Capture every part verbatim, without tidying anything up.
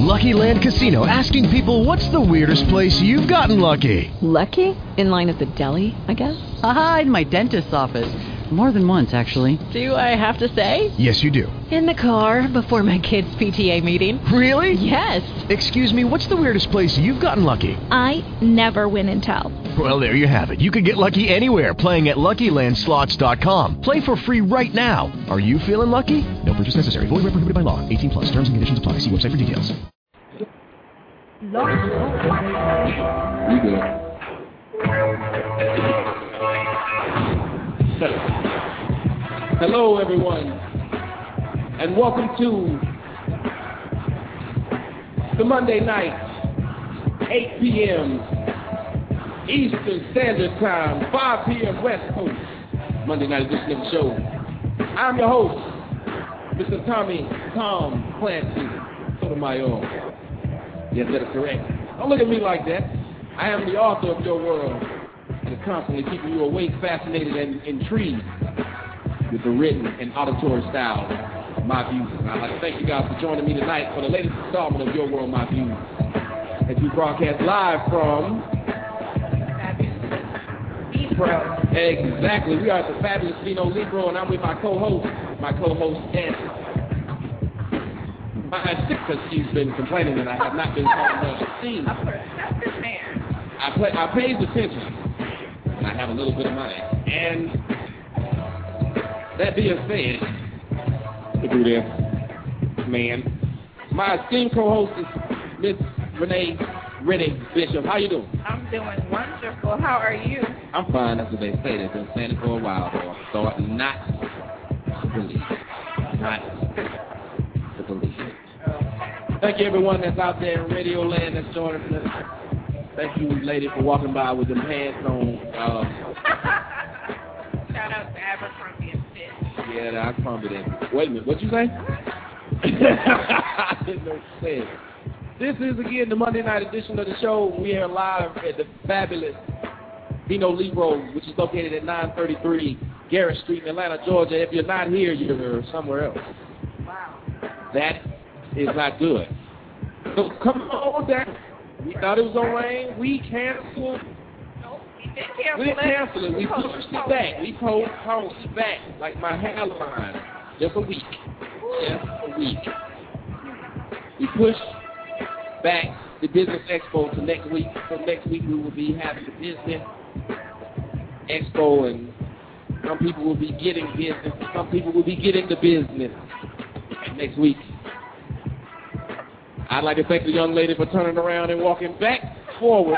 Lucky Land Casino, asking people, what's the weirdest place you've gotten lucky? Lucky? In line at the deli, I guess? Aha, in my dentist's office. More than once, actually. Do I have to say? Yes, you do. In the car before my kids' P T A meeting. Really? Yes. Excuse me, what's the weirdest place you've gotten lucky? I never win and tell. Well, there you have it. You can get lucky anywhere, playing at Lucky Land Slots dot com. Play for free right now. Are you feeling lucky? No purchase necessary. Void where prohibited by law. eighteen plus. Terms and conditions apply. See website for details. We good. Hello, everyone, and welcome to the Monday night, eight p.m. Eastern Standard Time, five p.m. West Coast, Monday night edition of the show. I'm your host, Mister Tommy Tom Clancy Sotomayor. Yes, that is correct. Don't look at me like that. I am the author of your world, and is constantly keeping you awake, fascinated, and intrigued with the written and auditory style of my views. And I'd like to thank you guys for joining me tonight for the latest installment of Your World, My Views, as we broadcast live from... Libro. Exactly. We are at the fabulous Vino Libro, and I'm with my co-host, my co-host, Ed. My sister, she's been complaining that I have not been calling her Steve. I, play, I paid attention, and I have a little bit of money. And that being said, look who there, man. My esteemed co-host is Miss Renee Rennie Bishop. How you doing? I'm doing wonderful. How are you? I'm fine. That's what they say. They've been saying it for a while, though. I'm starting not to believe it. Not to believe it. Thank you, everyone that's out there in Radio Land that's joining us. Thank you, lady, for walking by with them pants on. Uh, Shout out to Abercrombie and Fitch. Yeah, I Abercrombie and Wait a minute, what'd you say? I didn't know what you said. This is, again, the Monday night edition of the show. We are live at the fabulous Vino Libro, which is located at nine thirty-three Garrett Street in Atlanta, Georgia. If you're not here, you're somewhere else. Wow. That is not good. So come on down. We thought it was going to rain. We canceled. Nope, we didn't cancel We didn't it. cancel it. We pushed it back. We pushed it back like my hairline. Just a week. Just a week. We pushed back the Business Expo to next week. So next week we will be having the Business Expo, and some people will be getting business, and some people will be getting the business next week. I'd like to thank the young lady for turning around and walking back forward.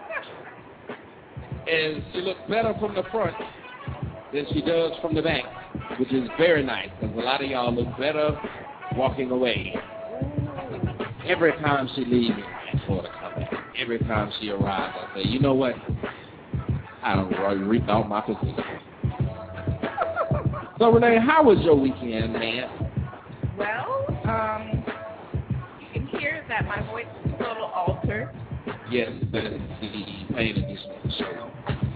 And she looks better from the front than she does from the back, which is very nice, because a lot of y'all look better walking away. Every time she leaves me for the comeback, every time she arrives, I say, you know what? I don't really rethought my position. So, Renee, how was your weekend, man? Well, um, you can hear that my voice is a little altered. Yes, that is the pain edition of the show.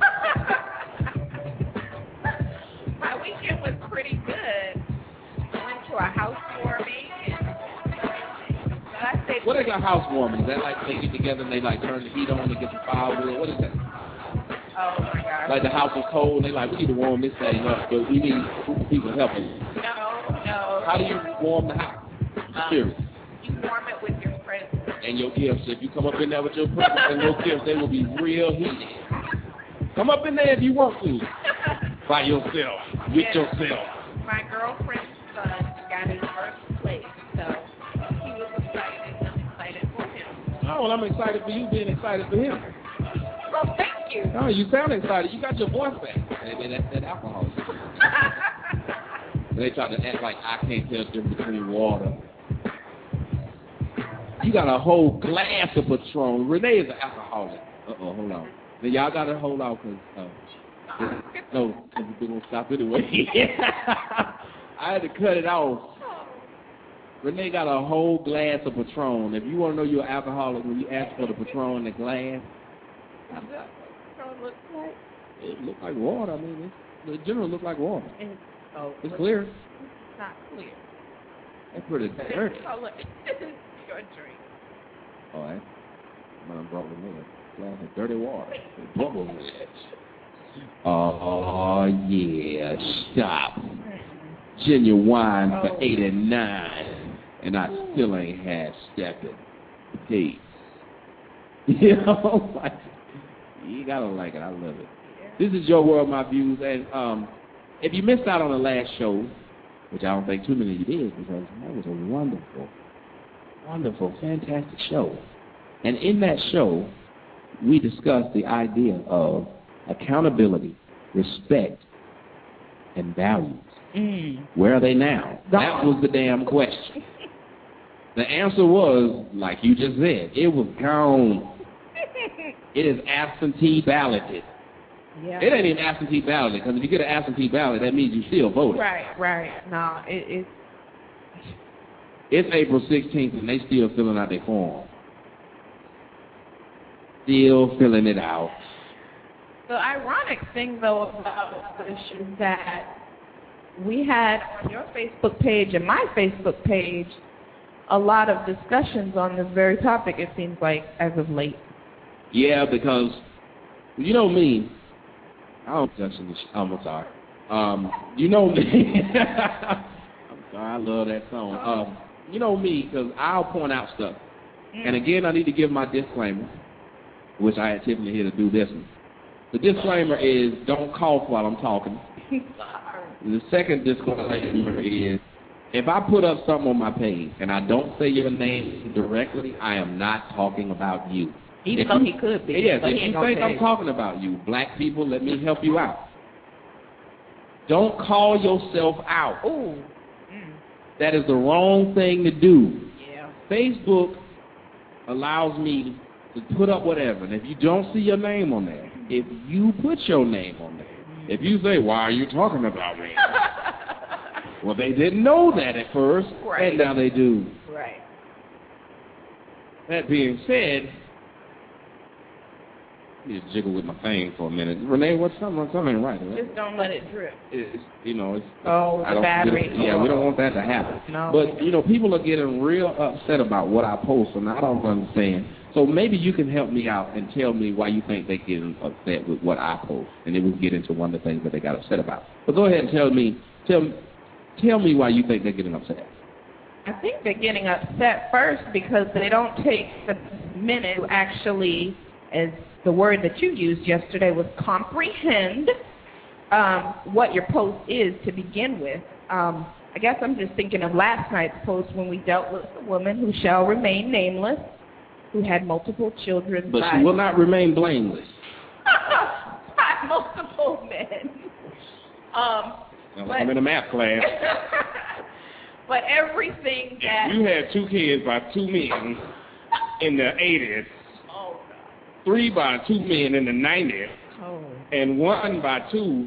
My weekend was pretty good. I went to a housewarming. And, but I stayed What is a housewarming? Is that like they get together and they like turn the heat on and get the fire lit? What is that? Oh my gosh. Like the house is cold and they like, we need to warm this thing up, but we need people helping. No, no. How do you warm the house? Um, Serious. You warm it with your presents. And your gifts. If you come up in there with your presents and your gifts, they will be real heated. Come up in there if you want to. By yourself. With Yes. yourself. My girlfriend's son got his first place, so he was excited. I'm excited for him. Oh, well, I'm excited for you being excited for him. Well, thank you. Oh, you sound excited. You got your voice back. Maybe that's that alcohol. They try to act like I can't tell the difference between water. You got a whole glass of Patron. Renee is an alcoholic. Uh-oh, hold on. Now, y'all got to hold on because, uh, no, because we're going to stop anyway. I had to cut it off. Renee got a whole glass of Patron. If you want to know you're an alcoholic, when you ask for the Patron in the glass, What does Patron look like? it looks like water. I mean, it's, it generally looks like water. It's, oh, It's clear. It's not clear. That's pretty dirty. Color. Your drink. All right. Man brought with me a glass of dirty water. Bubble wet. Oh, yeah. Stop. Genuine for Oh. eighty-nine. And I still ain't half-stepping. Peace. You know, like, you gotta like it. I love it. This is Your World, My Views. And um, if you missed out on the last show, which I don't think too many of you did, because that was a wonderful, wonderful, fantastic show. And in that show, we discussed the idea of accountability, respect, and values. Mm. Where are they now? That was the damn question. The answer was, like you just said, it was gone. It is absentee balloted. Yeah. It ain't even absentee balloted, because if you get an absentee ballot, that means you still voted. Right, right. No, it, it's... It's April sixteenth, and they still filling out their form. Still filling it out. The ironic thing, though, about this is that we had on your Facebook page and my Facebook page a lot of discussions on this very topic, it seems like, as of late. Yeah, because, you know me, I don't touch this. I'm sorry. Um, you know me. I'm sorry, I love that song. Um, you know me, because I'll point out stuff. Mm. And again, I need to give my disclaimer, which I had Tiffany here to do this one. The disclaimer is, don't cough while I'm talking. And the second disclaimer is, if I put up something on my page and I don't say your name directly, I am not talking about you. Even if though you, he could be. Yes, but if he you ain't think I'm talking about you, black people, let me help you out. Don't call yourself out. Ooh. Mm. That is the wrong thing to do. Yeah. Facebook allows me to put up whatever, and if you don't see your name on there, if you put your name on there, if you say, why are you talking about me? Well, they didn't know that at first, right. And now they do. Right. That being said, I need to jiggle with my thing for a minute. Renee, what's something? Something ain't right. right? Just don't let it drip. It's, you know, it's... Oh, I the don't, battery. Yeah, we don't want that to happen. No. But, you know, people are getting real upset about what I post, and I don't understand. So maybe you can help me out and tell me why you think they're getting upset with what I post, and then we can get into one of the things that they got upset about. But go ahead and tell me, tell, tell me why you think they're getting upset. I think they're getting upset first because they don't take the minute to actually, as the word that you used yesterday was comprehend um, what your post is to begin with. Um, I guess I'm just thinking of last night's post when we dealt with a woman who shall remain nameless, who had multiple children. But by, she will not remain blameless. by multiple men. Um, Well, but, I'm in a math class. but everything that... If you had two kids by two men in the eighties, oh, God. three by two men in the nineties, Oh. and one by two,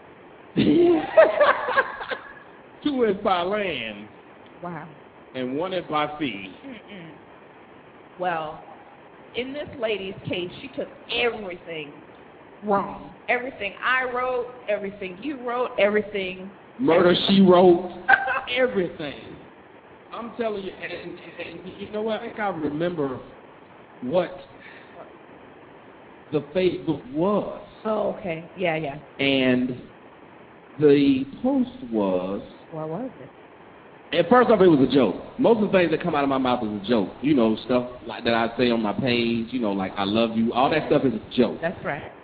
two is by land, Wow. and one is by sea. Mm-mm. Well, in this lady's case, she took everything wrong. Everything I wrote, everything you wrote, everything... Murder, She Wrote, everything. I'm telling you, and, and, and you know what? I think I remember what the Facebook was. Oh, okay. Yeah, yeah. And the post was... What was it? At first off, it was a joke. Most of the things that come out of my mouth is a joke. You know, stuff like that I say on my page, you know, like I love you. All that stuff is a joke. That's right.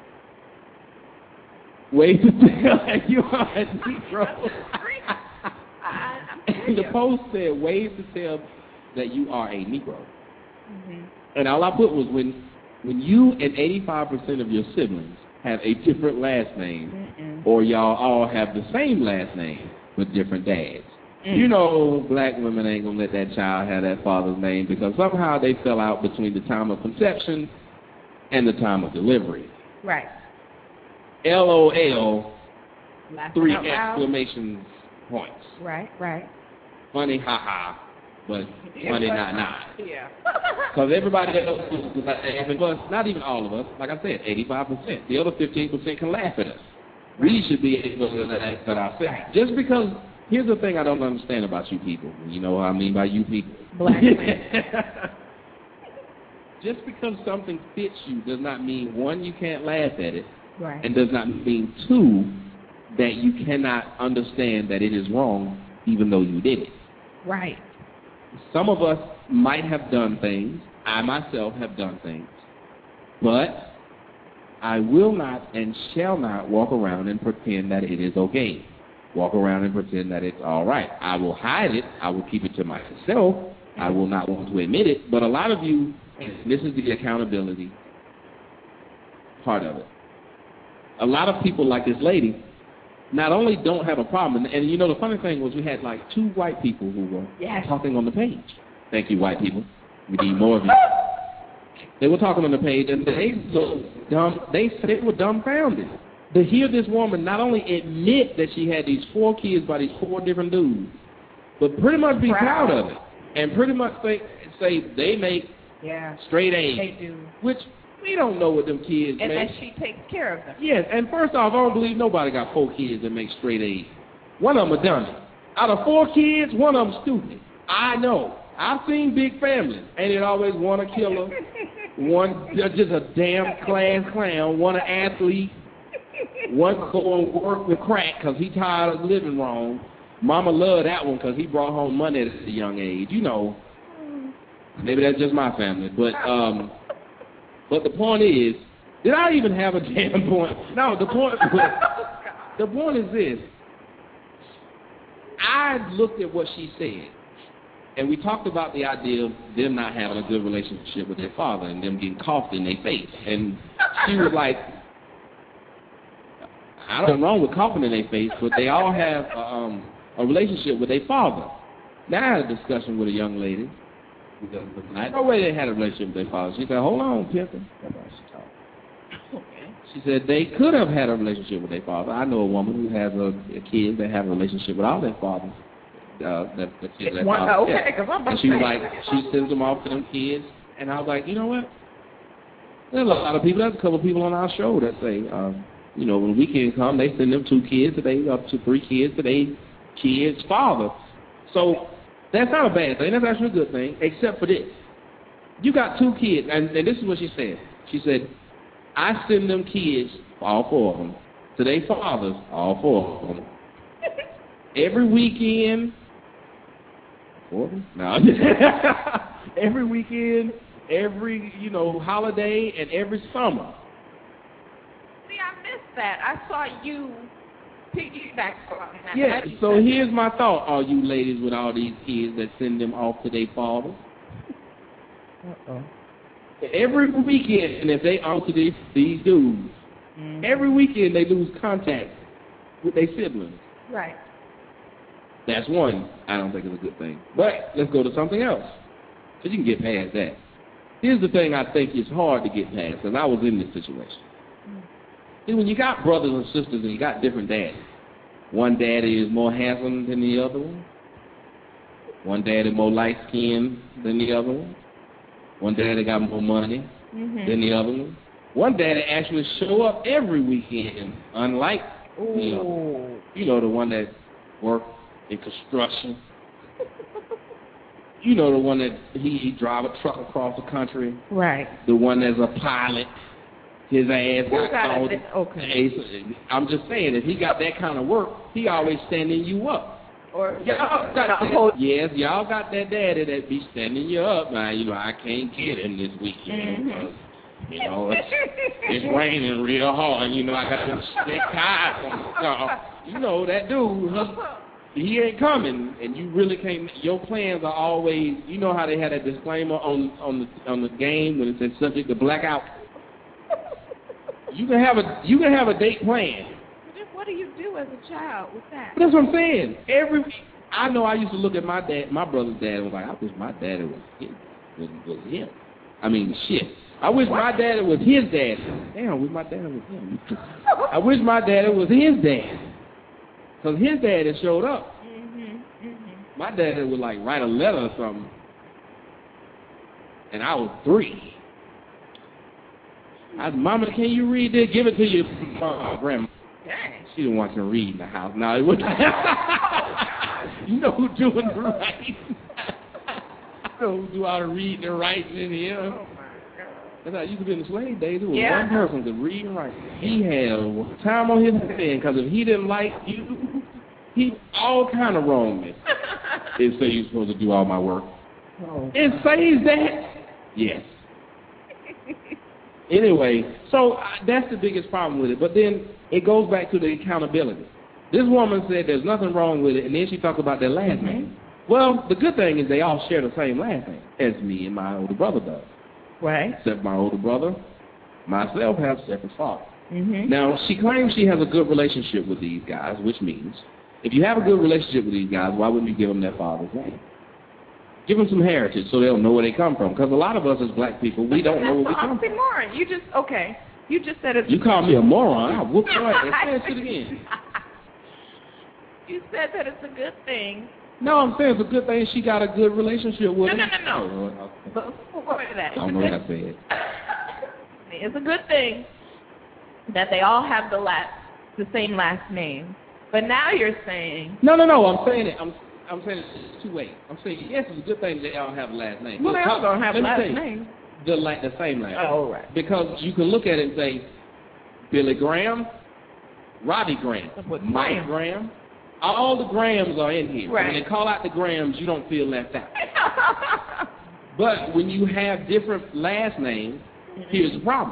Ways to tell you are a Negro. I, And the post said, ways to tell that you are a Negro. mm-hmm. And all I put was when when you and eighty-five percent of your siblings have a different last name, Mm-mm. or y'all all have the same last name with different dads. Mm. You know, black women ain't going to let that child have that father's name because somehow they fell out between the time of conception and the time of delivery. Right. L O L, Laughing three out loud. exclamation points. Right, right. Funny, ha-ha, but funny, not not. Yeah. Because everybody else is laughing, but not even all of us. Like I said, eighty-five percent. The other fifteen percent can laugh at us. We should be able to laugh at ourselves. Just because, here's the thing I don't understand about you people. You know what I mean by you people? Black men. just because something fits you does not mean, one, you can't laugh at it, Right. and does not mean, two, that you cannot understand that it is wrong even though you did it. Right. Some of us might have done things. I myself have done things. But I will not and shall not walk around and pretend that it is okay. Walk around and pretend that it's all right. I will hide it. I will keep it to myself. I will not want to admit it. But a lot of you, and this is the accountability part of it. A lot of people like this lady not only don't have a problem, and, and you know the funny thing was we had like two white people who were Yes. talking on the page. Thank you, white people. We need more of you. They were talking on the page, and they so dumb. They they were dumbfounded to hear this woman not only admit that she had these four kids by these four different dudes, but pretty much be proud, proud of it, and pretty much say say they make Yeah. straight A's, They do. which we don't know what them kids And make. that she takes care of them. Yes, and first off, I don't believe nobody got four kids that make straight A's. One of them a dummy. Out of four kids, one of them stupid. I know. I've seen big families. Ain't it always one a killer, one just a damn class clown, one an athlete, one go and work with crack because he tired of living wrong. Mama loved that one because he brought home money at a young age. You know, maybe that's just my family. But um, but the point is, did I even have a damn point? No, the point, the point is this. I looked at what she said, and we talked about the idea of them not having a good relationship with their father and them getting coughed in their face. And she was like, I don't know wrong with coughing in their face, but they all have um, a relationship with their father. Now I had a discussion with a young lady. I no way they had a relationship with their father. She said, hold on, Pimpin. She said they could have had a relationship with their father. I know a woman who has a, a kid that have a relationship with all their fathers. Uh, that, that she, that One, father. okay, Yeah. And she was like, she sends them off to them kids. And I was like, you know what? There's a lot of people, there's a couple of people on our show that say, um, you know, when the weekend come, they send them two kids today, up to three kids today, kids' father. So that's not a bad thing. That's actually a good thing, except for this. You got two kids, and, and this is what she said. She said, I send them kids, all four of them, to their fathers, all four of them. Every weekend, four of them? No. Every weekend, every, you know, holiday, and every summer. See, I missed that. I saw you piggyback on that. Yeah, so here's my thought, all you ladies with all these kids that send them off to their fathers. Uh-oh. Every weekend, and if they out to these, these dudes, mm-hmm. every weekend they lose contact with their siblings. Right. That's one I don't think is a good thing. But let's go to something else, because you can get past that. Here's the thing I think is hard to get past, because I was in this situation. See, when you got brothers and sisters and you got different daddies, one daddy is more handsome than the other one. One daddy more light-skinned than the other one. One daddy got more money mm-hmm. than the other one. One daddy actually show up every weekend, unlike you know, you know the one that worked in construction. You know the one that he, he drive a truck across the country. Right. The one that's a pilot. His ass got called. Okay. I'm just saying, if he got that kind of work, he always standing you up. Or y'all got that, yes, y'all got that daddy that be standing you up. Now, you know, I can't get him this weekend. Mm-hmm. You know, it's, it's raining real hard. You know, I got them slick tires on the car. You know, that dude, he, he ain't coming, and you really can't. Your plans are always. You know how they had a disclaimer on on the on the game when it said subject to blackout. You can have a you can have a date plan. What do you do as a child with that? That's what I'm saying. Every I know I used to look at my dad, my brother's dad, and was like, I wish my daddy was him. Was, was him. I mean, shit. I wish what? my daddy was his dad. Damn, I wish my daddy was him. I wish my daddy was his dad. Because his daddy showed up. Mm-hmm, mm-hmm. My daddy would, like, write a letter or something. And I was three. I said, Mama, can you read this? Give it to your uh, grandma. Dang. She didn't want to read in the house. Now, it was you know who doing the writing. You know who do all the reading and writing in here. Oh, That's how it used to be in the slave days. It was Yeah. one person could read and write. He had time on his hand because if he didn't like you, he all kind of wrong me. It says you're supposed to do all my work. Oh. It says that. Yes. Anyway, so uh, that's the biggest problem with it. But then it goes back to the accountability. This woman said there's nothing wrong with it, and then she talked about their last name. Well, the good thing is they all share the same last name, as me and my older brother does. Right. Except my older brother, myself, have separate fathers. Mm-hmm. Now, she claims she has a good relationship with these guys, which means if you have a good relationship with these guys, why wouldn't you give them their father's name? Give them some heritage so they'll know where they come from. Because a lot of us as black people, we don't know where we come from. Oxymoron. You just, okay. You just said it's... You call me a moron, I'll whoop your ass. Say it again. You said that it's a good thing. No, I'm saying it's a good thing she got a good relationship with No, him. no, no, no. Oh, okay. But before that, I don't know what I said. it's a good thing that they all have the last, the same last name. But now you're saying... No, no, no, I'm saying it. I'm I'm saying it's two ways. I'm saying, yes, it's a good thing they all have a last name. Well, they all don't have Let me last tell you, names. The, like, the same last name. Oh, right. Because you can look at it and say, Billy Graham, Robbie Graham, What's Mike Graham? Graham. All the Grahams are in here. Right. When they call out the Grahams, you don't feel left out. But when you have different last names, here's the problem.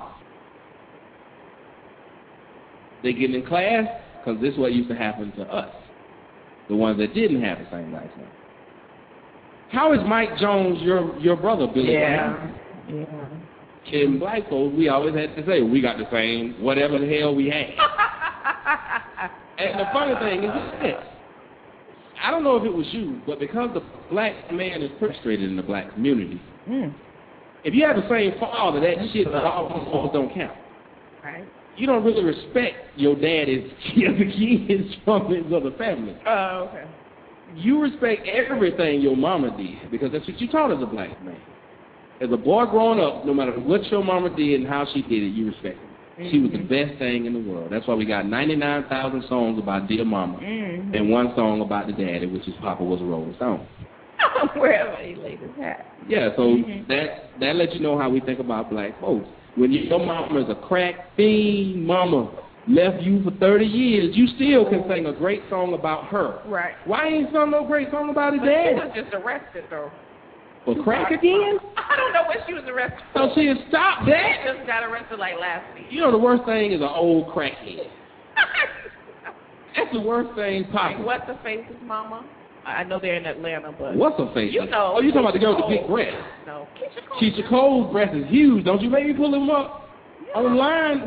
They get in class, because this is what used to happen to us, the ones that didn't have the same last name. How is Mike Jones your your brother, Billy Graham? Yeah. In black folks, we always had to say, we got the same, whatever the hell we had. And the funny thing is this. I don't know if it was you, but because the black man is frustrated in the black community, Mm. if you have the same father, that shit almost don't count. Right. You don't really respect your dad as other kids from his other family. Oh, okay. You respect everything your mama did, because that's what you taught as a black man. As a boy growing up, no matter what your mama did and how she did it, you respect her. Mm-hmm. She was the best thing in the world. That's why we got ninety-nine thousand songs about Dear Mama, mm-hmm. and one song about the daddy, which is Papa Was a Rolling Stone. Wherever he laid his hat. Yeah, so mm-hmm. that that lets you know how we think about black folks. When your mama is a crack fiend mama, left you for thirty years, you still can sing a great song about her. Right. Why ain't sung no great song about his but dad? She was just arrested, though. For crack again? I don't know what she was arrested for. So she had stopped that. She just got arrested like last week. You know the worst thing is an old crackhead. That's the worst thing possible. Like, what's the face's mama? I know they're in Atlanta, but... What's her face? You know. Oh, you talking about the girl with the big breast? No. Keisha Cole. Keisha Cole's breast is huge. Don't you make me pull him up yeah. online?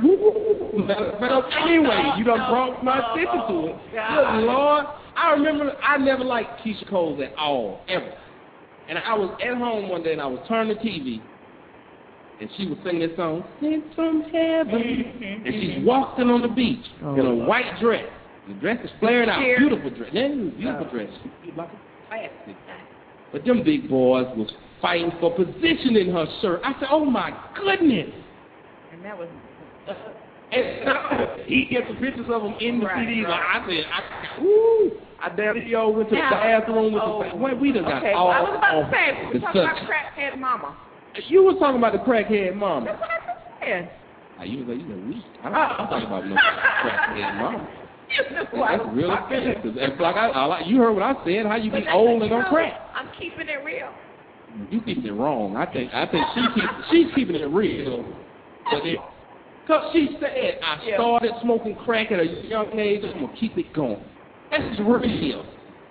But anyway, you done brought my oh, attention to it. God. Good Lord. I remember I never liked Keisha Cole at all, ever. And I was at home one day and I was turning the T V and she was singing this song, Sent from Heaven. Mm-hmm. And she's walking on the beach oh, in a Lord. white dress. The dress is flaring out. Cheer. Beautiful dress. Yeah, beautiful oh. dress. She was like a plastic. But them big boys was fighting for position in her shirt. I said, oh my goodness. And that was... Uh, and he gets the pictures of them in the right, C Ds. Right. I said, I, ooh. I damn yo went to the yeah. bathroom with oh. the... Well, we done got okay, all... well, I was about to say, we the talking touch. about crackhead mama. You was talking about the crackhead mama. That's what I said. I you was like, you know, weak. I'm not talking about no crackhead mama. That's, that's real offensive. It's like I, I like you heard what I said. How you be old and on crack? I'm keeping it real. You keeping it wrong. I think I think she keep she's keeping it real. But it, cause she said I yeah. started smoking crack at a young age. I'm gonna keep it going. That's real.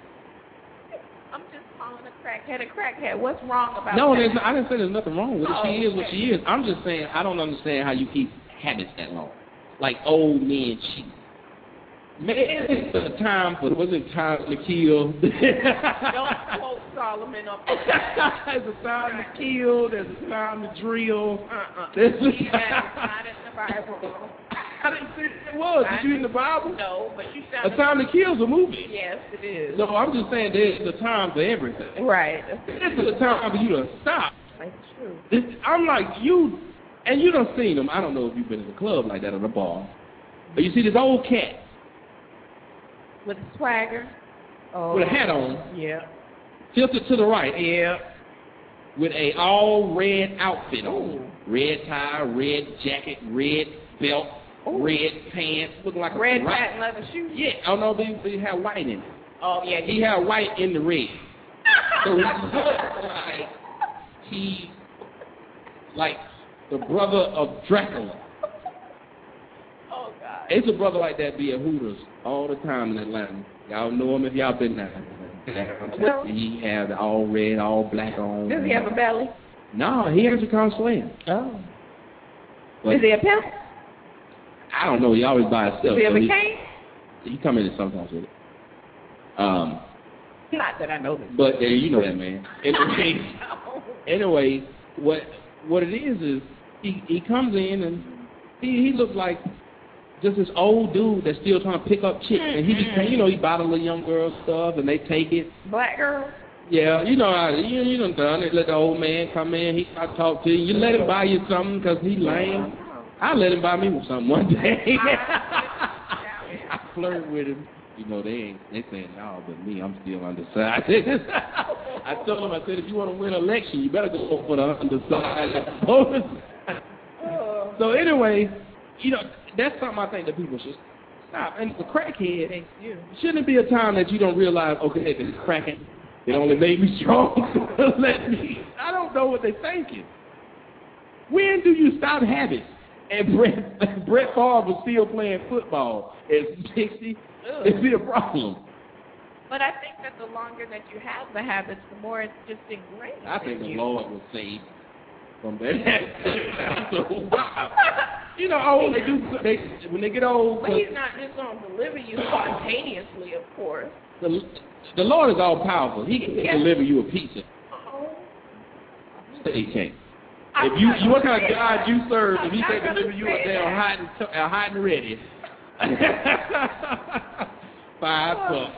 I'm just calling a crackhead a crackhead. What's wrong about no, that? No, there's I didn't say there's nothing wrong with it. Oh, she is okay. what she is. I'm just saying I don't understand how you keep habits that long. Like old men cheat. Man, it's a time for, was it time to kill? Don't quote Solomon up there. There's a time to kill, there's a time to drill. Uh-uh. There's a He not in the Bible. I didn't say it was. Did you in the Bible? No, but you A Time to Kill is a movie. Yes, it is. No, I'm just saying there's a time for everything. Right. This is a time for you to stop. That's true. This, I'm like, you, and you done seen them. I don't know if you've been in a club like that at a bar. But you see this old cat. With a swagger. Oh. With a hat on. Yeah. Tilted to the right. Yeah. with a all red outfit on. Red tie, red jacket, red belt, Ooh. red pants, looking like red a red patent leather shoes. Yeah, oh no, they, they had white in it. Oh yeah, he had white in the red. So he looked like he, like the brother of Dracula. Oh God. It's a brother like that be at Hooters all the time in Atlanta. Y'all know him if y'all been there. Well, he had all red, all black on. Does he have a belly? No, he actually can't swim. Oh. But is he a pimp? I don't know. He always by himself. Does he have so a he, cane? He come in sometimes with it. Um. Not that I know this. But uh, you know that, man. Anyway, anyway, what what it is is he he comes in and he he looks like just this old dude that's still trying to pick up chicks, and he be, you know, he buy the little young girl stuff and they take it. Black girl. Yeah, you know how you you done done it. Let the old man come in, he start talk to you. You let him buy you something because he lame. I let him buy me something one day. I flirt with him. You know, they ain't, they saying no, but me, I'm still undecided. I told him, I said, if you want to win an election, you better go for the undecided. So anyway, you know, that's something I think that people should stop. And the crackhead, shouldn't it be a time that you don't realize, okay, it's cracking, it only made me strong. Let me, I don't know what they're thinking. When do you stop habits? And Brett, Brett Favre was still playing football at sixty. It'd be a problem. But I think that the longer that you have the habits, the more it's just ingrained. I think the you. Lord will save from that. So, wow. You know, old they do. They when they get old. But he's not just going to deliver you spontaneously, of course. The, the Lord is all powerful. He can yes. deliver you a pizza. Oh. He can't. If you, you what kind of God you serve? If He can deliver you a damn hot and uh, hot and ready. Five bucks.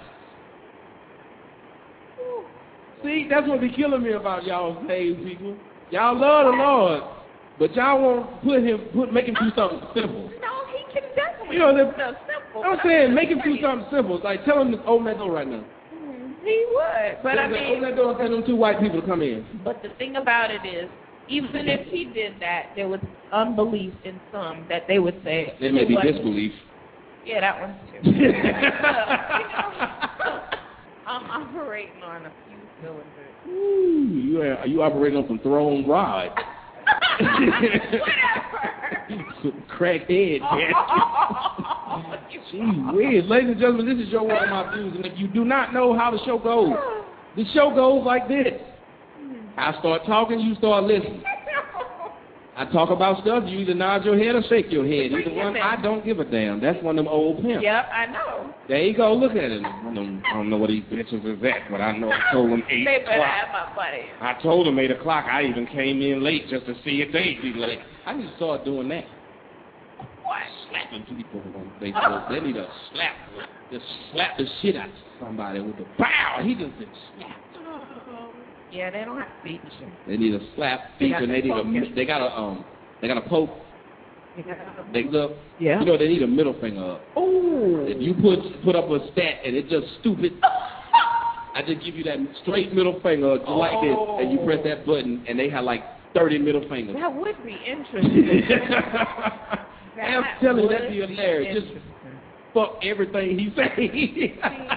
See, that's what be killing me about y'all saved people. Y'all love the Lord, but y'all won't put him, put make him do something simple. No, he can definitely you know, do something simple. I'm saying, make him do something simple. It's like, tell him to open that door right now. He would, but yeah, I mean, open that door and tell them two white people to come in. But the thing about it is, even if he did that, there was unbelief in some that they would say. There may be disbelief. Yeah, that one too. But, you know, I'm operating on a few cylinders. Ooh, you are, are you operating on some thrown rod? Whatever. Crackhead, man. Gee whiz. Ladies and gentlemen, this is your One of My Views, and if you do not know how the show goes, the show goes like this. I start talking, you start listening. I talk about stuff, you either nod your head or shake your head. Either one, I don't give a damn. That's one of them old pimps. Yep, I know. There you go, look at it. I don't, I don't know what these bitches is at, but I know I told them eight they o'clock. better have my money. I told them eight o'clock. I even came in late just to see if they'd be late. I need to start doing that. What? Slapping people on Facebook. They need to slap, just slap the shit out of somebody with the pow. He just didn't slap. Yeah, they don't have features. They need a slap feature. They, they need a. They got a um. They got a poke. They look. Yeah. You know they need a middle finger up. Ooh. If you put put up a stat and it's just stupid, I just give you that straight middle finger just oh. like this, and you press that button, and they have like thirty middle fingers. That would be interesting. I'm telling you, that'd be hilarious. Just fuck everything he say.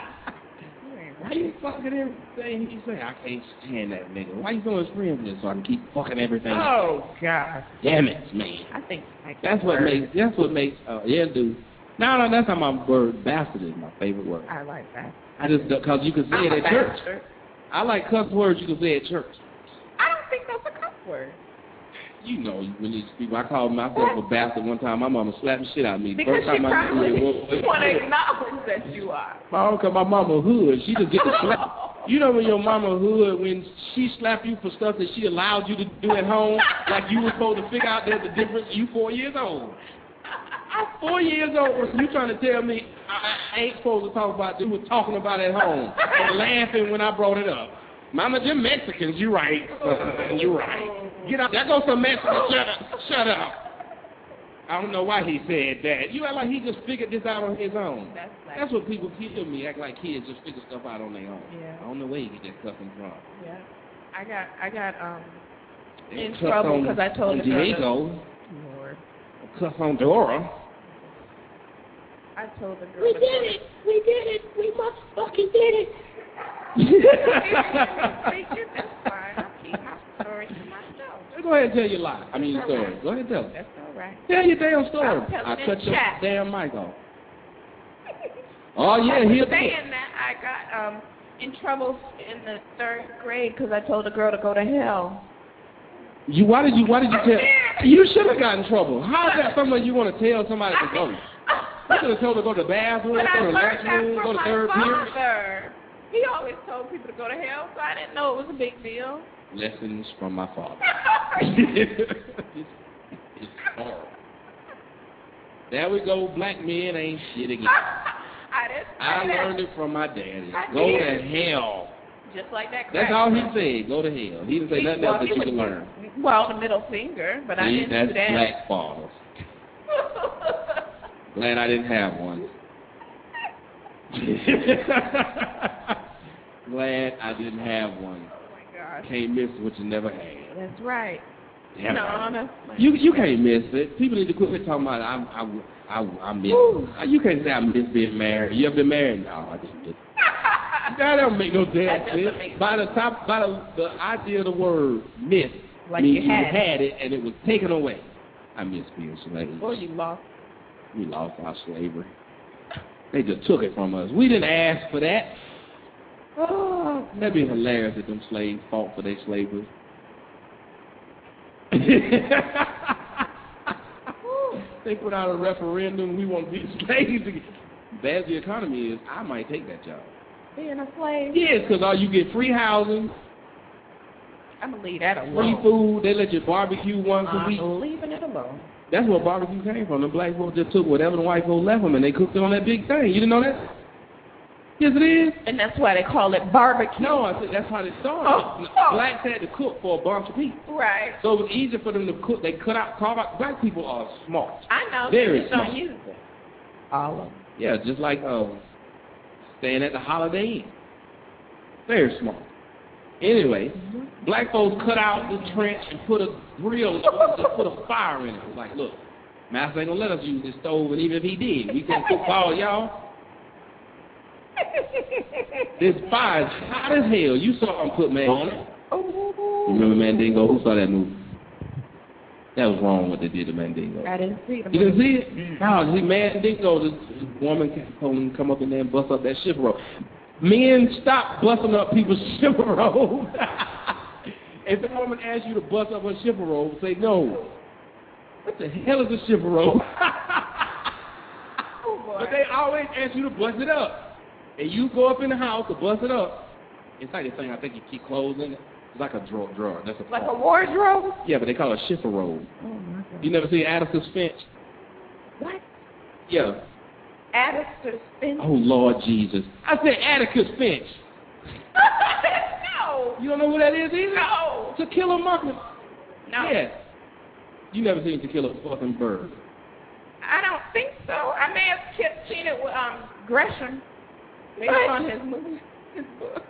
Why you fucking everything he say? I can't stand that nigga. Why you doing his friends this so I can keep fucking everything? Oh God! Damn it, man. I think like that's what makes. That's what makes. Uh, yeah, dude. No, no, that's not my word. Bastard is my favorite word. I like that. I just because you can say I'm it at church. Bastard. I like cuss words you can say at church. I don't think that's a cuss word. You know, when these people, I called myself a bastard one time. My mama slapped the shit out of me. Because First time she I probably it, want to acknowledge that you are. My mama, cause my mama hood, she just get the slap. You know when your mama hood, when she slapped you for stuff that she allowed you to do at home, like you were supposed to figure out there's a difference. You four years old. I'm four years old. You trying to tell me I, I ain't supposed to talk about this? We were talking about it at home and laughing when I brought it up. Mama, them Mexicans, you right. Uh, you right. Get up. There goes some Mexicans. Shut up. Shut up. I don't know why he said that. You act like he just figured this out on his own. That's, like, That's what people kill me. Act like kids just figure stuff out on their own. Yeah. I don't know where you get that cussing from. Yeah. I got I got um in Cuss trouble on- because I told on the girl. Diego. Lord. Cuss on Dora. I told the girl. We did it. We did it. We motherfucking did it. That's fine. I'll keep my story to myself. Go ahead and tell your lie. I mean, your story. Go ahead and tell it. That's all right. Tell your damn story. I'm telling I in cut your chat. damn mic off. Oh, yeah, I was he'll do saying it. that I got um in trouble in the third grade because I told a girl to go to hell. You, why did you, why did you tell? You should have gotten in trouble. How is that something you want to tell somebody to go? You should have told her to go to the bathroom, But I go to the learned that restroom, from go to my third period. father. He always told people to go to hell, so I didn't know it was a big deal. Lessons from my father. it's, it's horrible. There we go, black men ain't shit again. I didn't say I that. learned it from my daddy. I Go did. to hell. Just like that crack. That's all he said. Go to hell. He didn't say nothing Well, else that he you was- can learn. Well, the middle finger, but I See, didn't that's do that. black fathers. Glad I didn't have one. Glad I didn't have one. Oh my gosh. Can't miss what you never had. That's right. Damn no, right. that's my You you can't miss it. People need to quit talking about I I I, I miss. Woo. You can't say I miss being married. You ever been married? No, I just miss. That don't make no damn That doesn't sense. make By the top, by the, the idea of the word miss, Like means you had it. had it and it was taken away. I miss being slaves. Or you lost. We lost our slavery. They just took it from us. We didn't ask for that. Oh, That'd be hilarious if them slaves fought for their slavery. They put out a referendum, we want to be slaves again. Bad as the economy is, I might take that job. being a slave. Yes, because all you get free housing, I'm going to leave that free alone. food, they let you barbecue once a week. I'm leaving it alone. That's where barbecue came from. The black folks just took whatever the white folks left them and they cooked it on that big thing. You didn't know that? Yes, it is. And that's why they call it barbecue. No, I said that's how they started. Oh, oh. Blacks had to cook for a bunch of people. Right. So it was easier for them to cook. They cut out, carve out. Black people are smart. I know. Very They just don't smart. use it. All of them. Yeah, just like uh, staying at the Holiday Inn. Very smart. Anyway, black folks cut out the trench and put a grill, just put a fire in it. It's like, look, Master ain't gonna let us use this stove, and even if he did, we can't cook for all y'all. This fire is hot as hell. You saw him put man on it. You remember Mandingo? Who saw that movie? That was wrong what they did to Mandingo. I didn't see them. You didn't see it? No, see, Mandingo, this woman can come up in there and bust up that ship rope. Men, stop busting up people's ship rope. If a woman asks you to bust up her ship rope, say no. What the hell is a ship rope? Oh, boy. But they always ask you to bust it up. And you go up in the house to bust it up. It's like this thing, I think you keep clothes in it. It's like a drawer. drawer. That's a Like a part. wardrobe? Yeah, but they call it a shipper robe. Oh, my God. You never see Atticus Finch? What? Yeah. Atticus Finch? Oh, Lord Jesus. I said Atticus Finch. No. You don't know who that is either? No. To Kill a Mockingbird. No. Yes. You never seen To Kill a Fucking Bird. I don't think so. I may have kept seen it with um, Gresham. Maybe What? on his movie. His book.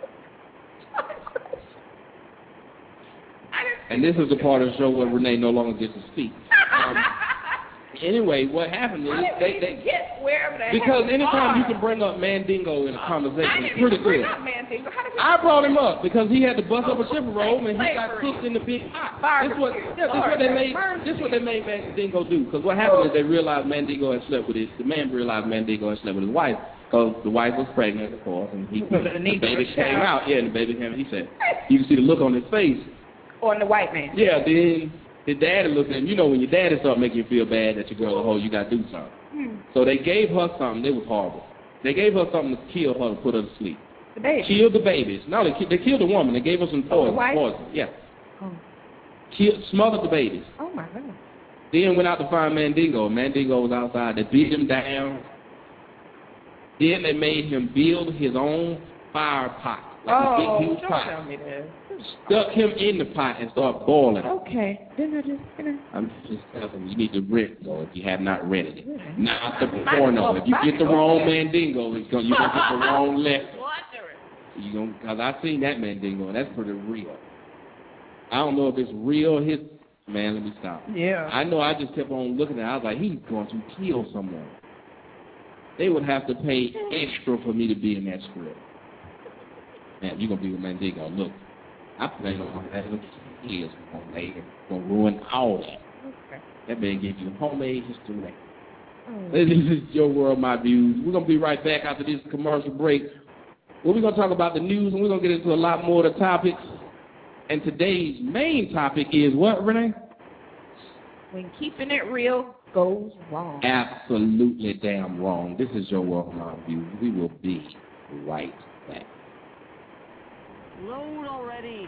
I didn't And this is the part of the show where Renee no longer gets to speak. Um, anyway, what happened is How did they, we they get wherever the because heck anytime we you are? can bring up Mandingo in a I conversation, it's didn't pretty even bring good. up Mandingo. How did we I brought him up because he had to bust up a shipper roll and he got Slavery. cooked in the big pot. Barbecue. This what, yeah, this what they made. This what they made Mandingo do. Because what happened is they realized Mandingo had slept with his. The man realized Mandingo had slept with his wife because the wife was pregnant, of course, and he So the the need baby for a came child. out. Yeah, and the baby came. He said, you can see the look on his face. On the white man. Yeah, then his daddy looked at him. You know, when your daddy start making you feel bad that your girl a hoe, you got to do something. Hmm. So they gave her something. It was horrible. They gave her something to kill her to put her to sleep. The baby. Killed the babies. No, they, ki- they killed the woman. They gave her some Oh, the poison. wife? poison. Yeah. Oh. Killed, smothered the babies. Oh, my God. Then went out to find Mandingo. Mandingo was outside. They beat him down. Then they made him build his own fire pot. Like Oh, a big, huge don't pot. tell me this. Stuck him in the pot and started boiling. Okay. Didn't I just, you know. I'm just telling you, you need to read it, though, if you have not read it. Yeah. Not the Might porno. as If you well get the buy it. wrong Okay. Mandingo, it's gonna, you're going to get the wrong lesson. Wondering. You gonna, cause I seen that Mandingo, and that's pretty real. I don't know if it's real. His man, let me stop. Yeah. I know. I just kept on looking at it. I was like, he's going to kill someone. They would have to pay extra for me to be in that script. Man, you're gonna be with man. They gonna look. I plan on that. He is gonna gonna ruin all that. Okay. That man gave you homemade history. Oh. This is Your World, My Views. We're gonna be right back after this commercial break. Well, we're gonna talk about the news, and we're gonna get into a lot more of the topics. And today's main topic is what, Renee? When keeping it real goes wrong. Absolutely damn wrong. This is Your World, My Views. We will be right back. Load already.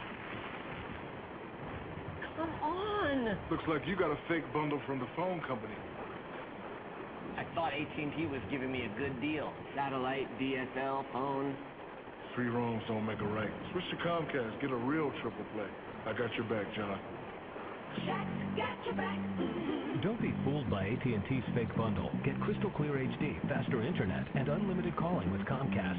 Come on. Looks like you got a fake bundle from the phone company. I thought A T and T was giving me a good deal. Satellite, D S L, phone. Three wrongs don't make a right. Switch to Comcast. Get a real triple play. I got your back, John. Jack's got your back. Don't be fooled by A T and T's fake bundle. Get crystal clear H D, faster internet, and unlimited calling with Comcast.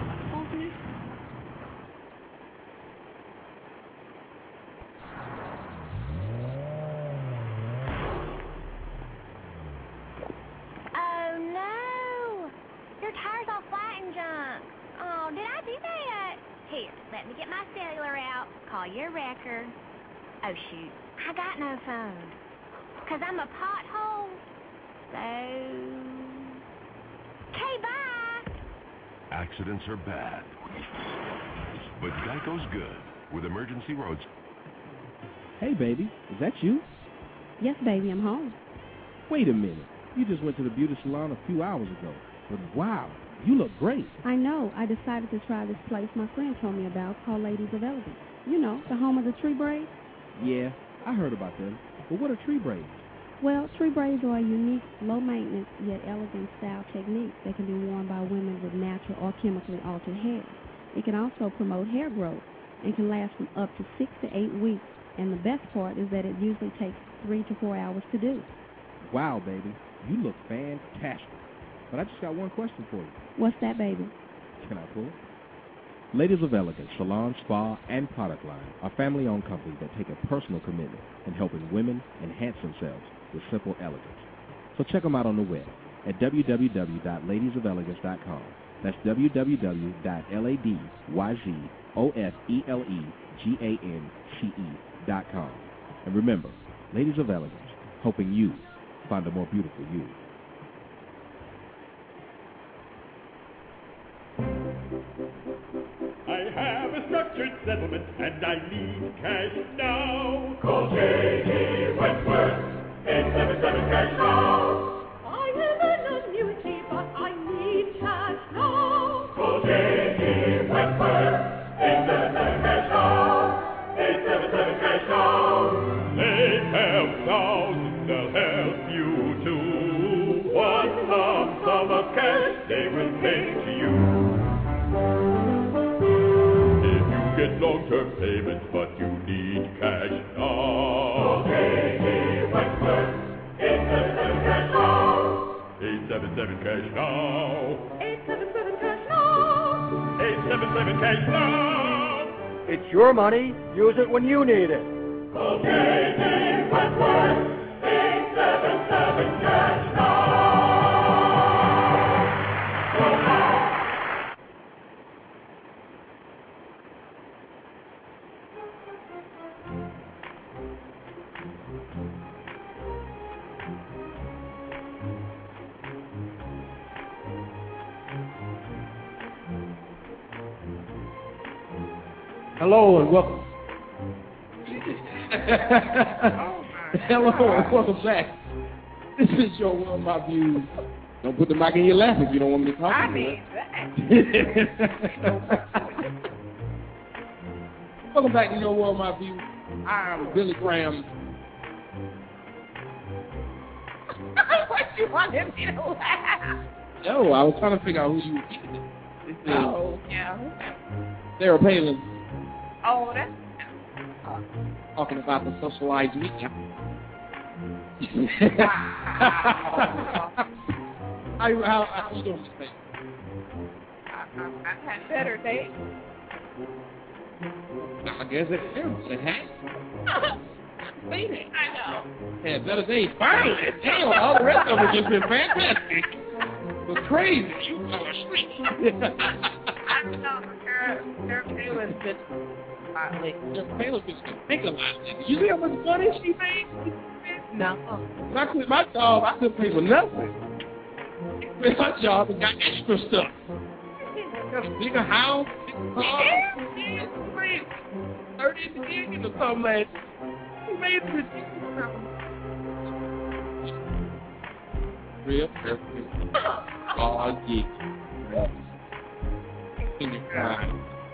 Oh no! Your tire's all flat and junk. Oh, did I do that? Here, let me get my cellular out. Call your wrecker. Oh shoot, I got no phone. Cause I'm a pothole. So... Okay, bye! Accidents are bad. But Geico's good with emergency roads. Hey baby, is that you? Yes baby, I'm home. Wait a minute. You just went to the beauty salon a few hours ago. But wow, you look great. I know. I decided to try this place my friend told me about called Ladies of Elegance. You know, the home of the tree braids. Yeah, I heard about them. But what are tree braids? Well, tree braids are a unique, low-maintenance, yet elegant style technique that can be worn by women with natural or chemically altered hair. It can also promote hair growth and can last from up to six to eight weeks. And the best part is that it usually takes three to four hours to do. Wow, baby. You look fantastic. But I just got one question for you. What's that, baby? Can I pull it? Ladies of Elegance Salon, Spa, and Product Line are family-owned companies that take a personal commitment in helping women enhance themselves with simple elegance. So check them out on the web at w w w dot ladies of elegance dot com. That's w w w dot ladies of elegance dot com. And remember, Ladies of Elegance, helping you find a more beautiful you. I have a structured settlement and I need cash now. Call J D Wentworth, eight seven seven cash now. I have an annuity, but I need cash now. Call J D Wentworth, eight seven seven cash now. eight seven seven cash now. They have thousands, they'll help you too. One lump sum of cash they will pay to you. Get long-term payments, but you need cash now. Okay, Wentworth, eight seven seven cash now. eight seven seven cash now. eight seven seven cash now. eight seven seven cash now. It's your money. Use it when you need it. Okay, Wentworth, eight seven seven cash now. Hello and welcome. Hello and welcome back. This is Your World, My Views. Don't put the mic in your lap if you don't want me to talk. I to need that. Welcome back to Your World, My Views. I'm Billy Graham. What you wanted me to laugh? No, I was trying to figure out who you were. This is Oh, yeah. Sarah Palin. Oh, that's... Uh, talking about the socialized media. Wow. how, how, how you doing, Miss I, I've had better days. I guess it is. It has. Seen it. I know. Yeah, better days. Finally. Damn, all the rest of them just been fantastic. It was crazy. You fell asleep. I know. Sarah, Sarah Palin's been hotly. Sarah Palin's been thinking a lot. You see how much money she made? No. When I quit my job, I couldn't pay for nothing. I quit my job and got extra stuff. Got a bigger house, bigger car. Yeah, yeah, it's crazy. thirty million or something like that. He made it ridiculous. Real perfect. Oh, yeah. In your prime.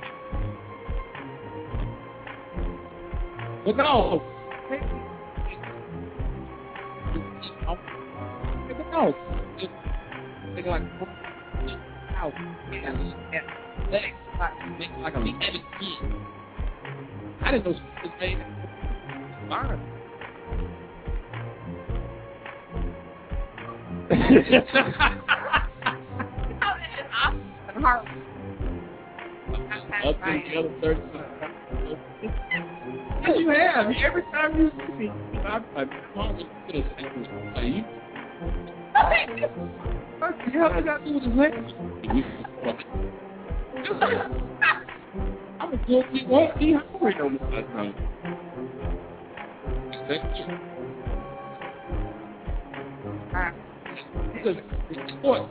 But no. But no. Just think like out. Yeah. Yeah. Legs. Like, like a big heavy kid. I didn't know she was made it. Fine. Up to the other thirty times. Yes, you have. Every time you see me, I'm always going to say, are you? What the hell I got to do with the legs? I'm a good we won't be hungry no more last night. Because it's sport.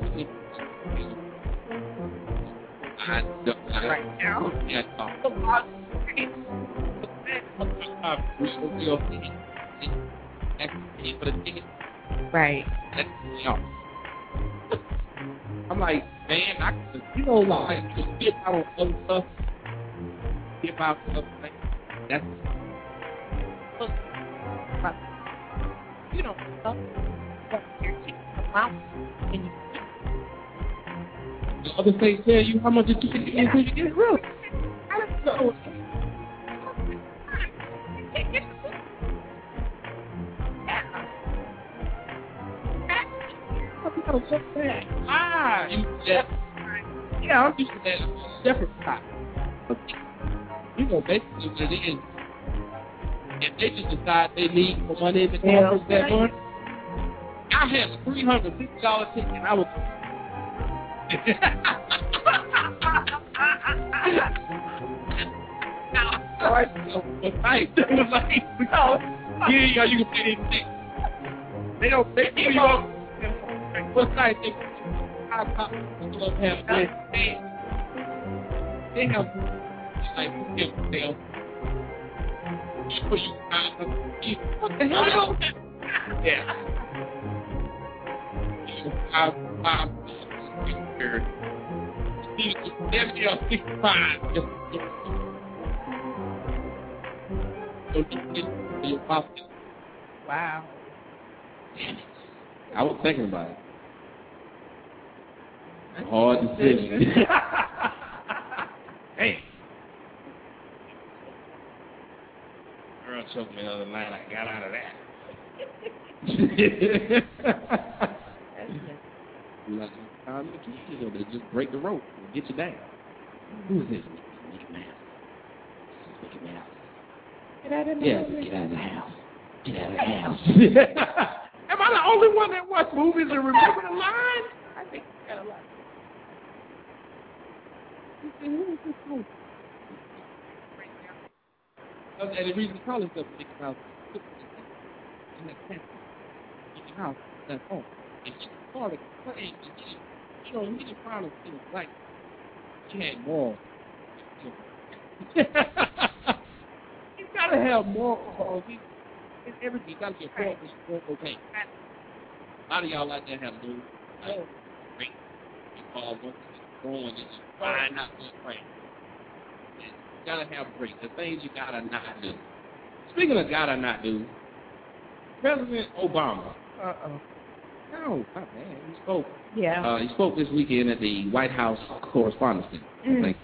I don't right now. Yeah, talk. For the ticket. Right. That's, you know. I'm like, man, I can, you know, like, just dip out on other stuff. Dip out on other things. That's, look, you know, stuff. Your ticket come out, and you the other things tell you how much the ticket is when you get it real. I don't know. Ah, you just, yeah, I'm used to that separate type. You know, basically what it is, if they just decide they need more money to cover that money, I had a three hundred fifty dollars ticket and I was all right, so it's nice. It was like, no, yeah, you can say anything. They don't, they give you up. What's nice, they have, they, they have, like, give sales. What the hell? Yeah. Five, five, six, seventy or sixty-five. Just, just. So you get your pocket. Wow. Damn it. I was thinking about it. Hard decision. Hey. Girl choked me the other night. I got out of that. Like, um, you know, they just break the rope and get you down. Who is this? Mickey Mouse. Mickey Mouse. Get out of the yeah, house. Get out of the house. Get out of the house. Am I the only one that watch movies and remember the line? I think you got a lot. Who is this movie? And the reason to call himself Mickey Mouse is in that sense. Mickey Mouse is at home. And he started playing, you know, he didn't find him feeling like he had more. He's got to have more. He, it's everything. You got to get more. It's okay. A lot of y'all like that have to do. Like, great. You call one going and just find out what's right. You got to have breaks. The things you got to not do. Speaking of got to not do, President Obama. Uh-oh. No, not bad. He spoke. Yeah. Uh, he spoke this weekend at the White House Correspondents' Dinner. Mm. I think.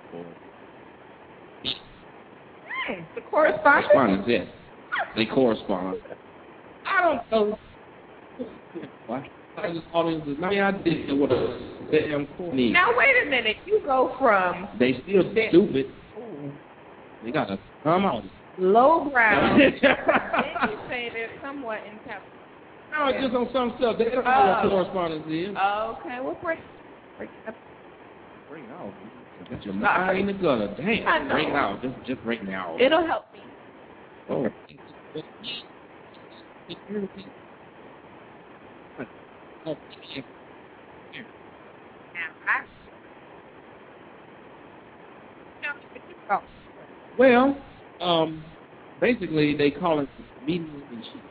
Mm, the correspondence? Correspondents, yes. They correspond. I don't know. What? I just audience is. I mean, I did what a damn cool need. Now wait a minute. You go from. They still they, stupid. Ooh. They gotta come out. Lowbrow. Then you say they're somewhat intelligent. No, it's just on some stuff. They don't know what Oh. correspondence is. Oh, okay, well, break, break it up. Bring it out. Get your mind in the gutter. I Damn. know. Bring it out. Just, just bring it out. It'll help me. Oh. Well, um, basically they call it meeting in chief.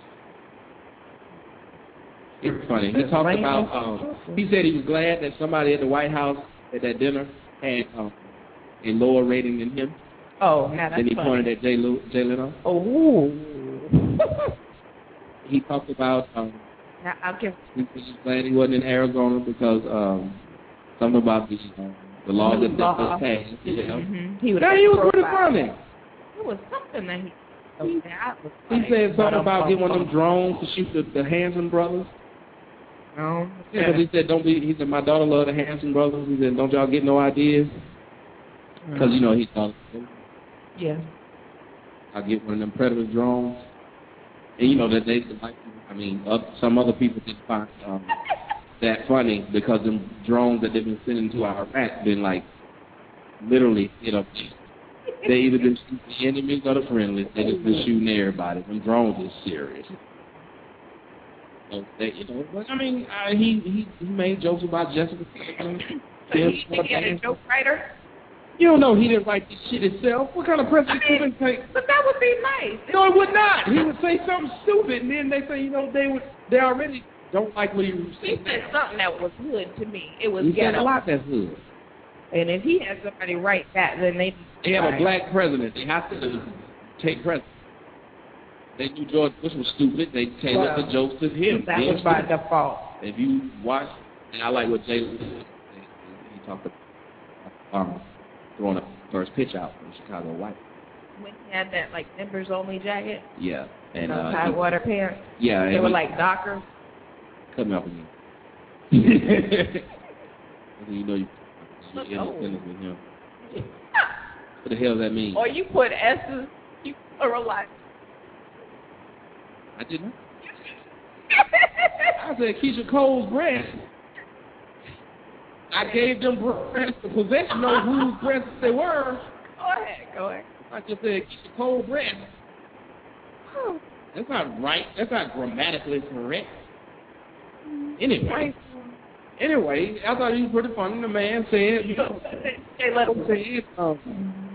It's funny. He talked about. Um, he said he was glad that somebody at the White House at that dinner had um, a lower rating than him. Oh, now that's Then he funny. pointed at Jay, Lu- Jay Leno. Oh. He talked about. Um, Now, I'll give. he was glad he wasn't in Arizona because um, something about the um, the law that that was passed. You know? Mm-hmm. He was Yeah, he was pretty funny. It was something that he. He, that was He funny. said something But, about um, getting one of them drones to shoot the, the Hanson brothers. Oh, Yeah, because he said, don't be, he said, my daughter loved the Hanson brothers. He said, don't y'all get no ideas? Because, you know, he thought, Yeah. I'll get one of them Predator drones. And, you know, that they, like, I mean, uh, some other people didn't find um, that funny because them drones that they've been sending to Iraq been, like, literally, you know, they either been shooting the enemies or the friendlies. They just been shooting everybody. Them drones is serious. So they, you know, but I mean, uh, he, he he made jokes about Jessica. So he think he had a joke writer? You don't know he didn't write this shit himself. What kind of president I mean, would take? But that would be nice. No, it would not. He would say something stupid, and then they say, you know, they would they already don't like what he was He saying. said something that was good to me. It was He said ghetto. a lot that's good. And if he had somebody write that, then they They have a black president. They have to take president. They knew George Bush was stupid. They tailored Well, the jokes to him. that He was by stupid. default. If you watch, and I like what Jay did. He talked about um, throwing the first pitch out from Chicago White. When he had that like members only jacket, Yeah, and those uh, high he- water pants. yeah, They and were he- like Dockers. cut me off again. you know you, you end up with him. What the hell does that mean? Or you put S's, you pluralize. I didn't. I said Keisha Cole's breasts. I gave them breasts the possession of whose breasts they were. Go ahead, go ahead. I just said Keisha Cole breasts. That's not right. That's not grammatically correct. Anyway. Anyway, I thought he was pretty funny. The man said, you know, They let him said, um,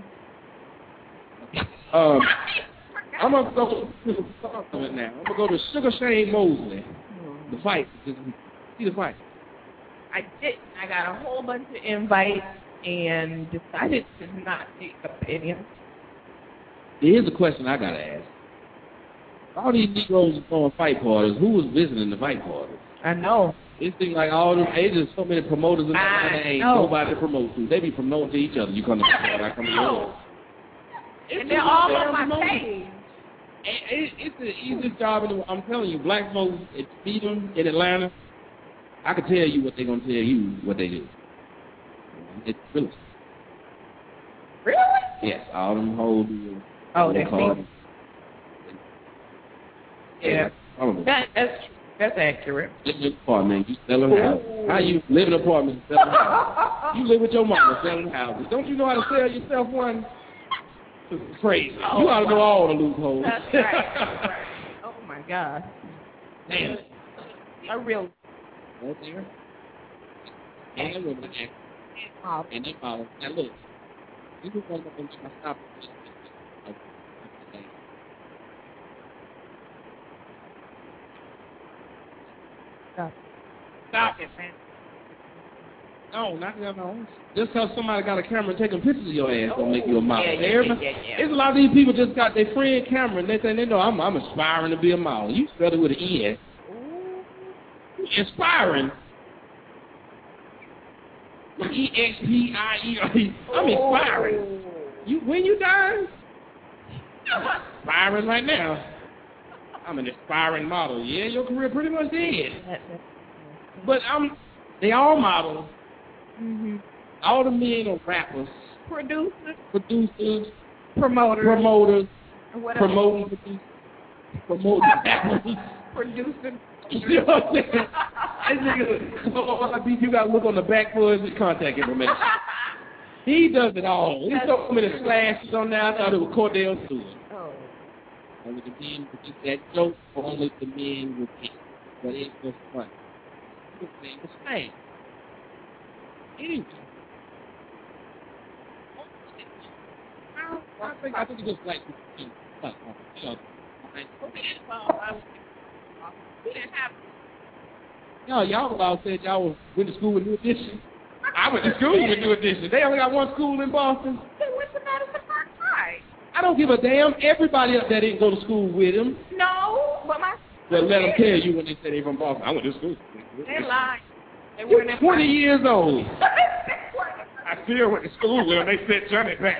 um, I'm going to go to the start of it now. I'm going to go to Sugar Shane Mosley. The fight. See the fight. I didn't. I got a whole bunch of invites and decided to not take opinion. Here's a question I got to ask. All these Negroes are throwing fight parties. Who was visiting the fight parties? I know. It seems like all them agents, so many promoters in Atlanta, ain't know. nobody to promote to. They be promoting to each other. You come to the I come to yours. And they're all on my page. It, it's the easiest job in the world. I'm telling you, black folks at Freedom in Atlanta, I can tell you what they're going to tell you what they do. It's really. Really? Yes, all them hoes do. Oh, they're called. fake. Yeah. All of them. That, that's that's accurate. Live in an apartment, you selling houses. How you live in an apartment and selling houses? You live with your mama selling houses. Don't you know how to sell yourself one? It's crazy. Oh, you ought to know wow. all the loopholes. That's right. That's right. Oh my God. Damn. A real. Right there. And that woman act. And that follow. Now look, this is one of them trying to stop it. Stop it, man. No, not that no. Just because somebody got a camera taking pictures of your ass don't make you a model. Yeah, yeah, Everybody, yeah, yeah, yeah. There's a lot of these people just got their friend camera and they say they know I'm I'm aspiring to be a model. You spell it with an E. Inspiring. E X P I E R E. I'm inspiring. You when you dying? Inspiring right now. I'm an aspiring model. Yeah, your career pretty much dead. But I'm. They all models. Mm-hmm. All the men are rappers, Producers, producers, promoters, promoters, What promoting, producing, promoting, producing. You know what I'm saying? This nigga, you got to look on the back for his contact information. He does it all. He so many slashes on there. I thought it was Cordell Stewart. Oh. Only the men would get that joke. Only the men would get. But it was funny. His name was Stan. Anyway. I think I think it was like you know, Y'all, y'all all said y'all went to school with New Edition. I went to school with New Edition. They only got one school in Boston. They went to Madison Park High. I don't give a damn. Everybody up there didn't go to school with them. No, but my. Well, let them tell you when they say they from Boston. I went to school. They lied. They You're weren't twenty years old. I still went to school with them. They sent Johnny back.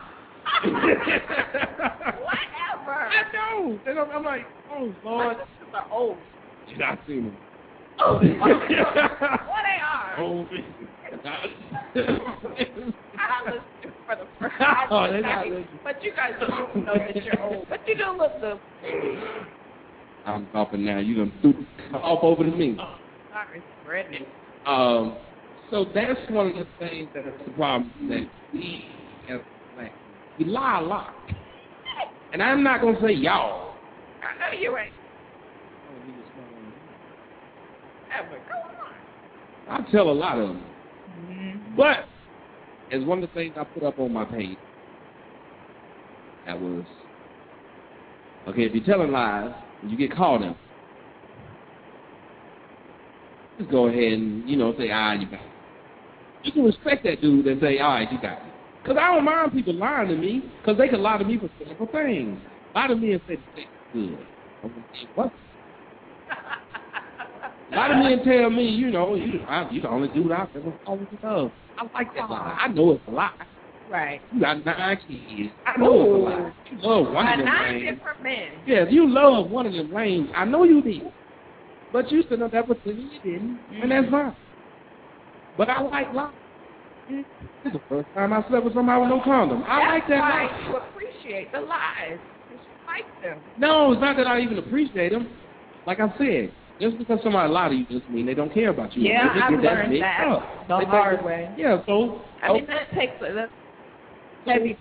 Whatever. I know. And I'm, I'm like, oh, Lord. This is the old. You've not seen them. Oh, what they are. Old. I listened for the first time. Oh, they're not listening. But you guys don't know that you're old. But you do look good. I'm talking now. You done threw off over to me. Oh, sorry, Brittany. Um, so that's one of the things that is the problem that we as black we lie a lot. And I'm not gonna say y'all. I know you ain't. Ever. Go on. I tell a lot of them. Mm-hmm. But as one of the things I put up on my page, that was okay. If you're telling lies, and you get caught in, just go ahead and you know say, ah, you got it. You can respect that dude and say, all right, you got it. Because I don't mind people lying to me, because they can lie to me for simple things. Lie to me and say, that's good. I'm going to say, what? Lie to me and tell me, you know, you I, you the only dude out there that's always in love. I like that lie. I know it's a lie. Right. You got nine kids. I know it's a lie. You love one of them nine lanes. different men. Yeah, if you love one of them lanes, I know you did. But you still know that was you didn't, mm-hmm. and that's fine. But I like lies. This is the first time I slept with somebody with no condom. I That's like that why lie. you appreciate the lies. You like them. No, it's not that I even appreciate them. Like I said, just because somebody lied to you doesn't mean they don't care about you. Yeah, they I've get that learned big that up. the They hard think- way. Yeah, so... I mean, that takes a that's heavy.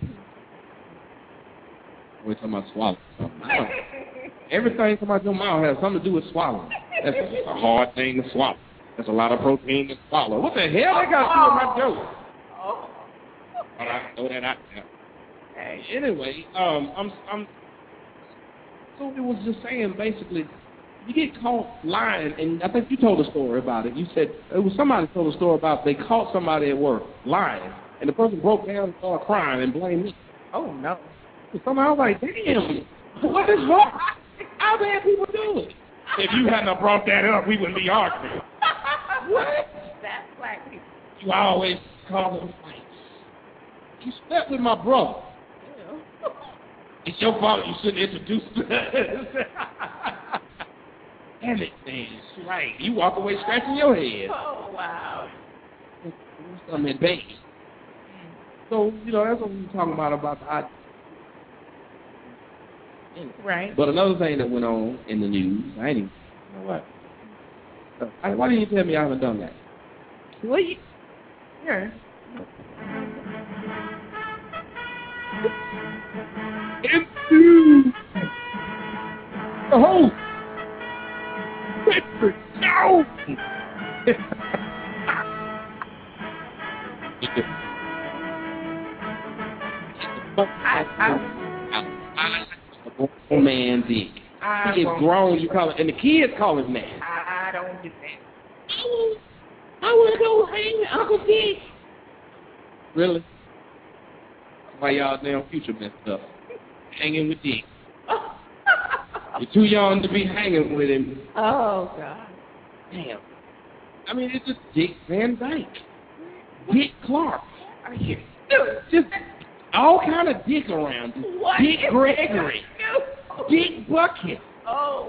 We're talking about swallowing something. I don't- Everything about your mouth has something to do with swallowing. That's a hard thing to swallow. That's a lot of protein to swallow. What the hell that got to do with my joke? Oh. All right, throw that out there. Hey, anyway, um, I'm, I'm. So it was just saying, basically, you get caught lying, and I think you told a story about it. You said it was somebody told a story about they caught somebody at work lying, and the person broke down and started crying and blamed me. Oh no! So somehow I was like, damn, what is wrong? How bad people do it? If you hadn't brought that up, we wouldn't be arguing. What? That's black people. You always call them fights. You slept with my brother. Yeah. It's your fault you shouldn't introduce me. Damn it, man. That's right. You walk away scratching your head. Oh, wow. I'm in base. So, you know, that's what we were talking about, about the I Right. But another thing that went on in the news, I ain't even, you know what? I, why didn't you tell me I haven't done that? Well, you, yeah. Into the host, Richard Jones. I, I, Oh man, dick. I He is won't grown, do you it. call it, and the kids call him man. I, I don't do that. I want to go hang with Uncle Dick. Really? Why y'all damn future messed up? Hanging with Dick. You're too young to be hanging with him. Oh, God. Damn. I mean, it's just Dick Van Dyke. Dick Clark. Are you stupid? Just all kind of Dick around. What Dick is Gregory. it? Dick Bucket. Oh,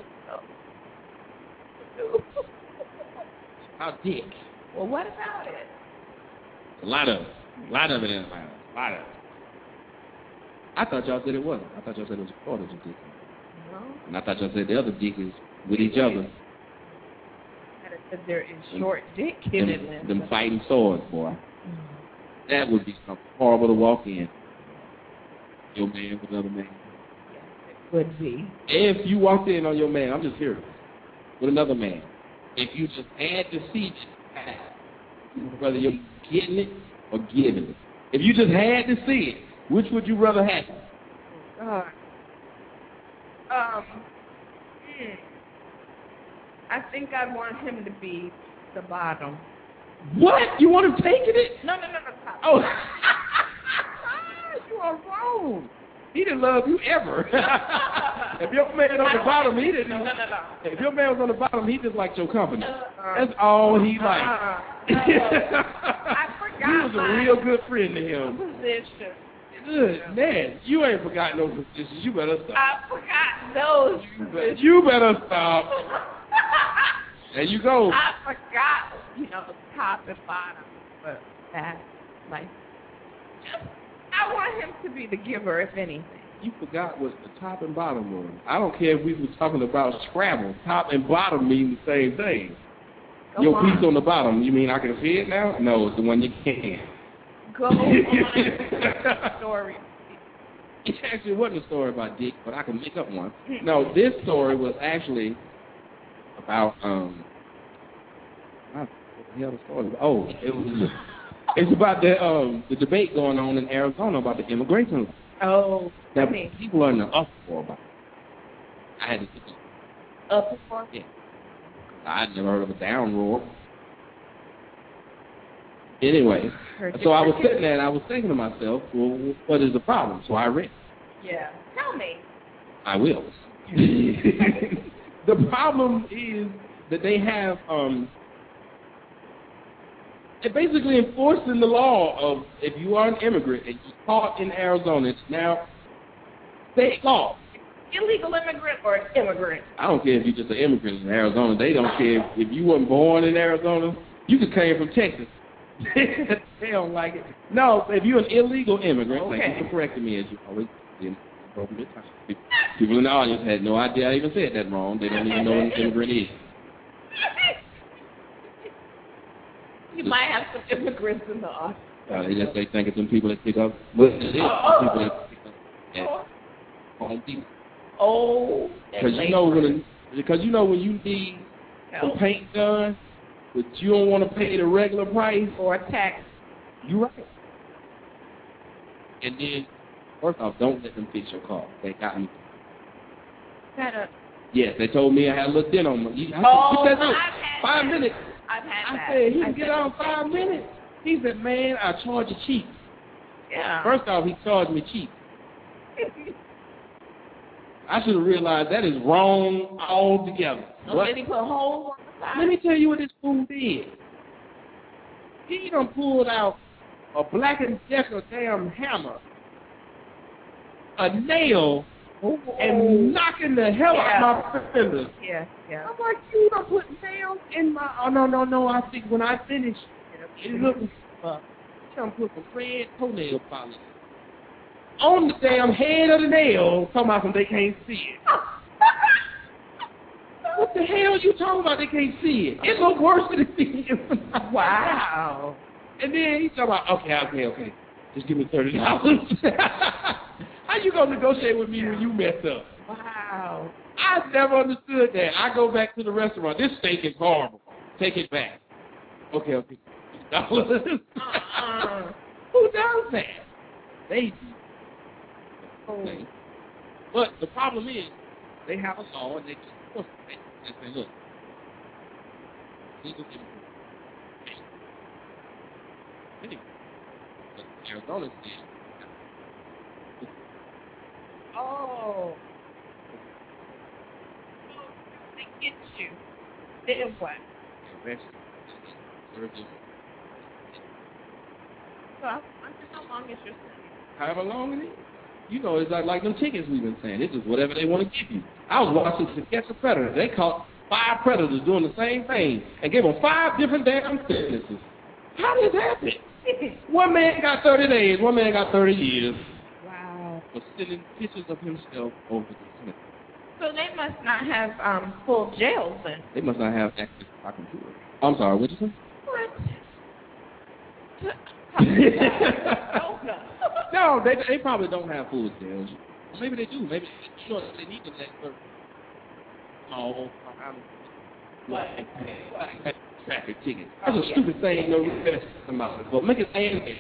no. How Dick? Well, what about it? A lot of it. A lot of it in Atlanta. A lot of it. I thought y'all said it wasn't. I thought y'all said it was a shortage of dick. No. And I thought y'all said the other dick is with each other. That there is short dick in them, Atlanta. them fighting swords, boy. Mm-hmm. That would be something horrible to walk in. Your man with another man. Yes, it would be. If you walked in on your man, I'm just here, with another man, if you just had to see it, whether you're getting it or giving it, if you just had to see it, which would you rather have? God. Um, mm, I think I'd want him to be the bottom. What? You want him taking it? No, no, no, no. Top. Oh, you are wrong. He didn't love you ever. If your man on the bottom, he didn't. No, no, no, no. If your man was on the bottom, he just liked your company. Uh, That's all he liked. Uh, no. I forgot. You was a real good friend to him. Position. Good man, you ain't forgot no positions. You better stop. I forgot those. You better, you better stop. There you go. I forgot, you know, top and bottom, but that, like, just, I want him to be the giver, if anything. You forgot what the top and bottom was. I don't care if we were talking about Scrabble. Top and bottom mean the same thing. Go Your on. Piece on the bottom, you mean I can see it now? No, it's the one you can't. Go on. Story. It actually wasn't a story about Dick, but I can make up one. No, this story was actually about um. What the hell the story was? Oh, it was. It's about the um the debate going on in Arizona about the immigration law. Oh. That funny. People are in the uproar about it. I had to. Uproar. Yeah. I'd never heard of a down roar. Anyway, so I was sitting there and I was thinking to myself, well, what is the problem? So I read. Yeah. Tell me. I will. The problem is that they have, um, they're basically enforcing the law of if you are an immigrant and you're caught in Arizona, it's now state law. Illegal immigrant or immigrant? I don't care if you're just an immigrant in Arizona. They don't care if, if you weren't born in Arizona. You could came from Texas. They don't like it. No, if you're an illegal immigrant, okay. Thank you for correcting me as you always did. People in the audience had no idea I even said that wrong. They don't even know what an immigrant is. You might have some immigrants in the audience. Uh, they just they think it's some people that pick up. Well, it is oh, people that pick up at Home Depot. Oh, because you know when because you know when you need some paint done, but you don't want to pay the regular price or a tax. You're right. And then, first off, don't let them fix your car. They got me. That a yes, they told me I had a little dent on my. I oh, said, I've five that. minutes. I've had I that. said, he I can get on five minutes. He said, man, I charge you cheap. Yeah. First off, he charged me cheap. I should have realized that is wrong altogether. So then he put holes on the side? Let me tell you what this fool did. He done pulled out a Black and Decker damn hammer, a nail, oh, oh. and knocking the hell yeah. out of my fenders. Yeah, yeah. I'm like, you done put nails in my... Oh, no, no, no. I think when I finish, it looks... Uh, you done put some red toenail polish on the damn head of the nail, talking about something they can't see it. What the hell are you talking about they can't see it? It looks worse than it is. Wow. And then he's talking about, okay, okay, okay, just give me thirty dollars. How you going to negotiate with me when you mess up? Wow. I never understood that. I go back to the restaurant. This steak is horrible. Take it back. Okay, okay. Dollars. Uh-uh. Who does that? They do. Okay. But the problem is, they have a law and they just force it. They say, look, legal immigrants. Anyway, but Arizona said, oh. They get you. Then what? So, I wonder how long is your sentence? However long it is. You know, it's like, like them tickets we've been saying. It's just whatever they want to give you. I was watching To Catch a Predator. They caught five predators doing the same thing and gave them five different damn sentences. How did this happen? One man got thirty days. One man got thirty years. Wow. for sending pictures of himself over the Senate. So they must not have um, full jails then. They must not have access to my computer. I'm sorry, what did you say? What? No, they they probably don't have full jails. Maybe they do. Maybe you know they need to let her. Oh, I'm like traffic ticket. That's a stupid thing. No, about it. But make it animated.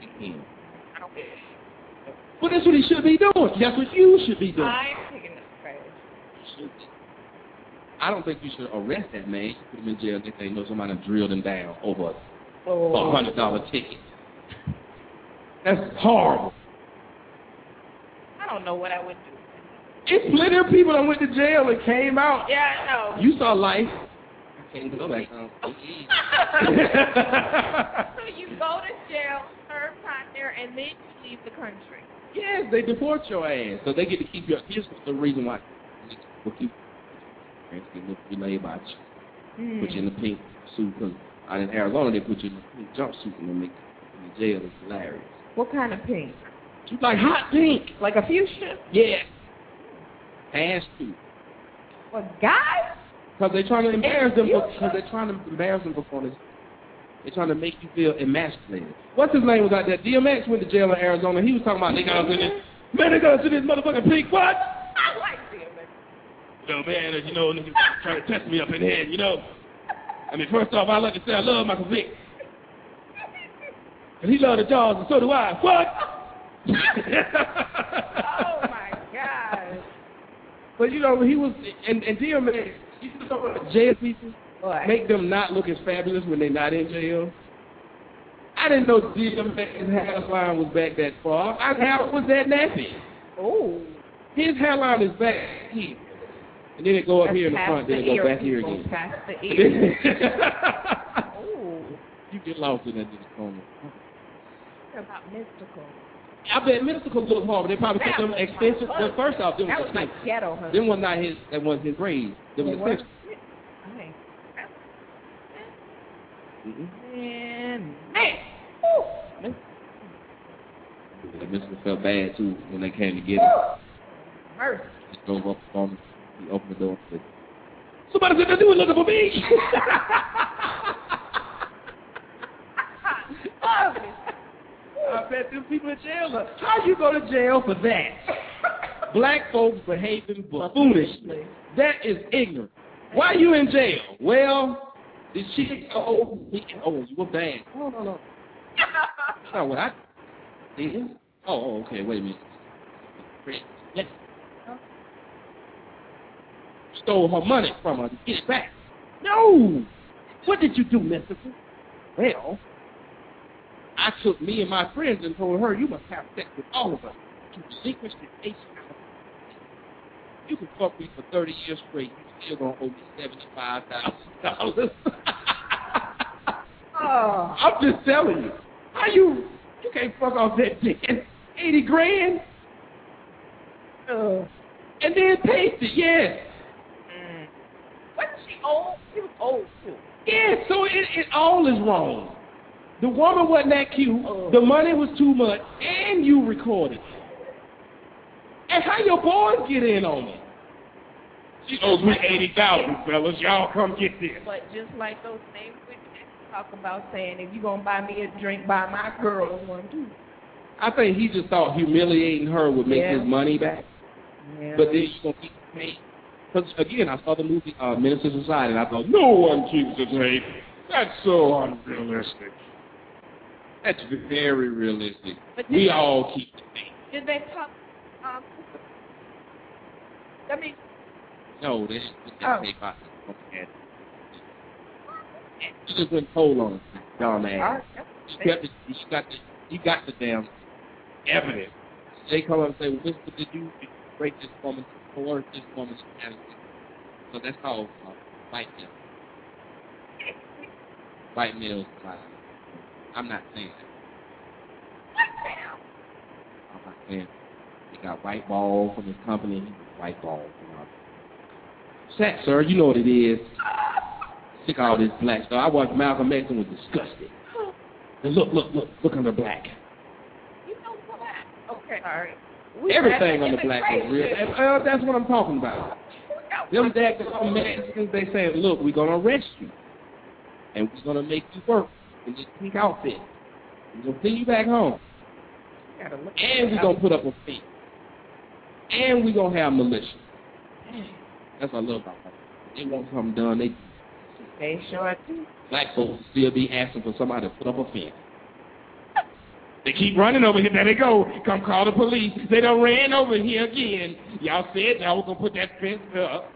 Well, that's what he should be doing. That's what you should be doing. I'm taking this trash. I don't think you should arrest that man. Put him in jail if they know somebody drilled him down over oh. a hundred dollar ticket. That's horrible. I don't know what I would do. It's plenty of people that went to jail and came out. Yeah, I know. You saw life. I can't go back home. So you go to jail, serve time there, and then you leave the country. Yes, they deport your ass. So they get to keep your. Here's the reason why. We'll keep you laid by you. Mm. Put you in the pink suit. Because out in Arizona, they put you in the pink jumpsuit and they make you in jail. It's hilarious. What kind of pink? You like hot pink. Like a fuchsia? Yeah. Ass too. For guys? Because they're trying to embarrass them. Because they're trying to embarrass them before this. They're trying to make you feel emasculated. What's his name was out there? D M X went to jail in Arizona. He was talking about they got us in this. Man, they got us in this motherfucking pink. What? I like D M X. Yo, man, you know, niggas trying to test me up in here, you know. I mean, first off, I like to say I love Michael Vick. And he loved the Jaws, and so do I. What? Oh, my God. But, you know, he was, and, and D M X, you know, jail people what? Make them not look as fabulous when they're not in jail. I didn't know D M X's hairline was back that far. I hair was that nappy. Oh. His hairline is back here. And then it go up That's here in the front, then it go back here again. Past the ear. Oh. You get lost in that little corner. About mystical. I bet mystical looks hard, but they probably took them expensive. The first off, them that was was like ghetto, huh? Them was not his. That was his grade. Them was expensive. Okay. Mm-hmm. Man, man. The mystical felt bad too when they came to get him. Mercy. He drove up on him. He opened the door and said, "Somebody said they were looking for me." I bet them people in jail. How you go to jail for that? Black folks behaving buffoonishly. That is ignorant. Why are you in jail? Well, did she? Oh, oh, you were bad. No, no, no. That's not what I did. Oh, oh, okay. Wait a minute. Yes. Stole her money from her to get it back. No. What did you do, mister? Well, I took me and my friends and told her, you must have sex with all of us to relinquish the nation. You can fuck me for thirty years straight. You still gonna owe me seventy-five thousand dollars. Oh, I'm just telling you. How you? You can't fuck off that dick. Eighty grand. Uh, and then paste it. Yes. Mm. Wasn't she old? She was old too. Yeah. So it it all is wrong. The woman wasn't that cute. Uh, the money was too much, and you recorded. And how your boys get in on it? She owes me eighty thousand, fellas. Y'all come get this. But just like those same witnesses talk about saying, if you gonna buy me a drink, buy my girl one too. I think he just thought humiliating her would make yeah. his money back. Yeah. But then you gonna keep paying. Because again, I saw the movie uh, Menace to Society, and I thought, no one keeps a tape. That's so unrealistic. That's very realistic. But we all keep the tape. Did they talk? Um, I mean. No, they didn't put that Oh. tape out. She just went cold on him, dumb ass. She kept it, she got the, you got the damn evidence. They come up and say, well, this what did you do to break this woman, coerce this woman's humanity? So that's called uh, white male. White male. I'm not saying that. I'm not saying he got white ball from his company, he was white ball from our Sack, sir, you know what it is. Sick of all this black stuff. I watched Malcolm X and was disgusted. And look, look, look, look under black. You know black. Okay, all right. We Everything had on the black is real. And, uh, that's what I'm talking about. Them daggone Mexicans, they say, look, we're going to arrest you. And we're going to make you work in this pink outfit. We're going to send you back home. And we're going to put up a fee. And we're going to have militia. That's what I love about that. They want something done. They, they sure do. Black folks still be asking for somebody to put up a fence. They keep running over here. There they go. Come call the police. They done ran over here again. Y'all said y'all was going to put that fence up.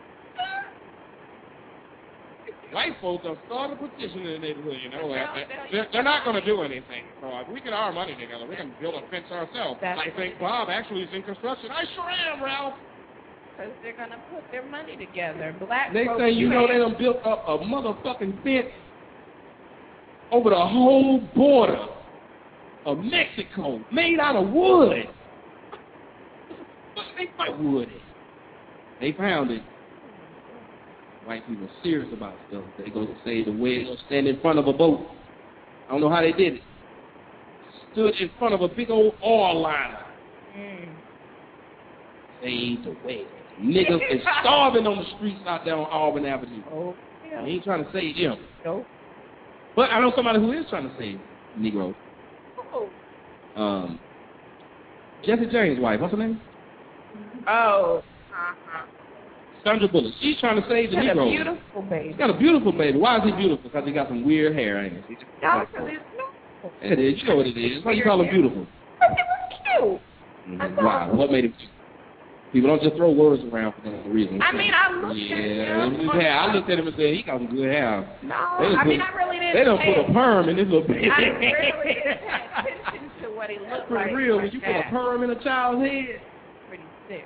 White folks are starting a petition in the neighborhood, you know. They're, they're not going to do anything. So if we get our money together, we can build a fence ourselves. That's I think Bob actually is in construction. I sure am, Ralph. Because they're going to put their money together. Black Next folks thing you know, they done built up a motherfucking fence over the whole border of Mexico, made out of wood. What they fight wood in? They found it. White people are serious about stuff. They go to save the whale, stand in front of a boat. I don't know how they did it. Stood in front of a big old oil liner. Mm. Save the whale. Niggas is starving on the streets out there on Auburn Avenue. Oh, yeah. He ain't trying to save them. Nope. But I know somebody who is trying to save Negroes. Oh. Um, Jesse James' wife, what's her name? Oh. Uh-huh. Sandra Bullock. She's trying to save the She's got Negroes. a beautiful baby. He's got a beautiful baby. Why is he beautiful? Because he got some weird hair, ain't he? No, because it's beautiful. It is. You know what it is. Why you call him beautiful? Because he was cute. Mm-hmm. Why? What made him cute? People don't just throw words around for no reason. I mean, I looked yeah, at him. Yeah, I looked at him and said, he got some good hair. No, I put, mean, I really didn't They don't pay put a perm in this little baby. I really didn't pay attention to what he looked For like. real, like when you that. put a perm in a child's head. Pretty sick.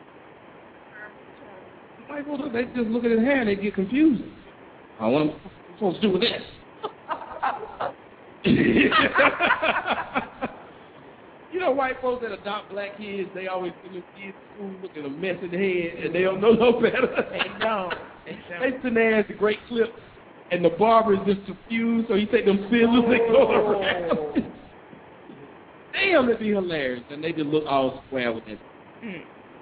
White folks, they just look at his hair and they get confused. I want him supposed to do with this. You know, white folks that adopt black kids, they always send their kids to school looking a mess in the head, and they don't know no better. They don't. They don't. They send their ass a great clip, and the barber is just confused, so he take them scissors and go around. Damn, it'd be hilarious, and they just look all square with that. Mm.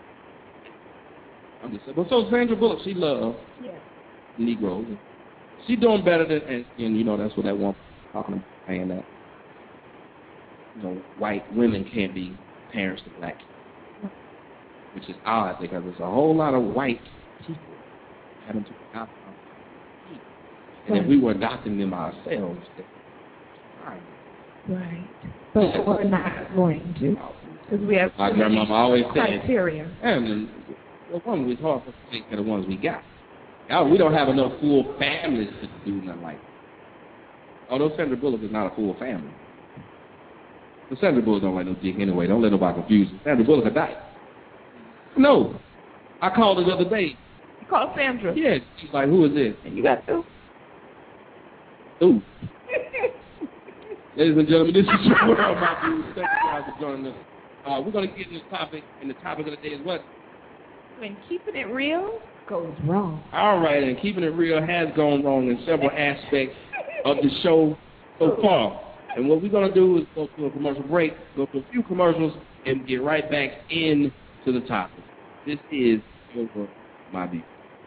I'm just saying. But so Sandra Bullock, she loves yeah. Negroes. She doing better than, and, and you know, that's what that one talking about, saying that. You know, white women can't be parents to black kids, which is odd because there's a whole lot of white people having to adopt them. And if we were adopting them ourselves, right. Right. But we're not going to. Because we have my grandmama always said, criteria. And the ones we hard for to take are the ones we got. Now, we don't have enough full families to do nothing like that. Although Sandra Bullock is not a full family. The Sandra Bullock don't like no dick anyway. Don't let nobody confuse you. Sandra Bullock a dyke. No. I called her the other day. You called Sandra? Yeah. She's like, who is this? And you got two? Two. Ladies and gentlemen, this is your world, my dude. Thank you guys for joining us. Uh, we're going to get in this topic, and the topic of the day is what? When keeping it real goes wrong. All right, and keeping it real has gone wrong in several aspects of the show so far. And what we're going to do is go to a commercial break, go to a few commercials, and get right back into the topic. This is Over My Beef.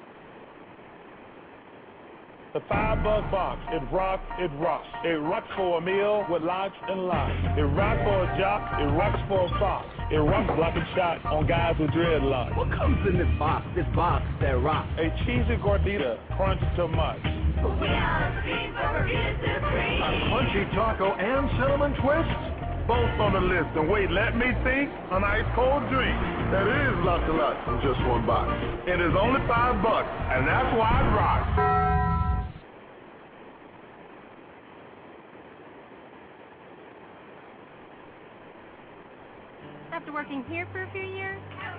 The five-buck box, it rocks, it rocks. It rocks for a meal with lots and lots. It rocks for a jock, it rocks for a fox. It rocks like a shot on guys with dreadlocks. What comes in this box, this box that rocks? A cheesy gordita, crunch too much. We are Beef Burgers Supreme. A crunchy taco and cinnamon twist? Both on the list, and wait, let me think, an ice cold drink. That is lots and lots in just one box. It is only five bucks, and that's why it rocks. After working here for a few years,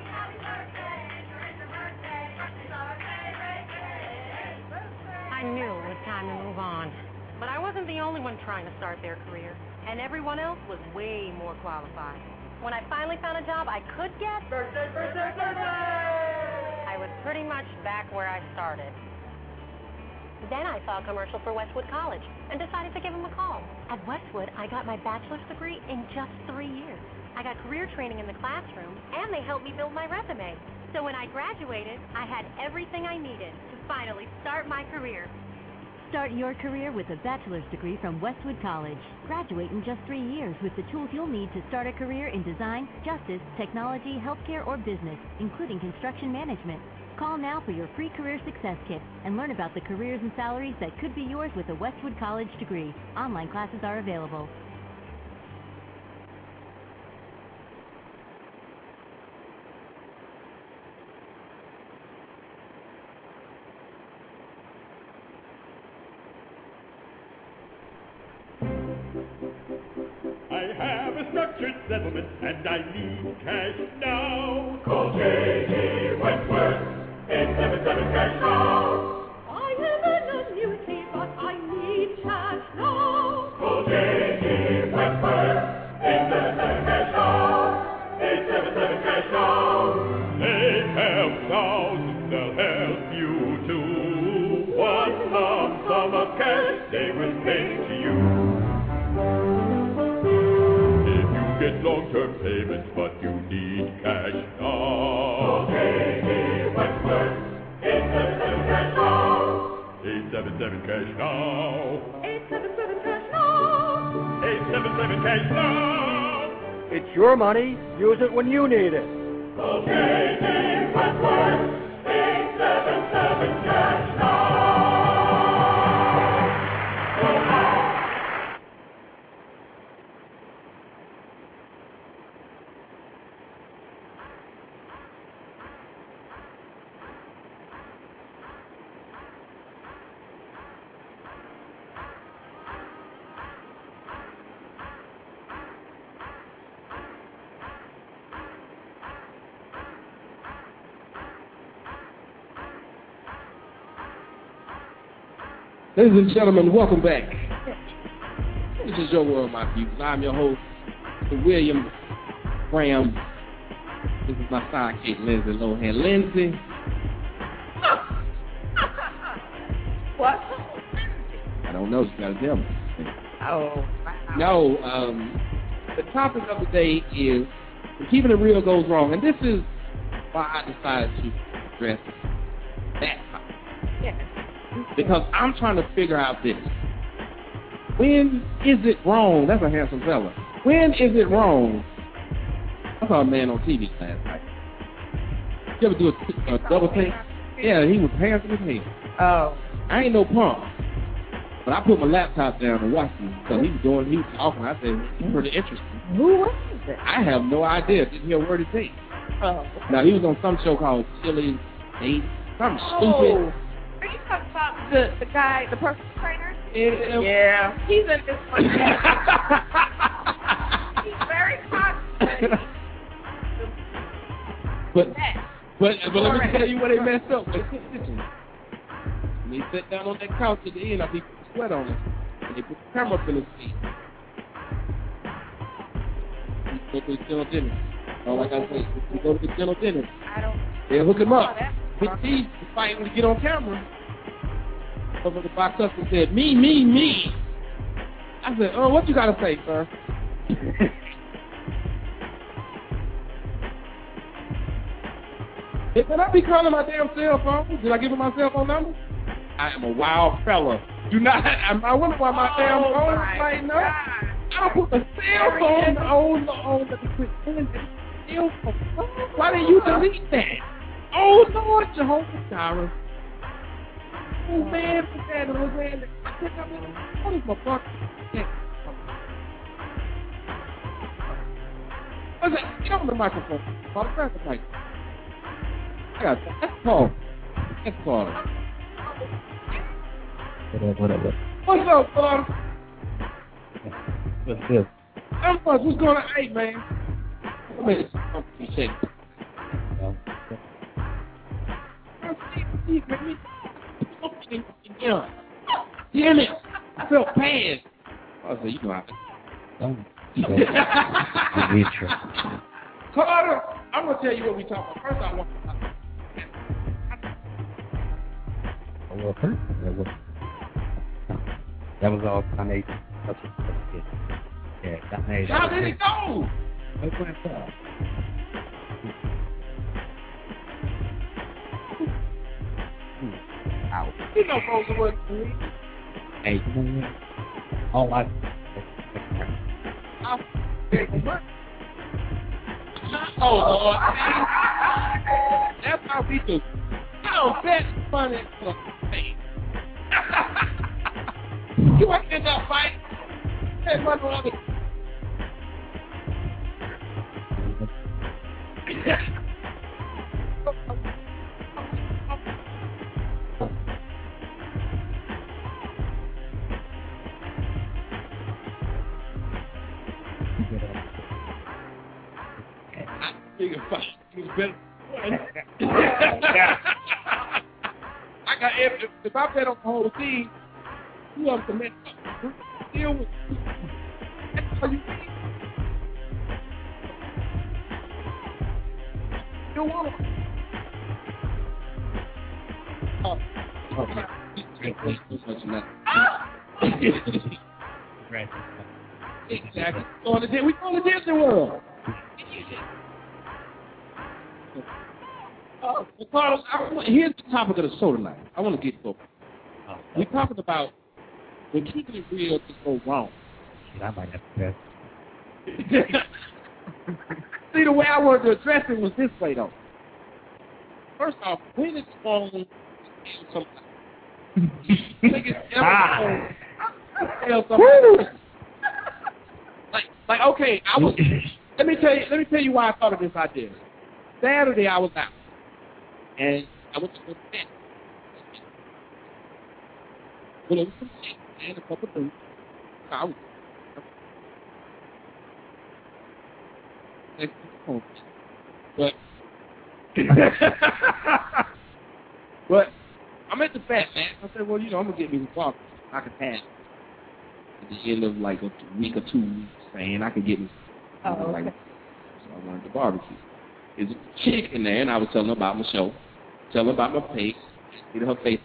I knew it was time to move on. But I wasn't the only one trying to start their career, and everyone else was way more qualified. When I finally found a job I could get, birthday, birthday, birthday! I was pretty much back where I started. Then I saw a commercial for Westwood College and decided to give them a call. At Westwood, I got my bachelor's degree in just three years. I got career training in the classroom, and they helped me build my resume. So when I graduated, I had everything I needed to finally start my career. Start your career with a bachelor's degree from Westwood College. Graduate in just three years with the tools you'll need to start a career in design, justice, technology, healthcare, or business, including construction management. Call now for your free career success kit and learn about the careers and salaries that could be yours with a Westwood College degree. Online classes are available. I have a structured settlement and I need cash now. Call J D Wentworth, eight seven seven cash now. I have an annuity, but I need cash now. Call J D Wentworth, eight seven seven cash now. eight seven seven cash now. They have thousands, they'll help you too. One lump sum of cash they will pay to you. Get long-term payments, but you need cash now. J D Wentworth, eight seven seven cash now. eight seven seven cash now. eight seven seven cash now. eight seven seven cash now. It's your money. Use it when you need it. J D Wentworth, eight seven seven cash now. Ladies and gentlemen, welcome back. This is Your World, My People. I'm your host, William Graham. This is my sidekick, Lindsay Lohan. Lindsay. What? I don't know. She got to tell me. Oh. No, um, the topic of the day is when keeping it real goes wrong. And this is why I decided to address that topic. Yeah. Because I'm trying to figure out this. When is it wrong? That's a handsome fella. When is it wrong? I saw a man on T V last night. You ever do a, a double take? Yeah, he was handsome as hell. Oh. I ain't no punk. But I put my laptop down and watched him. So he was doing, he was talking. I said, it's pretty interesting. Who was it? I have no idea. Didn't hear a word he said. Oh. Now, he was on some show called Chili Date. Something Oh. stupid. Are you talking about the, the guy, the personal trainer? Yeah. Yeah. He's in this one. He's very confident. But, but, but let me tell you what they messed up with. When he sat down on that couch at the end, I think he put sweat on him. And they put the camera up in his feet. He go to the dental dentist. Oh, like I said, he go to the dental dentist. I don't. They'll hook him up. Oh, His teeth was fighting to get on camera. Over the box up and said, me, me, me. I said, oh, what you got to say, sir? Did I be calling my damn cell phone? Did I give him my cell phone number? I am a wild fella. Do not. I wonder why my oh damn phone my is lighting up. God. I put the cell phone on the on the cell phone. Why didn't you delete that? Oh Lord, Jehovah Jireh. Oh man, for that was man. What is my fuck? What's that? Get on the microphone. I'll grab the mic. I got that. That's Paul. That's Paul. Whatever, whatever. What's up, Paul? What's this? I'm much. What's going on? Hey, man. Come here. Come shit. Yeah. Damn it. I felt bad. I said, you know how to. Carter, I'm going to tell you what we talk about. First, I want to talk about. Well, first, that was, that was all Kanye. That's what, yeah, Kanye. How did it go? What's going on? Ow. You know Rosa wasn't free. Hey, you know what? All I... I'll Oh, Lord. That's how we do. Oh, that's funny. You want to end up fighting? Hey, one brother. Nigga fight. He's better. I got if, if I bet on the whole team, you have to make deal with. That's how you think. You want to. Oh. Okay. Right. Exactly. Going to we going to Disney World. Oh, Carlos, I, here's the topic of the show tonight. I want to get to it. Oh, We're talking about when keeping it real to go wrong. I might have to bet. See, the way I wanted to address it was this way, though. First off, when it's wrong to kill somebody, think it's ever wrong to tell somebody. Like, like, okay, I was. let me tell you. Let me tell you why I thought of this idea. Saturday, I was out. And I went to go to bed. Well, it was some shit and a couple of things. I was but but I'm at the fat man. I said, well, you know, I'm gonna get me some coffee. I can pass at the end of like a week or two weeks, saying I could get me. Oh, okay. Like, so I wanted to barbecue. There's a chick in there, and I was telling her about my show, telling her about my face, see her face.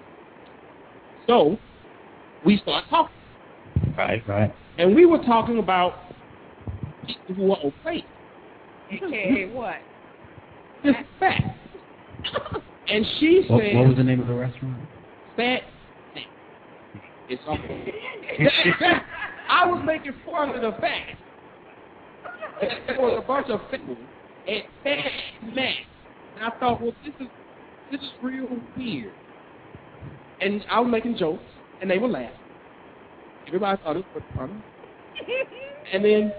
So we start talking. Right, right. And we were talking about people who are opaque. Hey, what? Just fat. And she what, said... What was the name of the restaurant? Fat. It's all... I was making fun of the fat. There was a bunch of fat and fat men. And I thought, well, this is this is real weird. And I was making jokes, and they were laughing. Everybody thought it was funny. And then,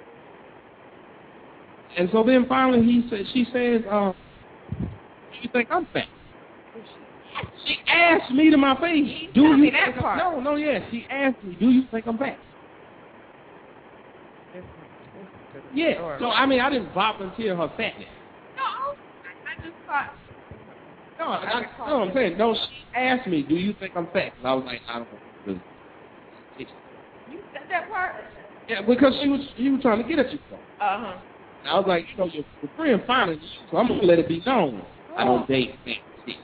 and so then finally he said, she says, uh, do you think I'm fat? She asked me to my face, do you think I'm fat? No, no, yes. She asked me, do you think I'm fat? Yeah. So, I mean, I didn't volunteer her fatness. No, I just thought. No, I, I, no, I'm saying, no, she asked me, do you think I'm fat? And I was like, I don't know. You said that part? Yeah, because she was she was trying to get at you. Uh-huh. And I was like, you know, your, your friend finally, so I'm going to let it be known. Oh. I don't date fat chicks.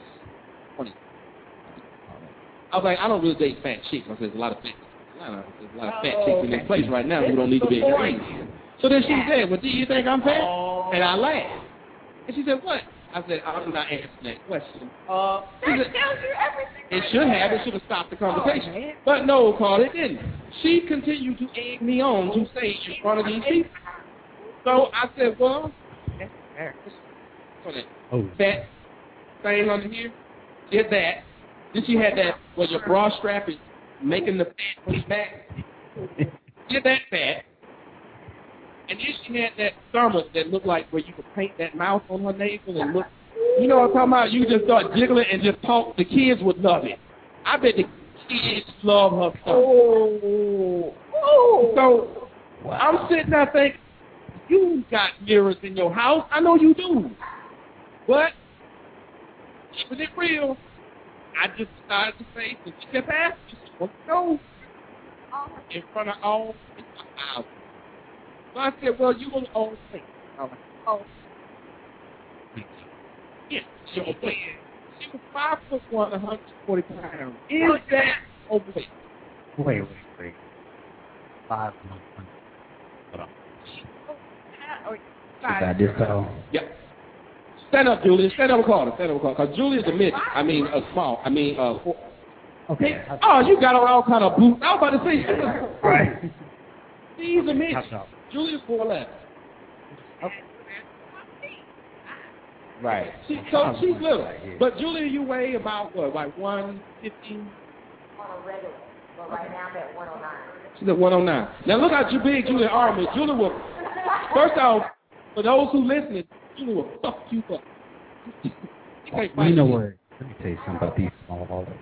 I was like, I don't really date fat chicks. I said, there's a lot of fat, a lot of, there's a lot of fat oh, chicks okay. in this place right now who don't need to be encouraged. So then she said, well, do you think I'm fat? Oh. And I laughed. And she said, what? I said, I'm not answering that question. Uh, she that said, tells you everything. It should have. It should have stopped the conversation. Oh, but no, Carl, it didn't. She continued to egg me on to say in front of these people. So I said, well, oh. fat thing under here, did that. Then she had that, where your bra strap is making the fat push back. Did that fat. And then she had that thermos that looked like where you could paint that mouth on her navel and look. You know what I'm talking about? You just start jiggling and just talk. The kids would love it. I bet the kids love her stuff. Oh. Oh. So wow. I'm sitting there thinking, you got mirrors in your house. I know you do. But, keeping it real, I just decided to say, since she kept asking, she wants to go in front of all the house. So I said, well, you will always think. I was like, oh. Yeah, she was She was five foot one, one hundred forty pounds. Is that overweight? Wait, wait, wait. Five months. Hold on. About this tall. Yeah. Stand up, Julia. Stand up and call her. Stand up and call her. Because Julia's a midget. I mean, a small. I mean, uh. Four. Okay. Oh, you got on all kind of boots. I was about to say. Right. She's a midget. Julia's four eleven. Okay. Right. She, so she's little. But Julia, you weigh about what, like one fifteen? On a regular. But right now I'm at one oh nine. She's at one oh nine. Now look how big Julia arm is. Julia will, first off, for those who listening, Julia will fuck you up. You know what? Let me tell you something about these small ballers.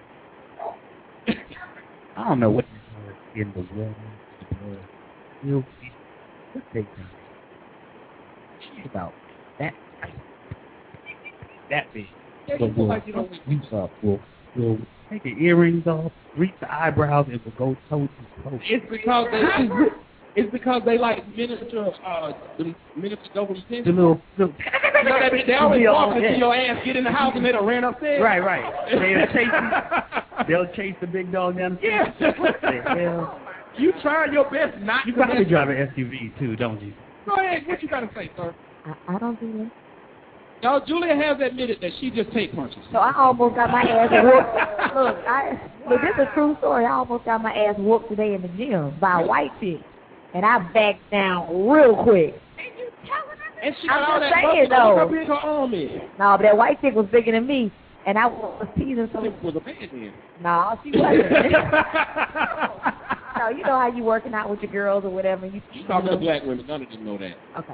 I don't know what in the world. You'll take them. She's about that height. That big. Yeah, But we'll like you don't use up. We'll, we'll take the earrings off, reach the eyebrows, and we'll go toe to toe. It's because they it's because they like miniature uh the miniature double pins. The little, little you know, they, they always walk until your ass get in the house and they done ran upstairs. Right, right. They'll chase you. They'll chase the big dog down the yeah. What the hell? You try your best not you to. You probably drive an S U V too, don't you? Go ahead. What you got to say, sir? I, I don't do that. No, Julia has admitted that she just take punches. So I almost got my ass whooped. Look, I, look, this is a true story. I almost got my ass whooped today in the gym by a white chick. And I backed down real quick. And she I'm got all just that saying, muscle. though. Look how big her arm is. No, but that white chick was bigger than me. And I was teasing some. She was a man then. No, she wasn't. No, you know how you working out with your girls or whatever. You, You talking to black women. None of them know that. Okay.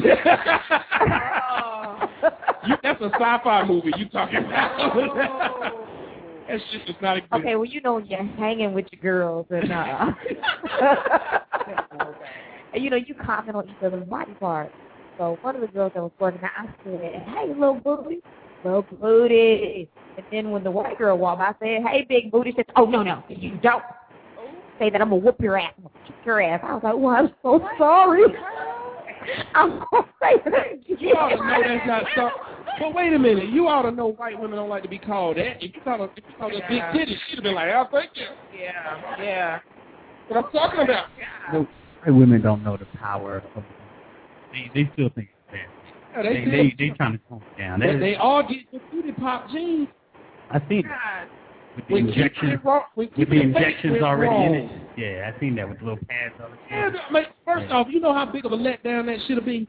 you, that's a sci-fi movie you talking about. That shit is not a good. Okay, well, you know when you're hanging with your girls and, uh, and you know, you comment on each other's body parts. So one of the girls that was working out, I said, hey, little booty, little booty. And then when the white girl walked by, I said, hey, big booty. She said, oh, no, no, you don't. Say that I'm going to whoop your ass. I'm going to kick your ass. I was like, well, I'm so sorry. I'm going to say that. You ought to know that's not so. But wait a minute. You ought to know white women don't like to be called that. If you called her, if you called her big titties, she'd have been like, oh, thank you. Yeah, yeah. What I'm talking about. No, white women don't know the power of They, they still think it's bad. Yeah, they, they, they, they, they trying to tone it down. They, they all get the booty pop jeans. I seen that. With the When injections, wrong, when with the your injections face already wrong. in it. Yeah, I seen that with little pads on it. Yeah, I mean, first Yeah. off, you know how big of a letdown that should have been?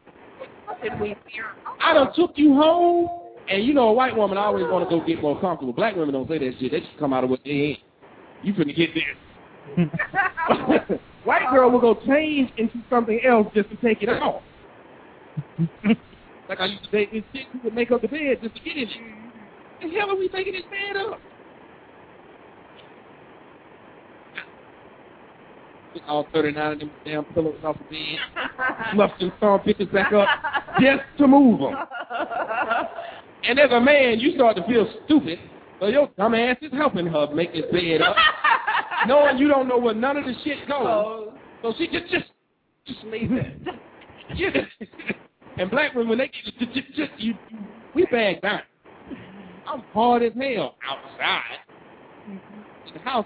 I done took you home, and you know a white woman always want to go get more comfortable. Black women don't say that shit. They just come out of what they ain't. You finna get this. White girl will go change into something else just to take it off. Like I used to date this chick who would make up the bed just to get in it. The hell are we making this bed up? Took all thirty-nine of them damn pillows off the bed, fluffed and saw pictures back up just to move them. And as a man, you start to feel stupid, so your dumb ass is helping her make this bed up, knowing you don't know where none of the shit goes. So she just, just, just leave it. And black women, they just, just, just, just you, you, we bag down. I'm hard as hell outside. In the house,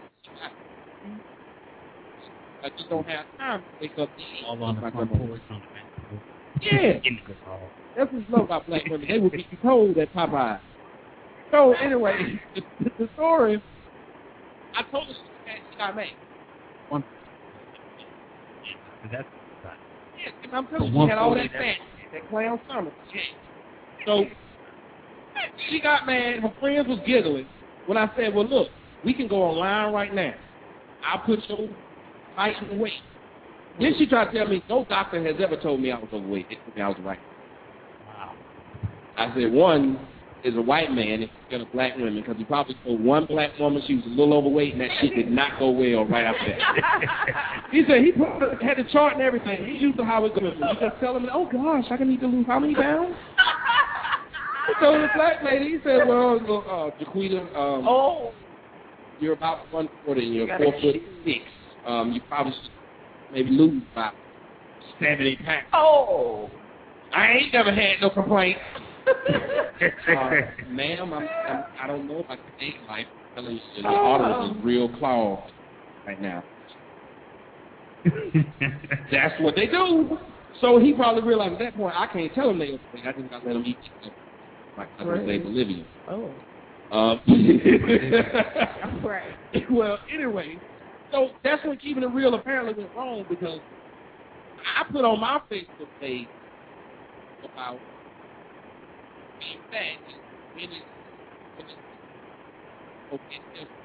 I just don't have time to wake up and all on the front porch, on the back porch. Yeah. That's what's love about black women. They would be cold at Popeye. So anyway, the, the story, I told her she got made. One. That's yeah, I'm telling you, she had all that fat, that clown stomach. Yeah. So she got mad. Her friends was giggling when I said, well, look, we can go online right now. I'll put your height and weight. Then she tried to tell me, no doctor has ever told me I was overweight. They told me I was right. Wow. I said, one is a white man and a black woman, because he probably told one black woman she was a little overweight, and that shit did not go well right after that. He said he put, had the chart and everything. He used to how it goes. You just tell him, oh, gosh, I can need to lose how many pounds? He told the black lady, he said, well, look, uh, Jaquita, um, oh. you're about one forty and you're four foot six. Um, you probably should maybe lose about seventy pounds. Oh, I ain't never had no complaints. uh, ma'am, I'm, I'm, I don't know if I can take life. I'm telling you, the arteries is real clogged right now. That's what they do. So he probably realized at that point, I can't tell him they were fake. I just got to let him eat it. Like I was say, Bolivia. Oh. Um, right. Well, anyway, so that's when keeping it real apparently went wrong because I put on my Facebook page about being fat when it, when it, okay,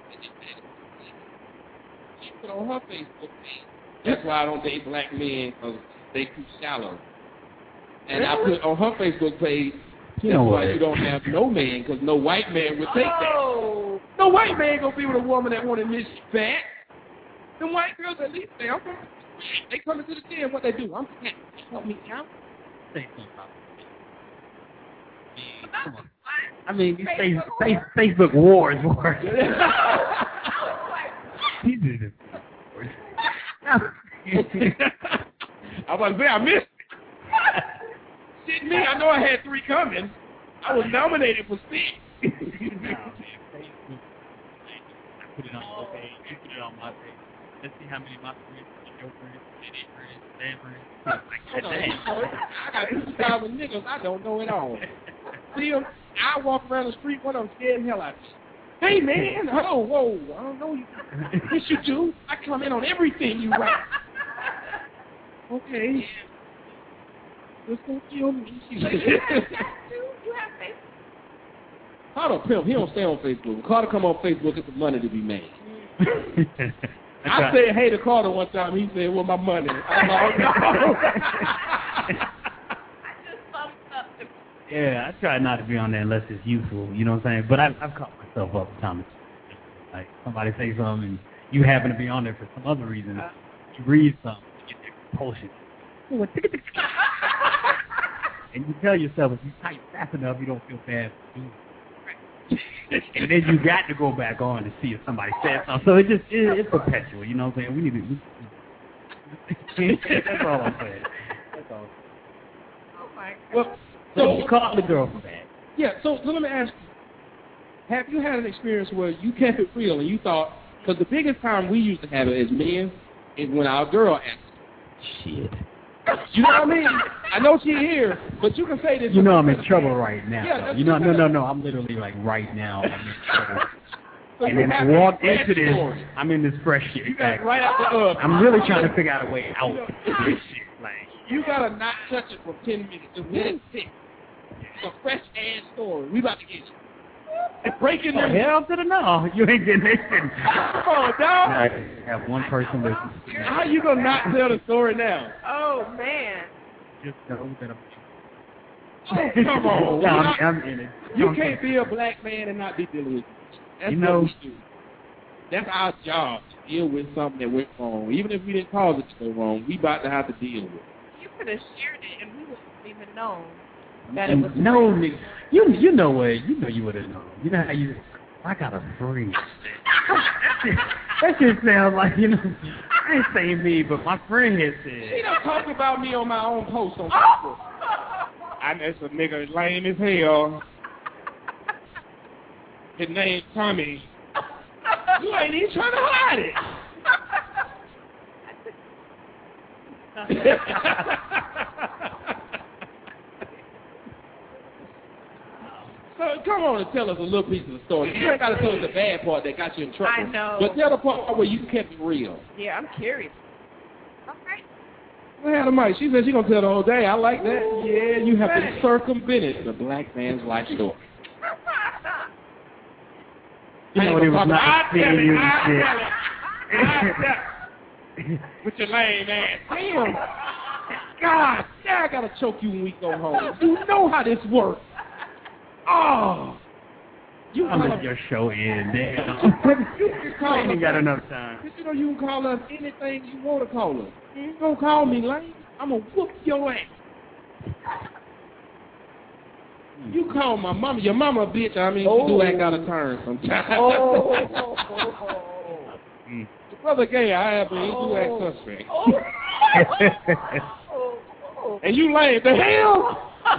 she put on her Facebook page. That's why I don't date black men because they too shallow. And I put on her Facebook page. That's No why way. you don't have no man, because no white man would take Oh. that. No white man gonna be with a woman that wanted Miss Fat. The white girls at least they, I'm from, they come into the gym. What they do? I'm fat. Help me out. Say something about it. Come on. I mean, these face, face, Facebook wars were. These are the I was about to say I missed it. Shit me, I know I had three coming. I was nominated for six. I put it on your page. You put it on my page. Let's see how many of my friends, your friends, their friends, their friends. Hold on. I got two thousand niggas I don't know at all. See them? I walk around the street, one of them scared the hell out of me. Hey man, oh, whoa, I don't know you. Yes you do. I comment on everything you write. Okay. Just don't kill me. You have Facebook? Carter pimp, he don't stay on Facebook. When Carter come on Facebook, it's the money to be made. I said hey to Carter one time, he said, well, my money. I'm like, no. Yeah, I try not to be on there unless it's useful, you know what I'm saying? But I've, I've caught myself up time. Like, somebody say something, and you happen to be on there for some other reason. You read something, you get compulsion. And you tell yourself, if you type fast enough, you don't feel bad. And then you got to go back on to see if somebody said something. So it just, it, it's perpetual, you know what I'm saying? We need to, that's all I'm saying. That's all. Oh, my God. Well, So, so you called the girl for that. Yeah, so, so let me ask you, have you had an experience where you kept it real and you thought, because the biggest time we used to have it as men is when our girl asked. Shit. You know what I mean? I know she's here, but you can say this. You know I'm in trouble right now. Yeah, though. You know, no, no, no. I'm literally like right now. I'm in trouble. So and you then have I walk that into this. story. I'm in this fresh shit. You got Like, right out the oven. I'm really trying to figure out a way out of this shit. Like, You gotta not touch it for ten minutes. Just let it sit. It's a fresh ass story. We about to get you. Breaking oh, news. hell to the no. You ain't getting this shit. Come on, dog. I have one person listen. How you gonna not tell the story now? Oh, man. Just know that I'm. Oh, come on. No, I'm, I'm in it. You I'm, can't be a black man and not be dealing with it. That's You know- what we do. That's our job, to deal with something that went wrong. Even if we didn't cause it to go wrong, we about to have to deal with it. You could have shared it, and we wouldn't even known that it was no, nigga. You you know what? You know you would have known. You know how you. I got a friend. That shit sounds like, you know. I ain't saying me, but my friend had said. She done talked about me on my own post on Facebook. I know some nigga lame as hell. His name's Tommy. You ain't even trying to hide it. So come on and tell us a little piece of the story. You ain't got to tell us the bad part that got you in trouble. I know. But tell the part where you kept it real. Yeah, I'm curious. Okay. Well, had a mic. She said she gonna tell the whole day. I like that. Yeah, you have to circumvent it. The black man's life story. You know, it was not I seeing tell it. you I and shit. tell it. I tell it. With your lame ass. Damn. God, yeah, I gotta choke you when we go home. You know how this works. Oh. You I'm call let us- your show end. Damn. You can call I ain't us- got enough time. But you know you can call us anything you want to call us. You don't call me lame. I'm gonna whoop your ass. You call my mama, your mama a bitch. I mean, Oh. you do act out of turn sometimes. Oh. Your brother gay, I have, but he do act suspect. And you lame. The hell?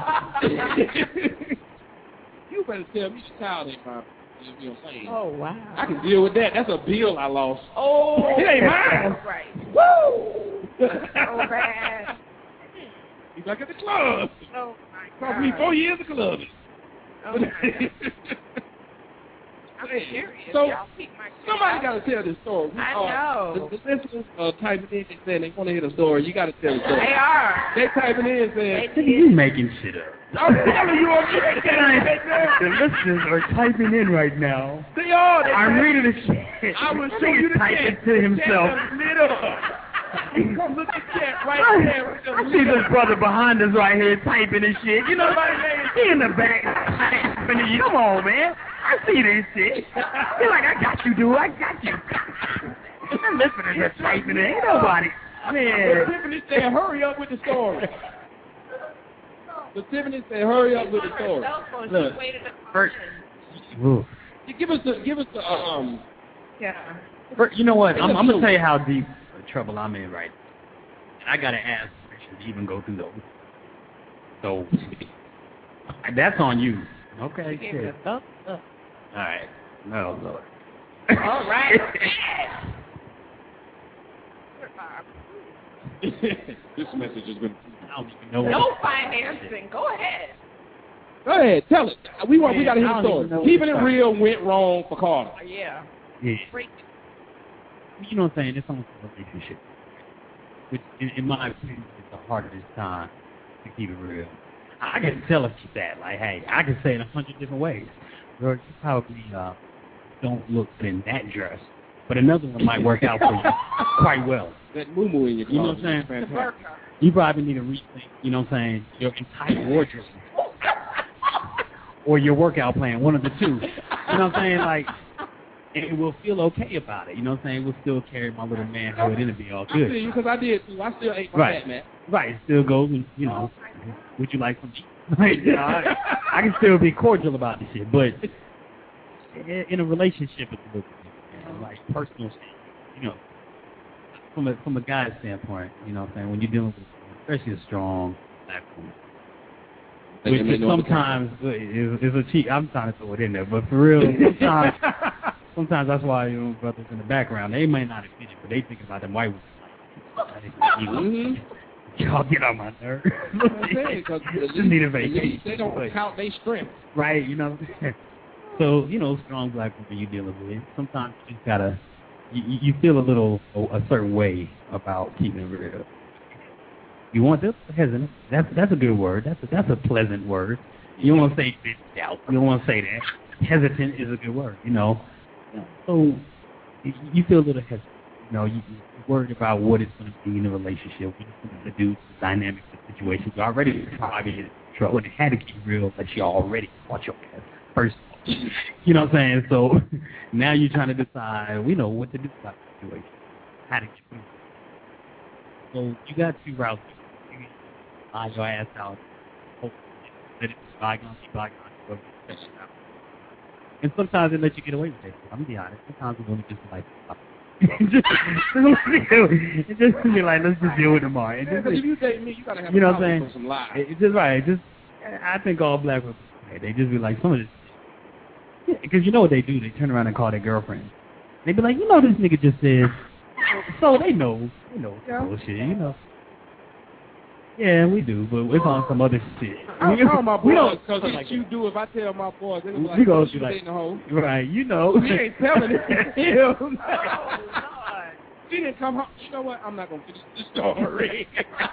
You better tell me your child ain't my. You know what I'm saying? Oh, wow. I can deal with that. That's a bill I lost. Oh. It ain't mine. Right. Woo! So bad. He's back at the club. Oh, my Cost me four years of club. Oh, my I'm serious. So, Y'all pique my somebody got to tell this story. I uh, know. The, the listeners uh, typing in and saying they want to hear the story. You got to tell the story. They are. They typing in and saying, You making shit up. I'm telling you, I'm The listeners are typing in right now. They are. They I'm typing. reading the shit. I will show you the typing chat. to himself. Chat lit up. You come look at the chat right there. I see this brother behind us right here typing and shit. You know, he in the back. Come on, man. I see this shit. You're like, I got you, dude. I got you. I'm listening to typing. Ain't nobody. Man. Tiffany said, hurry up with the story. The Tiffany said, hurry up with the story. Look, first, ooh. Give us the, give us the, um. Yeah. First, you know what? I'm, I'm gonna tell you how deep trouble I'm in right now. And I gotta ask permission to even go through those. So that's on you. Okay. Shit. All right. No, Lord. All right. This message has been. I don't even know. No financing. Go ahead. Go ahead, tell it. We want. We got to hear I the don't story. even know Keeping it what real went wrong for Carter. Oh, yeah. Yeah. Freak. You know what I'm saying? It's almost a relationship. Which, in, in my opinion, is the hardest time to keep it real. I can tell if she's that. Like, hey, I can say it a hundred different ways. Girl, you probably uh, don't look good in that dress, but another one might work out for you quite well. That moo-moo in your You know what I'm saying? You probably need to rethink, you know what I'm saying, your entire wardrobe. Or your workout plan, one of the two. You know what I'm saying? Like, and it will feel okay about it. You know what I'm saying? We'll still carry my little manhood and it'll be all good. I see you because I did too. I still ate my Right. fat, man. Right. It still goes, and, you know, would you like some meat? Like, you know, I, I can still be cordial about this shit, but in, in a relationship, it's a little different, man. Like, personal shit, you know. From a from a guy's standpoint, you know what I'm saying, when you're dealing with, especially a strong black woman, which is sometimes is, is a cheat. I'm trying to throw it in there, but for real, sometimes, sometimes that's why, you know, brothers in the background, they may not admit it, but they think about them white women. Mm-hmm. Y'all get on my nerves. Just need a vacation. They don't count their strength. Right, you know. So, you know, strong black women you're dealing with, sometimes you just gotta, you, you feel a little, a certain way about keeping it real. You want this? Hesitant. That's that's a good word. That's a, that's a pleasant word. You don't want to say bitch out. You don't want to say that. Hesitant is a good word, you know. So you, you feel a little hesitant. You know, you, you're worried about what it's going to be in a relationship, what it's going to do, the dynamics of the situation. You're already probably in trouble, and it had to get real, but you already caught your ass first. You know what I'm saying? So now you're trying to decide, we know what to do about the situation. How to get through it. So you got two routes. You can lie your ass out, hope that it's bygones, be bygones, go get it out. And sometimes they let you get away with it. I'm going to be honest. Sometimes we want to just like, just, just, just be like, let's just deal with them all. And Yeah, just, but if you date me, you got to have you know a what I'm saying? for some lies. It's just right. Just, I think all black women, they just be like, some of this, because you know what they do? They turn around and call their girlfriend. They be like, you know, this nigga just said. So they know, they know Yeah. bullshit, you know. Yeah, we do, but it's on some other shit. I'm telling my we boys, don't because if like you do, if I tell my boys, they're gonna be like, we go oh, be you like, dating a hoe. right, you know. We ain't telling it to him. She didn't come home. You know what? I'm not going to finish the story.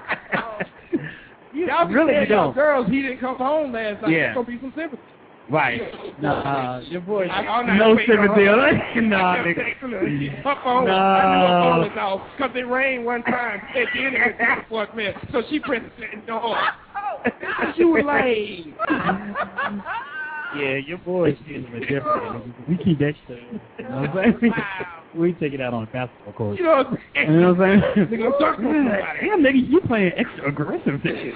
You Y'all be really telling you y'all don't. girls he didn't come home last night. Yeah. There's going to be some sympathy. Right. Nah, your boy, I- I'm not no waiting on sympathy. her. Nah, I kept nigga. texting her. Her phone, No. I knew her phone was off because it rained one time at the end of the fourth man. So she pressed the door. She was like, Yeah, your boy's feeling a bit different. We keep that shit. You know what I'm saying? We take it out on the basketball court. you know what I'm saying? You know what I'm saying? Nigga, I'm talking to somebody. Yeah, nigga, you playing extra aggressive today.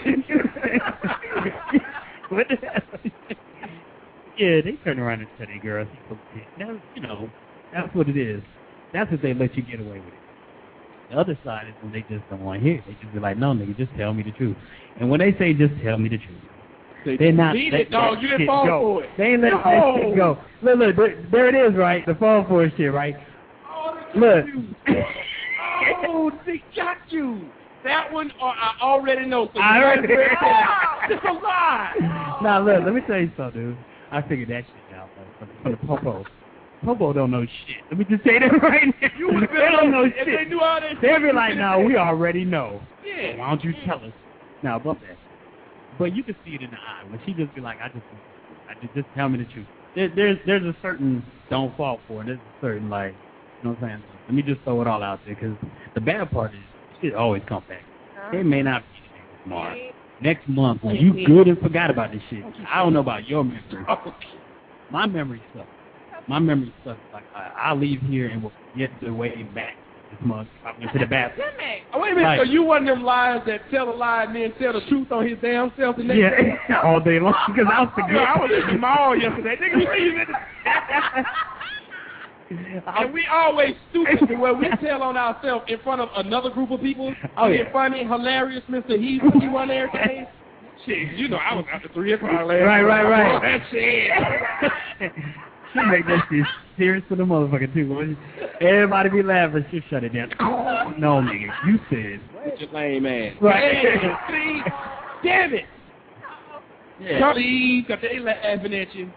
What the hell? Yeah, they turn around and tell their girls, that's, you know, that's what it is. That's if they let you get away with it. The other side is when they just don't want to hear it. They just be like, no, nigga, just tell me the truth. And when they say just tell me the truth, They they're not. need They, it, dog. You didn't shit fall go. for it. They ain't letting No. that shit go. Look, look, there, there it is, right? The fall for it shit, right? Oh, Look. oh, they got you. that one or I already know. So I already know. It's a lie. Now look, let me tell you something, dude. I figured that shit out like, from the Popo. Popo don't know shit. Let me just say that right now. You they don't know if shit. They knew all that They'll shit, be like, no, we already know. Yeah. So why don't you tell us? Now, above that. But you can see it in the eye when she just be like, I just, I just, just tell me the truth. There, there's, there's a certain don't fall for it. There's a certain like, you know what I'm saying? Let me just throw it all out there because the bad part is shit always come back. Uh-huh. It may not be tomorrow. Next month, when you good and forgot about this shit, I don't know about your memory. My memory sucks. My memory sucks. Like I, I'll leave here and we'll get the way back this month. I went to the bathroom. Oh, wait a minute. Like, so you one of them liars that tell a lie and then tell the truth on his damn self the next yeah, day? all day long because I was forgetting. I was at the mall yesterday. Nigga, you see that? And we always stupid to where we tell on ourselves in front of another group of people. Oh, yeah. Funny, hilarious, Mister Heath, he run everything. Shit, you know, I was out to three o'clock last Right, right, right. That shit. She make that shit serious to the motherfucker too. Everybody be laughing, she shut it down. No, nigga, you said. What your lame ass. Right. Hey, see? Damn it. Yeah. Please, because they laughing at you.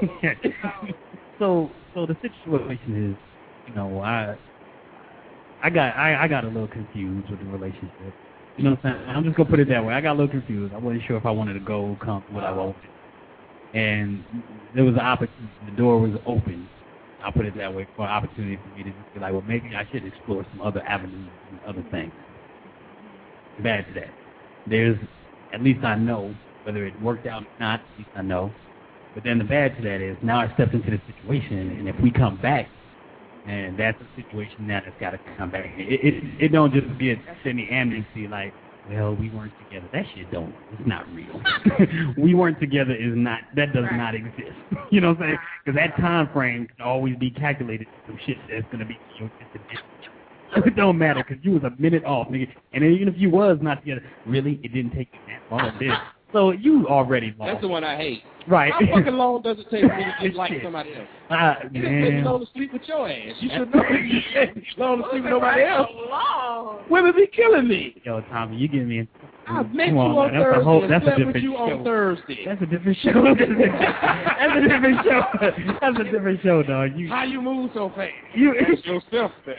so, so the situation is, you know, I, I got, I, I got a little confused with the relationship. You know what I'm saying? I'm just gonna put it that way. I got a little confused. I wasn't sure if I wanted to go, come, what I wanted. And there was an opportunity. The door was open. I'll put it that way, for an opportunity for me to just be like, well, maybe I should explore some other avenues and other things. Bad to that. There's, at least I know, whether it worked out or not, at least I know. But then the bad to that is, now I stepped into the situation, and if we come back, and that's a situation now that's got to come back. It, it it don't just be a semi amnesty like, well, we weren't together. That shit don't, it's not real. We weren't together is not, that does not exist. You know what I'm saying? Because that time frame can always be calculated to some shit that's going to be, you know, just a different. It don't matter because you was a minute off, nigga. And even if you was not together, really, it didn't take you that long, did it? So you already lost. That's the one I hate. Right. How fucking long does it take for me to just like Shit. somebody else? Uh, You didn't take me man. long to sleep with your ass. You should know. You should long to sleep with nobody else. Long. Women be killing me. Yo, Tommy, you give me. I met Come you on, on man. That's a Thursday whole- and that's a slept with different you show. on Thursday. That's a different show. That's a different show. That's a different show, dog. You, How you move so fast? You, That's yourself there.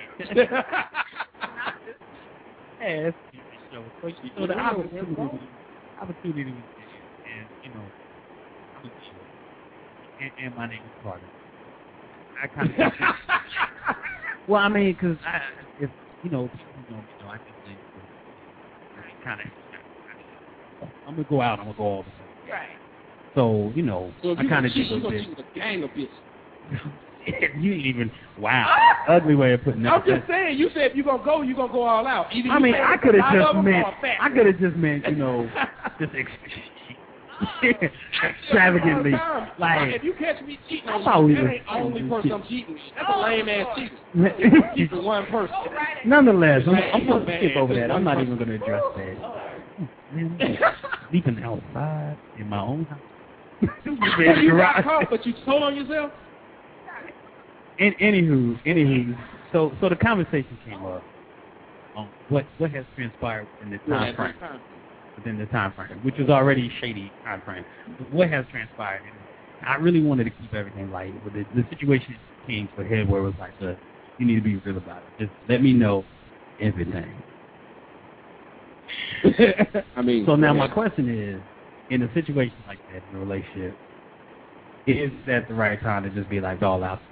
Hey, that's a different show. So, you know, the opportunity, opportunity was there, and you know, I was sure. And, and my name is Carter. I kind of. Well, I mean, because I, if you know, people know, you know, I just think I kind of. I'm gonna go out. I'm gonna go all the way. Right. So you know, So if I you kind of cheat, just you a gonna bit. cheat with a gang of bitches. You ain't even wow. Ugly way of putting that. I'm just saying. You said if you gonna go, you gonna go all out. Either I you mean, pay I for could a have lot of just them meant. or a fat I could have just meant, you know, just ex- extravagantly. Like, if you catch me cheating I on thought you, we that was ain't the only cheating. person I'm cheating with. That's a lame ass cheater. Cheat with one person. nonetheless, I'm, Man, I'm gonna man, skip over just that. I'm one not person. even gonna address that. Man, sleeping outside in my own house. Well, you got caught, but you told on yourself. In, anywho, anywho, so so the conversation came up on what what has transpired in the Yeah, time frame, time. within the time frame, which was already shady time frame. But what has transpired? And I really wanted to keep everything light, but the, the situation came to a head where it was like, look, you need to be real about it. Just let me know everything. I mean, so now yeah. my question is, in a situation like that, in a relationship, is that the right time to just be like all out?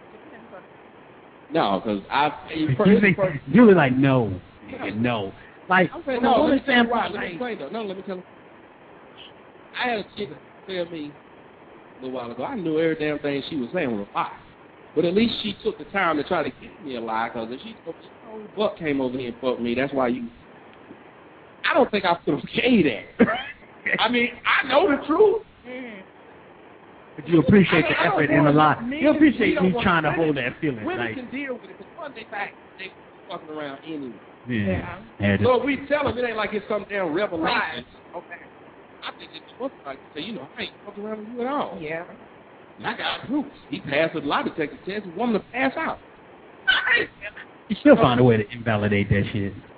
No, because I. You think, you were like, no, nigga, no. Like, I'm saying, from a no, let woman's me tell you standpoint, why. Let me like, explain though. No, let me tell you. I had a chick tell me a little while ago. I knew every damn thing she was saying was a lie. But at least she took the time to try to give me a lie, because if she told me, oh, Buck came over here and fucked me, that's why you. I don't think I could okay that. I mean, I know the truth. but you appreciate the I don't effort in the lie. want- You appreciate men me don't trying to want- hold that feeling. Women Like, can deal with it, because one, they back, they fucking around anyway. yeah. yeah. So if we tell them, it ain't like it's some damn revelation. Okay. I think it's what's like to say, you know, I ain't fucking around with you at all. Yeah. And I got proof. He passed a lie detector test. A woman to pass out. You still find a way to invalidate that shit.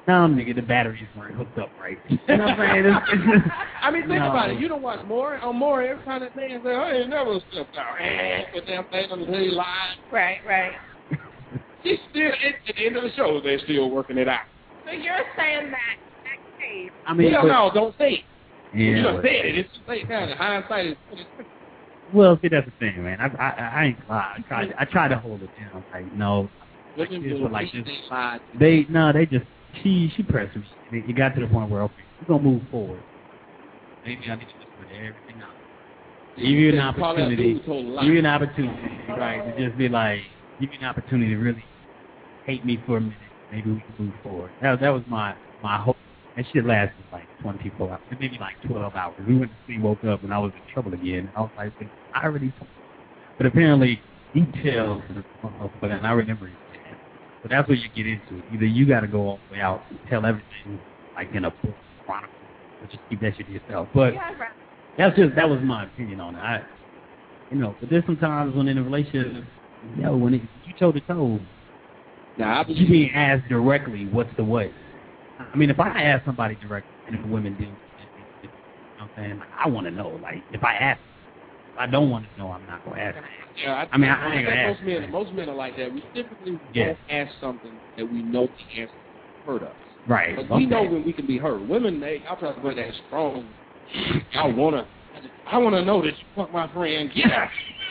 No, nigga, the batteries weren't hooked up right. You know what I'm saying? It's, it's just, I mean, think no. about it. You don't watch Maury. On Maury, every time that man say, I ain't never stepped out. But damn thing until he lied. Right, right. She's still, at the end of the show, they're still working it out. So you're saying that that case. I mean, Hell but, no, don't say it. Yeah, you done but, said it. It's just say it. In hindsight, it's well, see, that's the thing, man. I, I, I ain't lie. I tried, I tried to hold it down. Like, no, like this or like this. They, no, they just, she, she pressed me. It got to the point where, okay, we're gonna move forward. Maybe I need to just put everything out. Give you an opportunity. Give you an opportunity, right? To just be like, give you an opportunity to really hate me for a minute. Maybe we can move forward. That, that was my, my hope. That shit lasted like twenty-four hours, maybe like twelve hours. We went to sleep, woke up, and I was in trouble again. I was like, I already told you. But apparently, details, but I remember it. So that's what you get into. Either you got to go all the way out and tell everything, like in a book, chronicle, or just keep that shit to yourself. But that's just, that was my opinion on it. I, you know, but there's some times when in a relationship, you know, when it, you toe to toe, nah, you being asked directly, what's the what? I mean, if I ask somebody directly, and if women do, you know what I'm saying? Like, I want to know. Like, if I ask, if I don't want to know, I'm not going to ask. Yeah, I, I mean, I, I ain't think going to most ask. men, most men are like that. We typically Yeah. don't ask something that we know the answer hurt us. Right. But Okay. we know when we can be hurt. Women, they, y'all try to put that strong. I wanna, I wanna know that you fuck my friend. Yeah.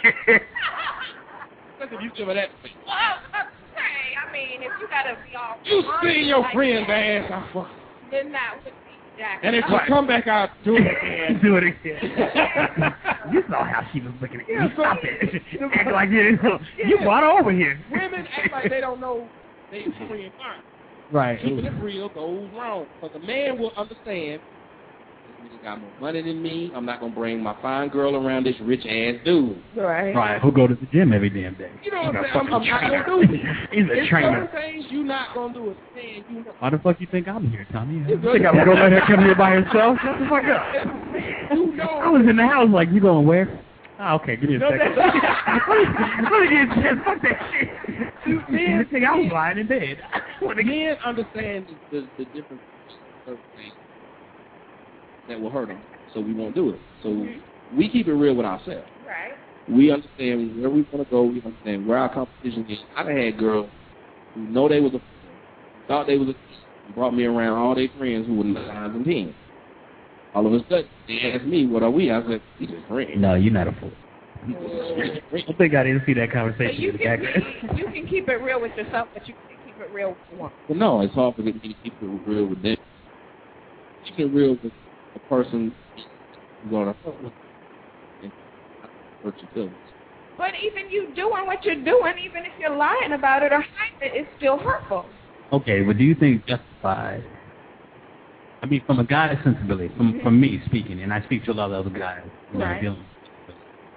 Look if you give her that. Well, okay, I mean, if you gotta be all. You see your like friend's that, ass. I fuck. Then that would be Jack. And if you come back out, do it again. Do it again. You saw how she was looking at you. Yeah, so- Stop it. Act like you didn't know. You brought her over here. Women act like they don't know they friend fine. Right. Keeping it real goes wrong. Because a man will understand, this nigga got more money than me. I'm not going to bring my fine girl around this rich-ass dude. Right. Right. Who go to the gym every damn day. You know He's what I'm a saying? I'm, I'm fucking not going to do it. He's a There's trainer. certain things you're not going to do. It's saying you know. Why the fuck you think I'm here, Tommy? You It's think I'm going to let her come here by herself? Shut the fuck up. You know. I was in the house like, you going where? Oh, okay, give me a No, second. that's- Let me get a chance. Fuck that shit. Men, think I was lying in bed. men understand the, the, the different certain things that will hurt them, so we won't do it. So we keep it real with ourselves. Right. We understand where we want to go. We understand where our competition is. I've had girls who know they was a thought they was a and brought me around all their friends who were nines and tens. All of a sudden, they asked me, what are we? I said, we just friends. No, you're not a fool. I think I didn't see that So conversation you in the can, background. you can keep it real with yourself, but you can keep it real with the woman. Well, no, it's hard for me to keep it real with them. Keep it real with a person who's going to hurt you and hurt your feelings. But even you doing what you're doing, even if you're lying about it or hiding it, it's still hurtful. Okay, but do you think justified? I mean, from a guy's sensibility, from Mm-hmm. from me speaking, and I speak to a lot of other guys who are Right. dealing with this,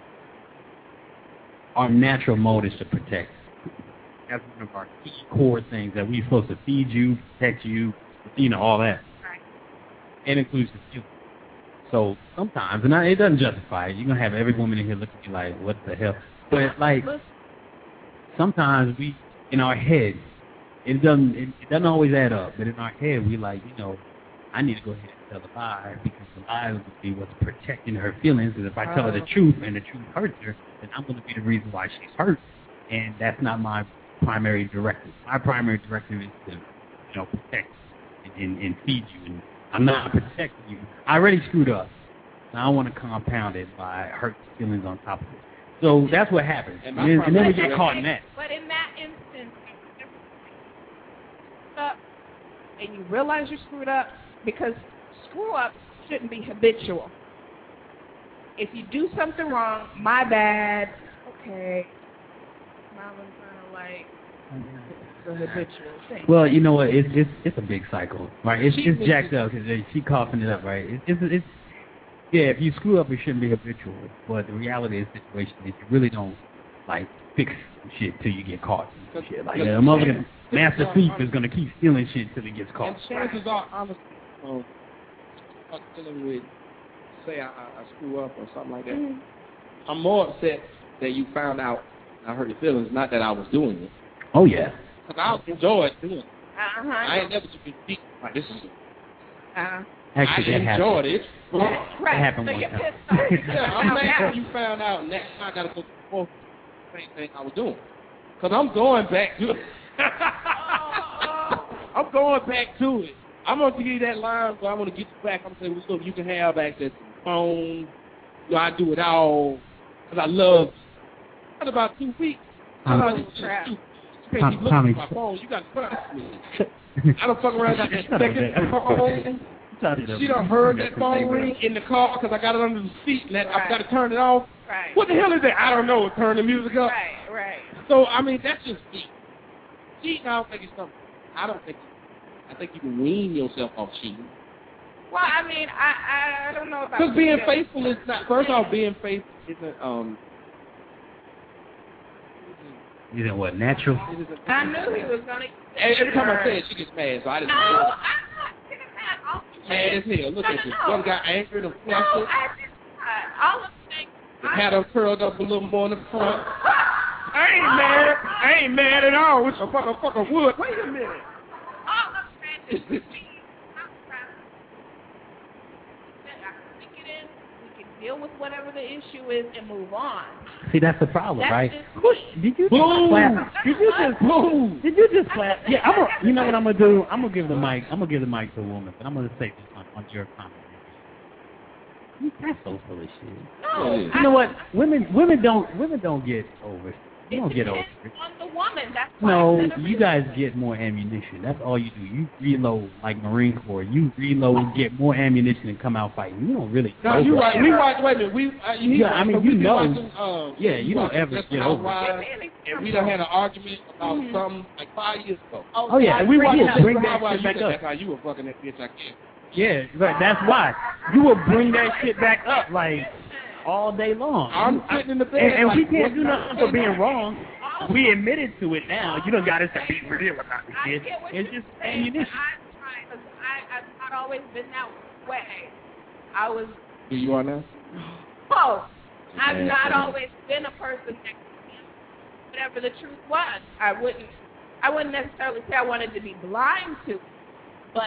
our natural mode is to protect. That's one of our key core things that we're supposed to feed you, protect you, you know, all that. Right. It includes the feelings. So sometimes, and I, it doesn't justify it. You're going to have every woman in here looking at you like, what the hell? But, like, sometimes we, in our head, it doesn't it, it doesn't always add up, but in our head, we like, you know, I need to go ahead and tell a lie because the lie would be what's protecting her feelings. And if I tell her the truth and the truth hurts her, then I'm going to be the reason why she's hurt. And that's not my primary directive. My primary directive is to, you know, protect and, and, and feed you. And I'm not protecting you. I already screwed up. So I don't want to compound it by hurt feelings on top of it. So that's what happens. And, And then, my and then we primary get caught in that. But in that instance, if you up and you realize you screwed up, because screw up shouldn't be habitual. If you do something wrong, my bad, okay, smiling kind of like it's a habitual thing. Well, you know what? It's it's it's a big cycle, right? It's She it's needs jacked up because she coughing it up, right? It's, it's it's yeah. If you screw up, it shouldn't be habitual. But the reality of the situation is you really don't like fix shit till you get caught. And shit like that. A motherfucking master thief is gonna keep stealing shit till he gets caught. And chances are, honestly, um, I'm dealing with, say I, I I screw up or something like that. Mm-hmm. I'm more upset that you found out I hurt your feelings, not that I was doing it. Oh yeah. Because I enjoyed doing it. Uh Uh-huh. I ain't never took a deep. Like, this is. Uh-huh. Actually, I that enjoyed happened. it. Right. That happened So one you're time. pissed off. Yeah, I'm mad you found out next time I got to go to the fourth. Same thing I was doing. Because I'm going back to it. I'm going back to it. I'm going to give you that line, so I'm going to get you back. I'm going to say, well, look, you can have access to the phone. You know, I do it all. Because I love you. That's about two weeks. Um, I'm like, crap. You can't Tom, keep looking Tommy. at my phone. You got to trust me. I don't fuck around got that second phone. She done heard that phone ring in the car because I got it under the seat and that, right. I've got to turn it off. Right. What the hell is that? I don't know. Turn the music up. Right, right. So, I mean, that's just cheating. Cheating, I don't think it's something. I don't think. I think you can wean yourself off cheating. Well, I mean, I I don't know about. Because being faithful is not. First off, being faithful isn't. Um. Isn't what natural? I knew he was gonna. Every time I say it, she gets mad, so I didn't. No, know. I'm not getting mad. All Mad as hell. Look no, at no, this. no. One got angry and flustered. No, I did not. All I'm saying. The hat her curled up a little more in the front. I ain't mad. I ain't mad at all. It's a fucking fucking wood. Wait a minute. All I'm saying is, I'm trying to stick it in. We can deal with whatever the issue is and move on. See, that's the problem, That's right? just- Did you Boom. just clap? Did you just boom? Did you just clap? Yeah, I'm gonna. You know what I'm gonna do? I'm gonna give the mic. I'm gonna give the mic to a woman, but I'm gonna say this on, on your comment. That's so full of shit. No, You know what? Women, women don't, women don't get over it. You don't get over it. on the woman. That's why No, I said you guys get more ammunition. That's all you do. You reload like Marine Corps. You reload, get more ammunition, and come out fighting. You don't really. No, you right. We watch. Wait a minute. We. Uh, you, Yeah, I mean, we you be know. Watching, uh, Yeah, you don't ever Desperate get over it. Housewives, and we done had an argument about Mm-hmm. something like five years ago. Oh, yeah, and we watched will bring that Housewives. shit back You said up. that's how you were fucking that bitch. I can't. Yeah, but that's why you will bring that shit back up like all day long. I'm sitting in the bed. And, and like, we can't what do the- nothing for being wrong. We admitted to it now. You don't got us to be real about the I shit. get what It's you're just saying, ammunition. and I'm trying, 'cause I, I've not always been that way. I was, Who you are now? oh, I've Yeah. not always been a person that, whatever the truth was, I wouldn't, I wouldn't necessarily say I wanted to be blind to, but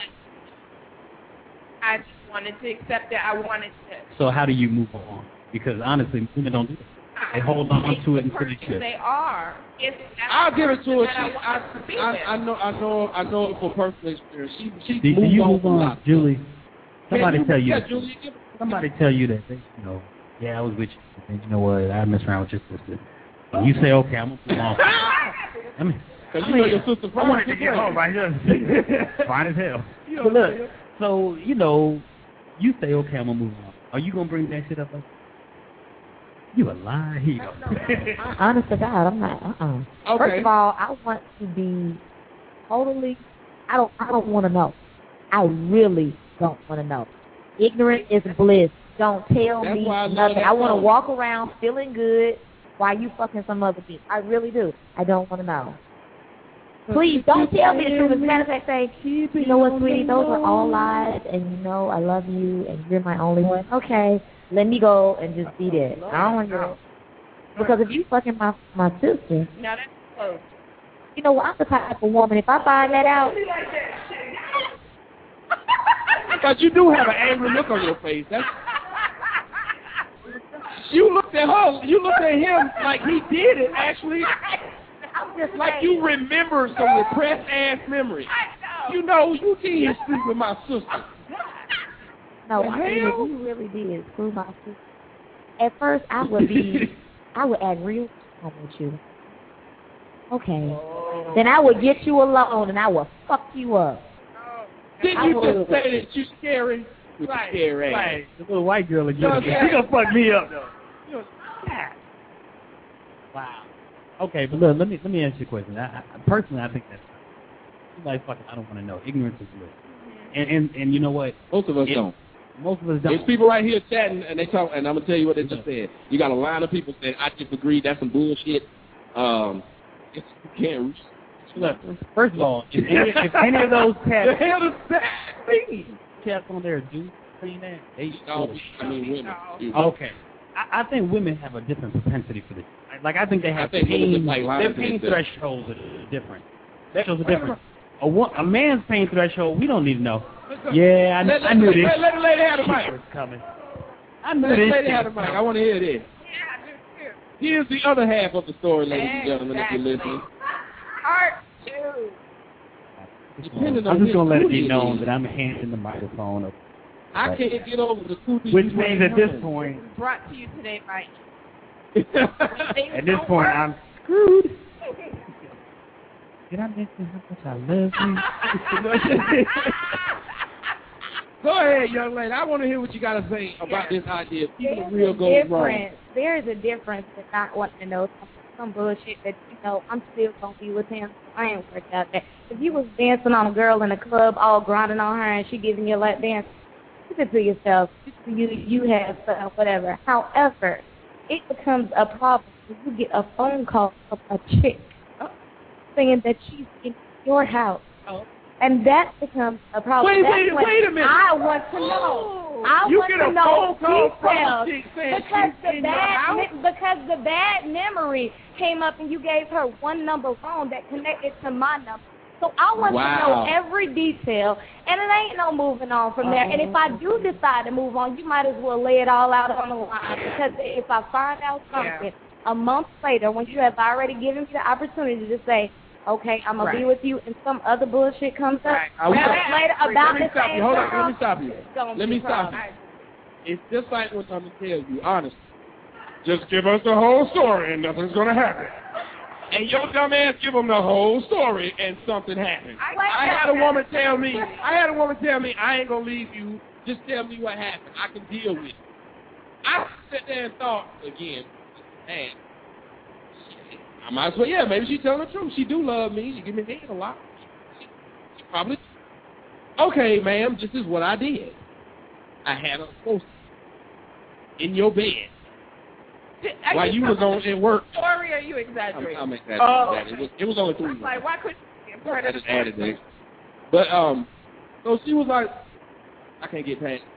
I just wanted to accept that I wanted to. So how do you move on? Because honestly, women don't do that. They hold on to it until they should. They are. If that's I'll the give it to her. person She, that I, want to be I, with. I, I know, I know, I know it for personal experience. She, she Do, do moved you on move a on, lot. Julie? Somebody Yeah, tell you. yeah, that. Julie, give it- Somebody tell you that they, you know, yeah, I was with you, and you know what? I mess around with your sister. And you say, okay, I'm gonna move on. I mean, Cause I you mean, know your sister I wanted to get home right here. Fine as hell. You know But what I'm look, saying? so you know, you say, okay, I'm gonna move on. Are you gonna bring that shit up? Like, you a lie? Here you go. Honest to God, I'm not. Uh-uh. Okay. First of all, I want to be totally. I don't. I don't want to know. I really don't want to know. Ignorant is bliss. Don't tell That's me why I love nothing. that I want to song. walk around feeling good while you fucking some other bitch. I really do. I don't want to know. Please don't tell me the truth. As a matter of fact, say, you know what, sweetie, those are all lies, and you know I love you, and you're my only one. Okay, let me go and just be there. I don't want to know. Because if you fucking my my sister, Now that's close. you know what, I'm the type of woman, if I find that out, But you do have an angry look on your face. That's. You looked at her. You looked at him like he did it. Actually, I'm just like you remember some repressed ass memory. You know, you did sleep with my sister. no, The I mean, hell? if you really did screw my sister. At first, I would be, I would act real calm with you. Okay. Then I would get you alone and I would fuck you up. Did I you would. just say that you scary? With Right, the scary ass. Right, the little white girl again. You know She what I'm saying? gonna fuck me up though. Yeah. Wow. Okay, but look, let me let me ask you a question. I, I, personally, I think that's like fucking. I don't want to know. Ignorance is bliss. And and and you know what? Most of us It- don't. Most of us don't. There's people right here chatting, and they talk, and I'm gonna tell you what they just said. You got a line of people saying, "I disagree. That's some bullshit." Um, it's, you can't. Look, first of all, if any, if any of those cats, The hell does that mean? cats on there do saying that, they No, I mean women. You- okay. I, I think women have a different propensity for this. Like I think they have I think women pain. just like lying their to pain themselves. thresholds are different. Thresholds are different. A, wo- a man's pain threshold, we don't need to know. Yeah, I, let, I knew let, this. Let, let the lady have the Shit mic. was coming. I knew Let the this. lady shit have the was mic. coming. I want to hear this. Here's the other half of the story, ladies and gentlemen, if you're listening. Part two. Depending I'm on just going to let it be which known booty that I'm handing the microphone up. I can't get over the cootie. Which means at this point, Brought to you today by at this point, I'm screwed. Did I mention how much I love you? Go ahead, young lady. I want to hear what you got to say about this idea. Keeping it real There's a goes wrong. difference. There is a difference in not wanting to know some, some bullshit that, you know, I'm still going to be with him. I ain't worked out that. If you was dancing on a girl in the club, all grinding on her, and she giving you a lap dance, keep it to yourself. You, you have uh, whatever. However, it becomes a problem when you get a phone call from a chick saying that she's in your house. Oh. And that becomes a problem. Wait, That's wait, when wait a minute. I want to know. I You want get to a know phone call from a details chick saying because she's the in your bad house? me- because the bad memory came up and you gave her one number wrong that connected to my number. So I want Wow. to know every detail, and it ain't no moving on from there. And if I do decide to move on, you might as well lay it all out on the line, because if I find out something a month later, when you have already given me the opportunity to say, okay, I'm going Right. to be with you, and some other bullshit comes up, I will. months later about Let me the stop same you. Hold on. girl, Let me stop you. it's gonna Let be me a stop problem. you. It's just like what I'm going to tell you, honestly. Just give us the whole story and nothing's going to happen. And your dumb ass give them the whole story and something happens. I had a woman tell me, I had a woman tell me, I ain't going to leave you. Just tell me what happened. I can deal with it. I sat there and thought, again, man, shit, I might as well, yeah, maybe she's telling the truth. She do love me. She give me head a lot. She, she probably, okay, ma'am, this is what I did. I had her close in your bed. Are While you was on at work. Story, or are you exaggerating? I'm, I'm exaggerating. Oh, that. It was, it was only three I'm like, why couldn't you get part I of the just added that. But, um, so she was like, I can't get past.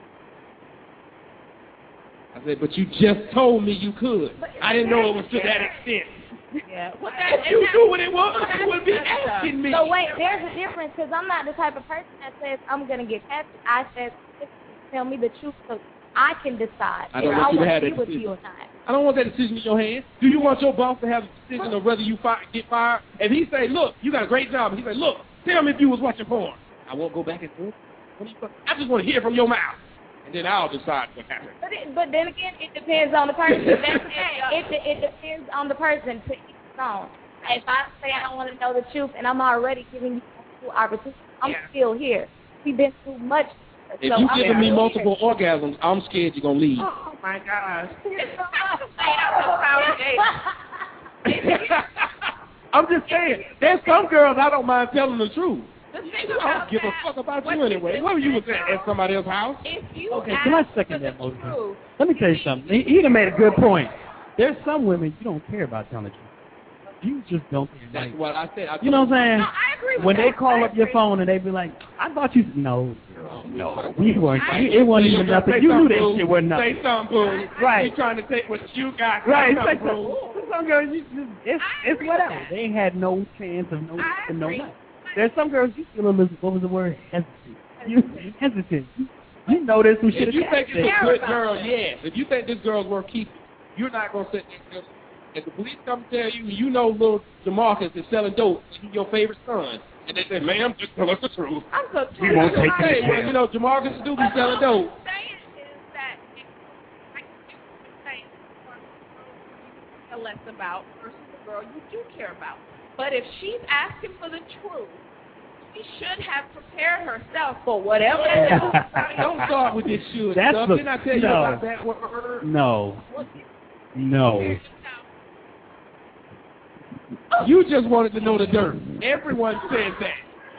I said, but you just told me you could. I didn't know it was to that extent. Yeah. Well, If you knew what it was, you would be asking me. So wait, there's a difference, because I'm not the type of person that says I'm going to get past it. I said, tell me the truth so I can decide I don't if want I you to want have to be that with decision. you or not. I don't want that decision in your hands. Do you want your boss to have the decision of whether you fi- get fired? If he say, look, you got a great job, and he say, look, tell me if you was watching porn. I won't go back and forth. What do you, I just want to hear from your mouth, and then I'll decide what happens. But it, but then again, it depends on the person. That's, it, it, it depends on the person to each his own. If I say I want to know the truth and I'm already giving you multiple opportunities, I'm Yeah. still here. We've been through much. If so you I'm giving me still multiple here. orgasms, I'm scared you're going to leave. Oh, my gosh. I'm just saying, there's some girls I don't mind telling the truth. The thing I don't about give a that, fuck about what you anyway. you Where were you was said, at? At somebody else's house? If you Okay, ask can I for second the that motion? truth, Let me tell you something. He, he done made a good point. There's some women you don't care about telling the truth. You just don't care. That's Like, what I said. I you know what I'm saying? No, I agree with When that. they call I up your agree. phone and they be like, I thought you, no, girl, no, we weren't. I- It wasn't even Say nothing. You knew something, that boo. shit wasn't nothing. Say something, boo. Right. You trying to take what you got. Right. Say It's like something, boo. some, some girls, you just, it's, I it's agree whatever. with that. They had no chance of no, I of no agree. nothing. There's some girls you feel a little, what was the word? Hesitant. You hesitant. You, you know there's some shit. If you attached think there. it's a good girl, yes. If you think this girl's worth keeping, you're not going to sit there. If the police come tell you, you know little Jamarcus is selling dope, he's your favorite son, and they say, ma'am, just tell us the truth. I'm so He won't take Hey, it. well, you know, Jamarcus do be selling dope. What I'm saying is that if, like you were saying, one you care less about versus the girl you do care about. But if she's asking for the truth, she should have prepared herself for whatever it is. Don't start with this should That's stuff. the- Didn't I tell you no. about that word? No. No. You just wanted to know the dirt. Everyone says that.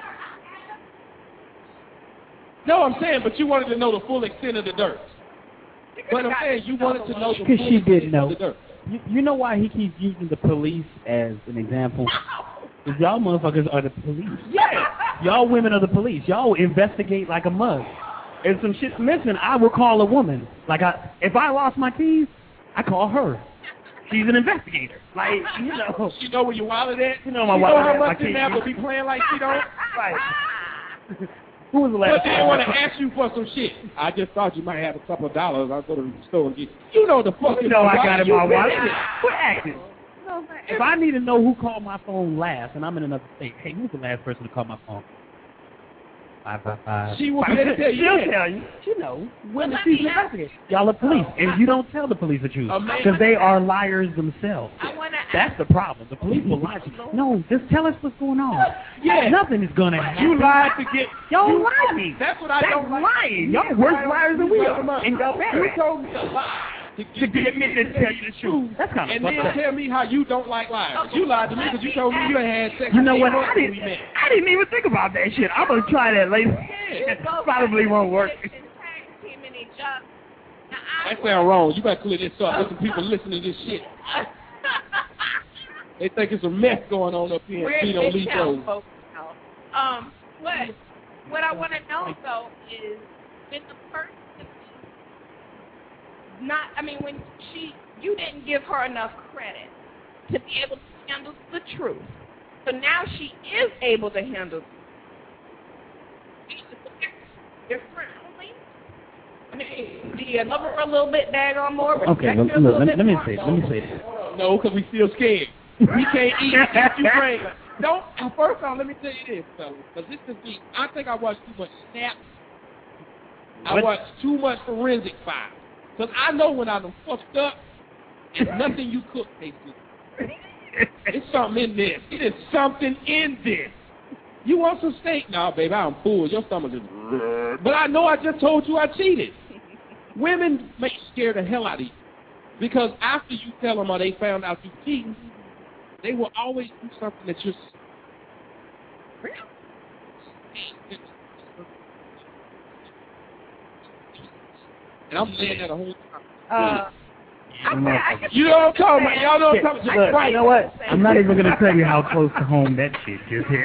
No, I'm saying, but you wanted to know the full extent of the dirt. But I'm saying you wanted to know the full Because she extent didn't of know. the dirt. You, you know why he keeps using the police as an example? Because y'all motherfuckers are the police. Yeah. Y'all women are the police. Y'all investigate like a mug. If some shit's missing, I will call a woman. Like I, if I lost my keys, I call her. She's an investigator. Like, you know. She know where you wallet at? You know my you wallet know how at, much my in kid. there will be playing like she don't? Right. Who was the last But they want to ask you for some shit. I just thought you might have a couple of dollars. I'll go to the store and get you. know the fucking. You know I got it in my wallet. Really? Quit acting. If I need to know who called my phone last, and I'm in another state, hey, who's the last person to call my phone? Five, five, five. She will tell you. She'll that. tell you. She knows. When she's an investigator. Y'all are police, and you don't tell the police the truth because they are liars themselves. That's the problem. The police will lie to you. No, just tell us what's going on. Yeah. Nothing is gonna happen. You lied to get. Y'all you, lying. That's what I That's don't like. lying. Y'all worse liars than we are. And y'all You told me to lie. To, to get me to tell you the truth. That's kind of And fucked then up. tell me how you don't like liars. You lied to me because you told me you ain't had sex. You know with what? me I before didn't, we met. I didn't even think about that shit. I'm going to try that later. Yeah. It probably won't work. That sound wrong. You better clear this up. There's some people listening to this shit. They think it's a mess going on up here. Where's Tito this Lito. town, folks? Um, what what I want to know though is when the person not, I mean, when she, you didn't give her enough credit to be able to handle the truth. So now she is able to handle differently. I mean, do you love her a little bit, daggone more? Respect Okay, her look, a little let, bit let me more? say let me say this. No, because we still scared. We can't eat if you bring. Don't. First off, let me tell you this, fellas, because this is me. I think I watched too much Snap. I What? watched too much Forensic Files. Because I know when I'm fucked up, it's nothing you cook tastes good. It's something in this. It is something in this. You want some steak? No, baby, I'm full. Your stomach is... But I know I just told you I cheated. Women make scare the hell out of you. Because after you tell them or they found out you cheating, they will always do something that you're... And I'm saying that the whole time. Uh, I, I, I You know what I'm talking about? Y'all know what I'm talking about? Look, Right. you know what? I'm not even going to tell you how close to home that shit just hit.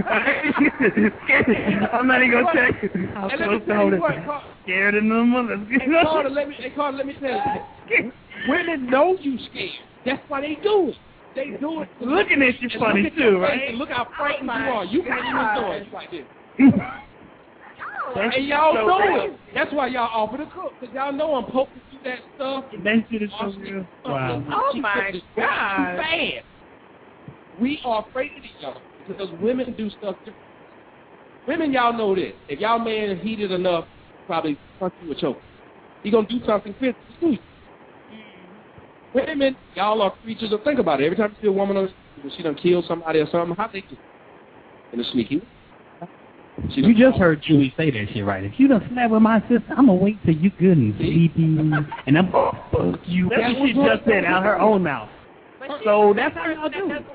I'm not even going to tell you how And let me close to tell home you it what, is. Carl- Scared in the mother. Hey, Carter, let me, hey, Carter, let me tell you. Women know you scared. That's why they do it. They do it. Looking at you And funny look at too, your right? face and look how frightened Oh, you are. You can't even God. do it like this. That's And y'all so know real. it. That's why y'all offer to cook, because y'all know I'm poking through that stuff. That shit is so real. Wow. Oh, my It's God. too bad. We are afraid of each other because women do stuff different. Women, y'all know this. If y'all man is heated enough, probably punch you or choke. He gonna do something physical to you. Women, y'all are creatures of, think about it. Every time you see a woman on when she done killed somebody or something, how they do? In a sneaky way. She You just heard Julie say that shit, right? If you done slept with my sister, I'm going to wait till you good and sleepy, and I'm going to fuck you. That's what she just said out her own mouth. So that's how y'all do it.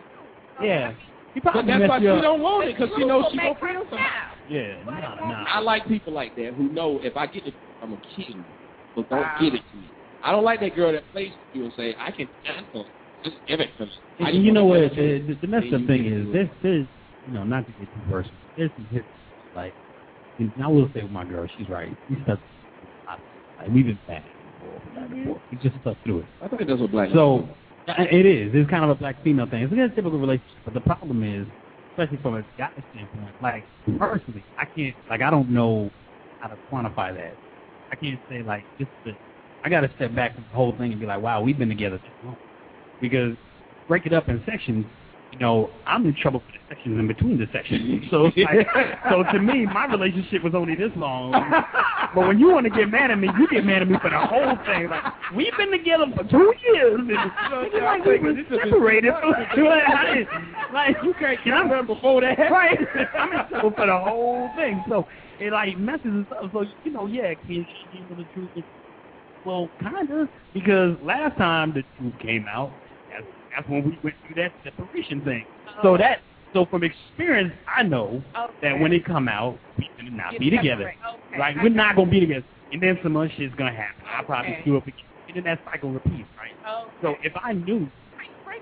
Yeah. She But probably that's why messed she you up. don't want it, because she knows she gonna feel something. Yeah, nah, nah. I like people like that who know if I get it, I'm gonna kill you, but don't Wow. give it to me. I don't like that girl that plays with you and say, I can handle it. Just give it to me. I And just you know wanna what? give it to The, you. the messed up Then thing you is, can do there's, it. there's, you know, not to get too personal, there's some hits, like, and I will say with my girl, she's right. We stuck, like, we've been back and forth, back and forth. We just stuck through it. I think that's what black So, uh, it is. It's kind of a black-female thing. It's a typical relationship, but the problem is, especially from a guy standpoint, like, personally, I can't, like, I don't know how to quantify that. I can't say, like, just the, I got to step back from the whole thing and be like, wow, we've been together too long. Because break it up in sections, you know, I'm in trouble for the sections in between the sections. So, it's like, so to me, my relationship was only this long. But when you want to get mad at me, you get mad at me for the whole thing. Like, we've been together for two years. And it's like we were separated. like, like, you can't get remember before that. Right. I'm in trouble for the whole thing. So it like messes us up. So, you know, yeah, can she give me the truth? Well, kind of. Because last time the truth came out, that's, that's when we went through that separation thing. So that, so from experience, I know Okay. that when it come out, we're going to not Get be together. separate. Okay. Right? I We're got not going to be together. And then some other shit's going to happen. I'll probably Okay. screw up again. And then that cycle repeats, right? Okay. So if I knew, I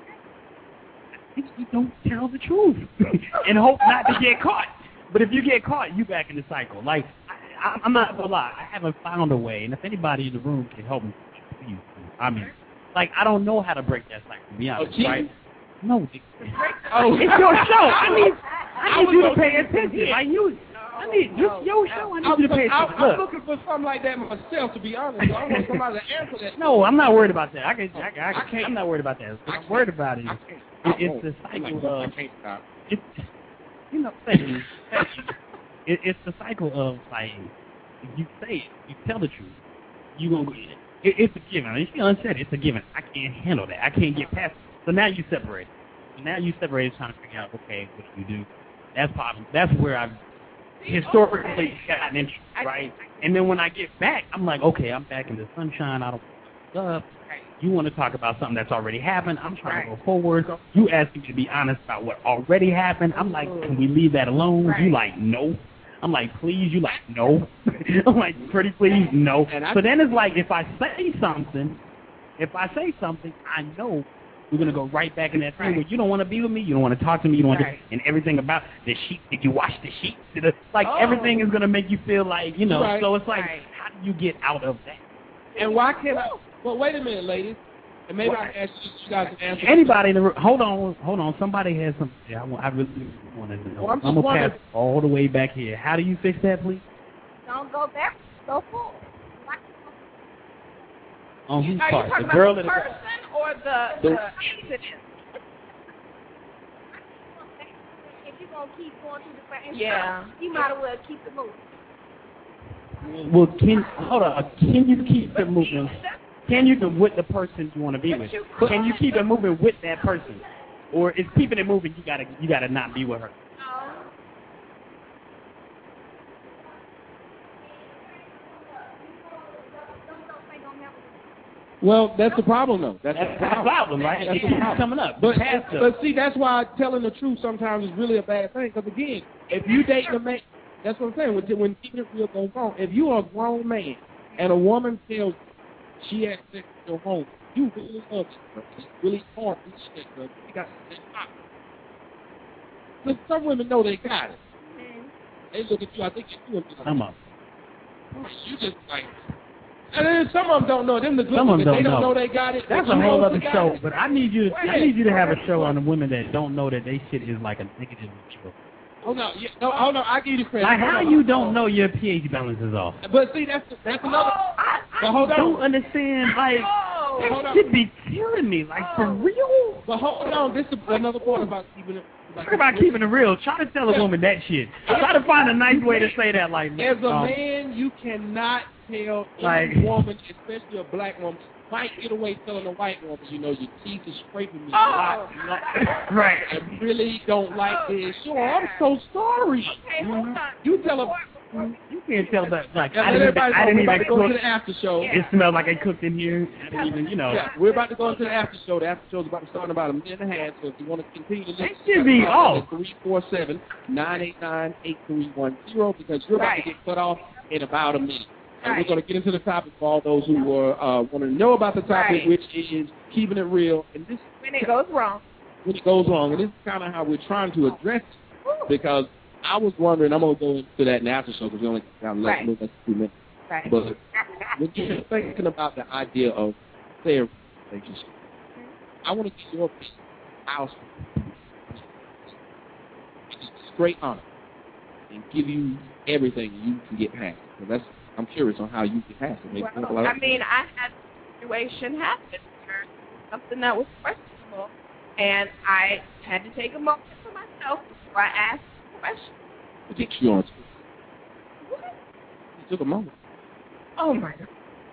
think you don't tell the truth and hope not to get caught. But if you get caught, you back in the cycle. Like, I, I, I'm not going to lie. I haven't found a way. And if anybody in the room can help me, please. I mean, Like, I don't know how to break that cycle, to be honest, oh, right? No. Oh, it's your show. I need, I I need you to was pay gonna attention. say, Like, you, I need, no, this your show. I need I'm, you to pay I'm, attention. I'm Look. looking for something like that myself, to be honest. I want somebody to answer that. No, I'm not worried about that. I can, I, can, I, I can, can't. I'm not worried about that. What I'm worried about is it, it's the cycle of, it's, you know, thank you. Thank you. It, it's the cycle of, like, if you say it, you tell the truth, you gonna get it. it. It's a given. If you unsaid it, it's a given. I can't handle that. I can't get past it. So now you separate. So now you separate, trying to figure out, okay, what do you do? That's problem. That's where I've historically gotten into, right? And then when I get back, I'm like, okay, I'm back in the sunshine. I don't want to You want to talk about something that's already happened. I'm trying to go forward. You asking me to be honest about what already happened. I'm like, can we leave that alone? Right. You like, no. I'm like, please. You like, no. I'm like, pretty please, no. So then it's like, if I say something, if I say something, I know we're going to go right back in that thing right. where you don't want to be with me, you don't want to talk to me, you don't want right. to, and everything about the sheet, did you wash the sheet? Did like, oh. everything is going to make you feel like, you know, right. so it's like, right. how do you get out of that? And why can't I, well, wait a minute, ladies, and maybe what? I can ask you, you guys to answer. Anybody in the room, hold on, hold on, somebody has some, yeah, I, want, I really want to know. Well, I'm, I'm going to pass all the way back here. How do you fix that, please? Don't go back, go forward. On whose Are part? you talking The girl about the person or the, the, the incident? If you're going to keep going through the same yeah. stuff, you might as well keep it moving. Well, can, hold on, can you keep it moving? Can you do with the person you want to be with? Can you keep it moving with that person? Or is keeping it moving, you gotta, you gotta not be with her? Well, that's the problem, though. That's, that's the problem, problem right? That's the problem. coming up. But, but see, that's why telling the truth sometimes is really a bad thing. Because again, if you date a man, that's what I'm saying. When, when keeping it real goes wrong, if you are a grown man and a woman tells you she has sex with your home, you really love her. It's really hard to shit, bro. You got to Look, some women know they got it. They look at you. I think you do it. Some of them. You just like. And then some of them don't know. Them the good some ones, of them they don't don't know. know they got it. That's a whole other show. But I need you. To, I need you to have a show on the women that don't know that they shit is like a negative show. Oh no, yeah, no, hold on. I give you the credit. Like how you don't know your pH balance is off? But see, that's that's another. Oh, I, I but hold on. don't understand. Like oh, that hold on. should be killing me. Like oh. for real. But hold on. This is another point about keeping it. Talk about keeping it real. Try to tell a woman that shit. Try to find a nice way to say that. Like as a um, man, you cannot tell like, any woman, especially a black woman, might get away telling a white woman, you know, your teeth is scraping me. Oh. Right. I really don't like this. Sure, I'm so sorry. Okay, hold on. You tell her. You can't tell that. Like yeah, I didn't even, I didn't even go cook. to the after show. It smelled like I cooked in here. I didn't even, you know. Yeah, we're about to go into the after show. The after show is about to start in about a minute and a half. So if you want to continue to listen, it should be off. three four seven, nine eight nine, eight three one zero because you're about right. to get cut off in about a minute. And right. we're going to get into the topic for all those who are, uh, want to know about the topic, right. which is keeping it real. And this when it goes wrong. When it goes wrong. And this is kind of how we're trying to address it because I was wondering, I'm going to go into that in the after show because we only got less right. than two minutes. Right. But when you're thinking about the idea of fair relationship, I want to get your opinion. I'll straight on it and give you everything you can get past. So that's I'm curious on how you get past it. Maybe well, I mean, I had a situation happen where something that was questionable, and I had to take a moment for myself before I asked the question. What did you on? What? You took a moment. Oh my God.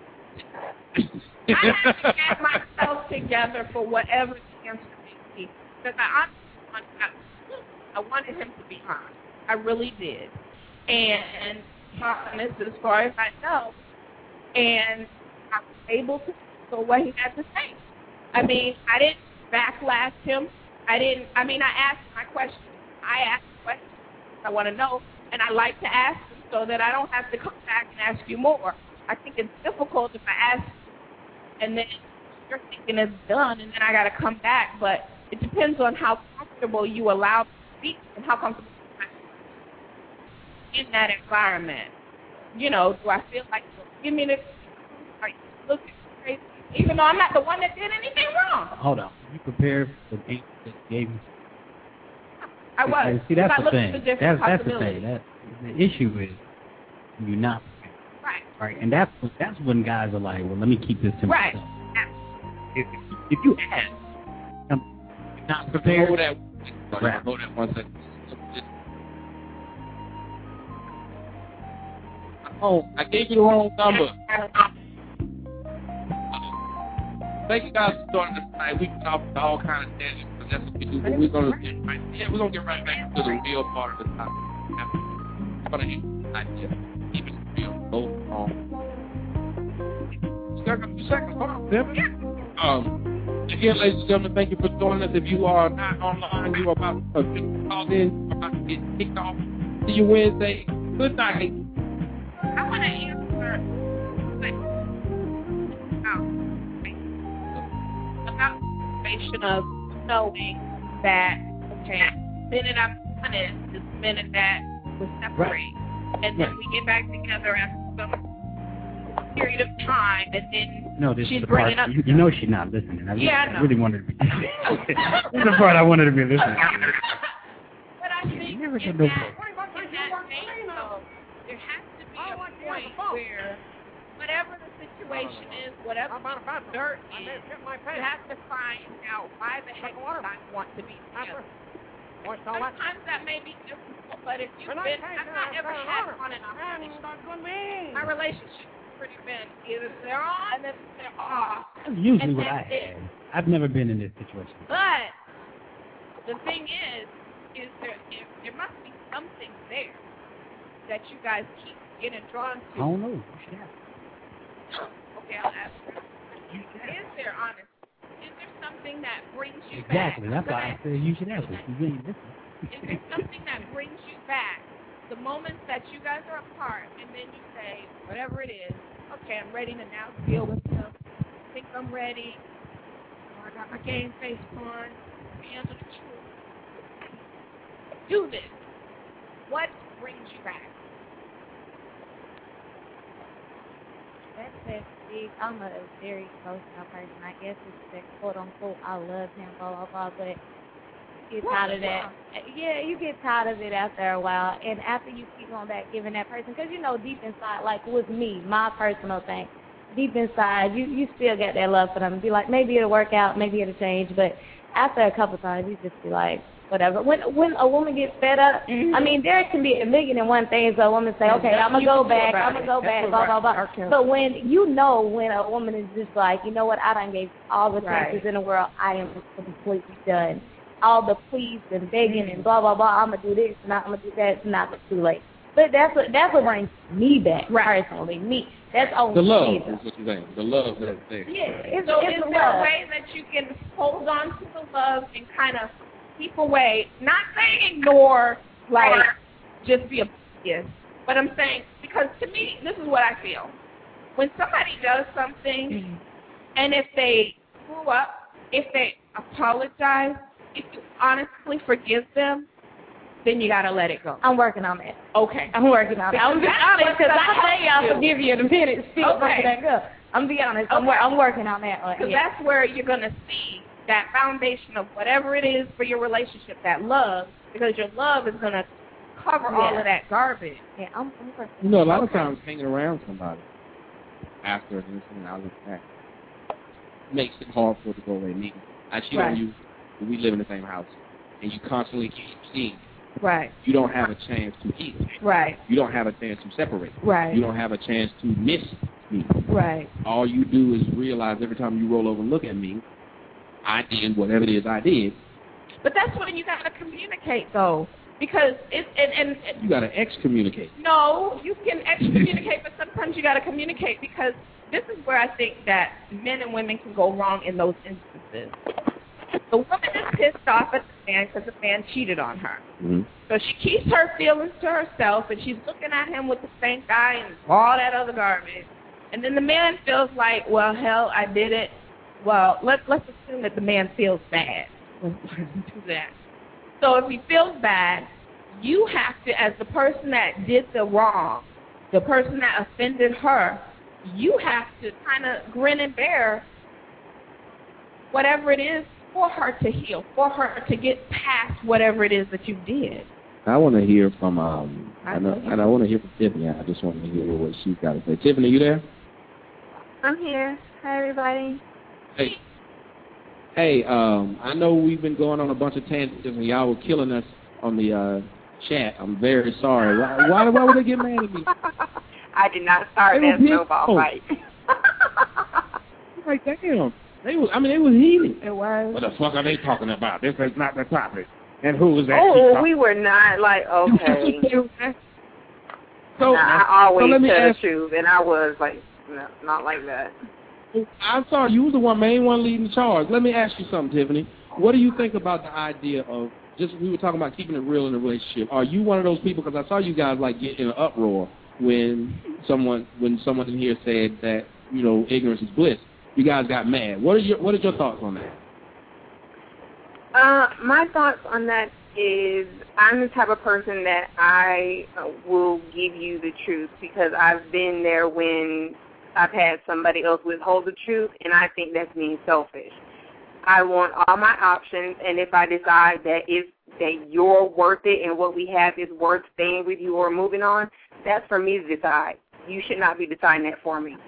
I had to get myself together for whatever the answer may be. Because I honestly I wanted him to be honest. I really did. And honest as far as I know. And I was able to go what he had to say. I mean, I didn't backlash him. I didn't, I mean, I asked my question. I asked questions I want to know, and I like to ask them so that I don't have to come back and ask you more. I think it's difficult if I ask and then you're thinking it's done, and then I got to come back. But it depends on how comfortable you allow to speak and how comfortable you are in that environment. You know, do I feel like, give me the, like, look crazy? even though I'm not the one that did anything wrong. Hold on. You prepared for the date that gave you. I was. See, that's I the looked thing. at the different That's, that's the possibilities. thing. That, the issue is you're not prepared. Right. Right. And that's, that's when guys are like, well, let me keep this to Right. myself. If, if you ask, I'm not prepared. Hold that. Right. Hold that one second. Oh, I gave you the wrong number. Thank you guys for joining us tonight. We can talk about all kinds of things, because that's what we do. But we're gonna get right, yeah, we're gonna get right back to the real part of the topic. I'm gonna end idea. Keep it real, both on. Second, second, hold on, Devin. Um, again, ladies and gentlemen, thank you for joining us. If you are not online, you are about to get called in, about to get kicked off. See you Wednesday. Good night. I want to answer about the situation of knowing that, okay, the minute I'm honest is the minute that we separate. Right. And then right. we get back together after some period of time, and then no, this she's is the bringing part, up... You, you know she's not listening. I really, yeah, I know. I really wanted to be This is the part I wanted to be listening. But I think never in no that, in that vein, though, there has to be a point where whatever the situation is, whatever the dirt is, you have to find out why the heck you guys want to be together. Sometimes that may be difficult, but if you've been, I've not ever had on and off. My relationship has pretty been either they're on and then they're off. That's usually what I had. I've never been in this situation. But the thing is, is there, if, there must be something there that you guys keep getting drawn to. I don't know. You should ask. Okay, I'll ask her. Is there, honest? Is there something that brings you exactly. back? That's why I said you should ask her. You ain't listening. Is there something that brings you back? The moments that you guys are apart, and then you say, whatever it is, okay, I'm ready to now deal with them. I think I'm ready. Or I got my game face on. Handle the truth. Do this. What brings you back? That's it. See, I'm a very emotional person. I guess it's that quote unquote I love him, blah blah blah. But you get tired of that. Yeah, you get tired of it after a while, and after you keep going back giving that person, because you know deep inside, like with me, my personal thing, deep inside, you you still got that love for them. Be like, maybe it'll work out, maybe it'll change, but after a couple times, you just be like, whatever. When when a woman gets fed up, mm-hmm. I mean, there can be a million and one things a woman say, okay, I'm going to go back, I'm going to go back, blah, blah, blah. But when you know when a woman is just like, you know what, I done gave all the chances right. in the world, I am completely done. All the pleas and begging mm-hmm. and blah, blah, blah, I'm going to do this and I'm going to do that, it's not too late. But that's what, that's what brings me back, right. personally, me. That's only the love me. is what you're saying. The love that's there. Yeah. It's, so it's is there a way that you can hold on to the love and kind of keep away, not saying ignore, like, just be oblivious, but I'm saying, because to me, this is what I feel. When somebody does something, mm-hmm. and if they screw up, if they apologize, if you honestly forgive them, then you got to let it go. I'm working on that. Okay. I'm working on that. I'm be honest, because I say I'll forgive you in a minute, still okay. working that up. I'm be honest, okay. I'm, I'm working on that. Because yeah. that's where you're going to see that foundation of whatever it is for your relationship, that love, because your love is going to cover yeah. all of that garbage. Yeah, I'm, I'm working. You know, a lot okay. of times hanging around somebody after this and I look back makes it hard for it to go away. Me, I cheat right. on you, but we live in the same house, and you constantly keep seeing. Right. You don't have a chance to heal. Right. You don't have a chance to separate. Right. You don't have a chance to miss me. Right. All you do is realize every time you roll over and look at me, I did whatever it is I did. But that's when you got to communicate, though, because it and, and, and you got to excommunicate. No, you can excommunicate, but sometimes you got to communicate, because this is where I think that men and women can go wrong in those instances. The woman is pissed off at the man because the man cheated on her. Mm-hmm. So she keeps her feelings to herself, and she's looking at him with the stank eye and all that other garbage. And then the man feels like, well, hell, I did it. Well, let's let's assume that the man feels bad. Let's do that. So if he feels bad, you have to, as the person that did the wrong, the person that offended her, you have to kind of grin and bear whatever it is, for her to heal, for her to get past whatever it is that you did. I want to hear from, um, I I know, know you. and I want to hear from Tiffany. I just want to hear what she's got to say. Tiffany, you there? I'm here. Hi, everybody. Hey. Hey, um, I know we've been going on a bunch of tangents and y'all were killing us on the uh, chat. I'm very sorry. Why, why, why would they get mad at me? I did not start They that were snowball pissed. fight. Like, damn. They was, I mean, they was heated. It was. What the fuck are they talking about? This is not the topic. And who is that? Oh, we were not like, okay. So, Nah, I always so let me tell ask, the truth, and I was like, no, not like that. I'm sorry, you was the one main one leading the charge. Let me ask you something, Tiffany. What do you think about the idea of, just we were talking about keeping it real in a relationship. Are you one of those people, because I saw you guys like get in an uproar when someone when someone in here said that, you know, ignorance is bliss. You guys got mad. What are your what are your thoughts on that? Uh, my thoughts on that is I'm the type of person that I uh, will give you the truth because I've been there when I've had somebody else withhold the truth, and I think that's being selfish. I want all my options, and if I decide that if that you're worth it and what we have is worth staying with you or moving on, that's for me to decide. You should not be deciding that for me.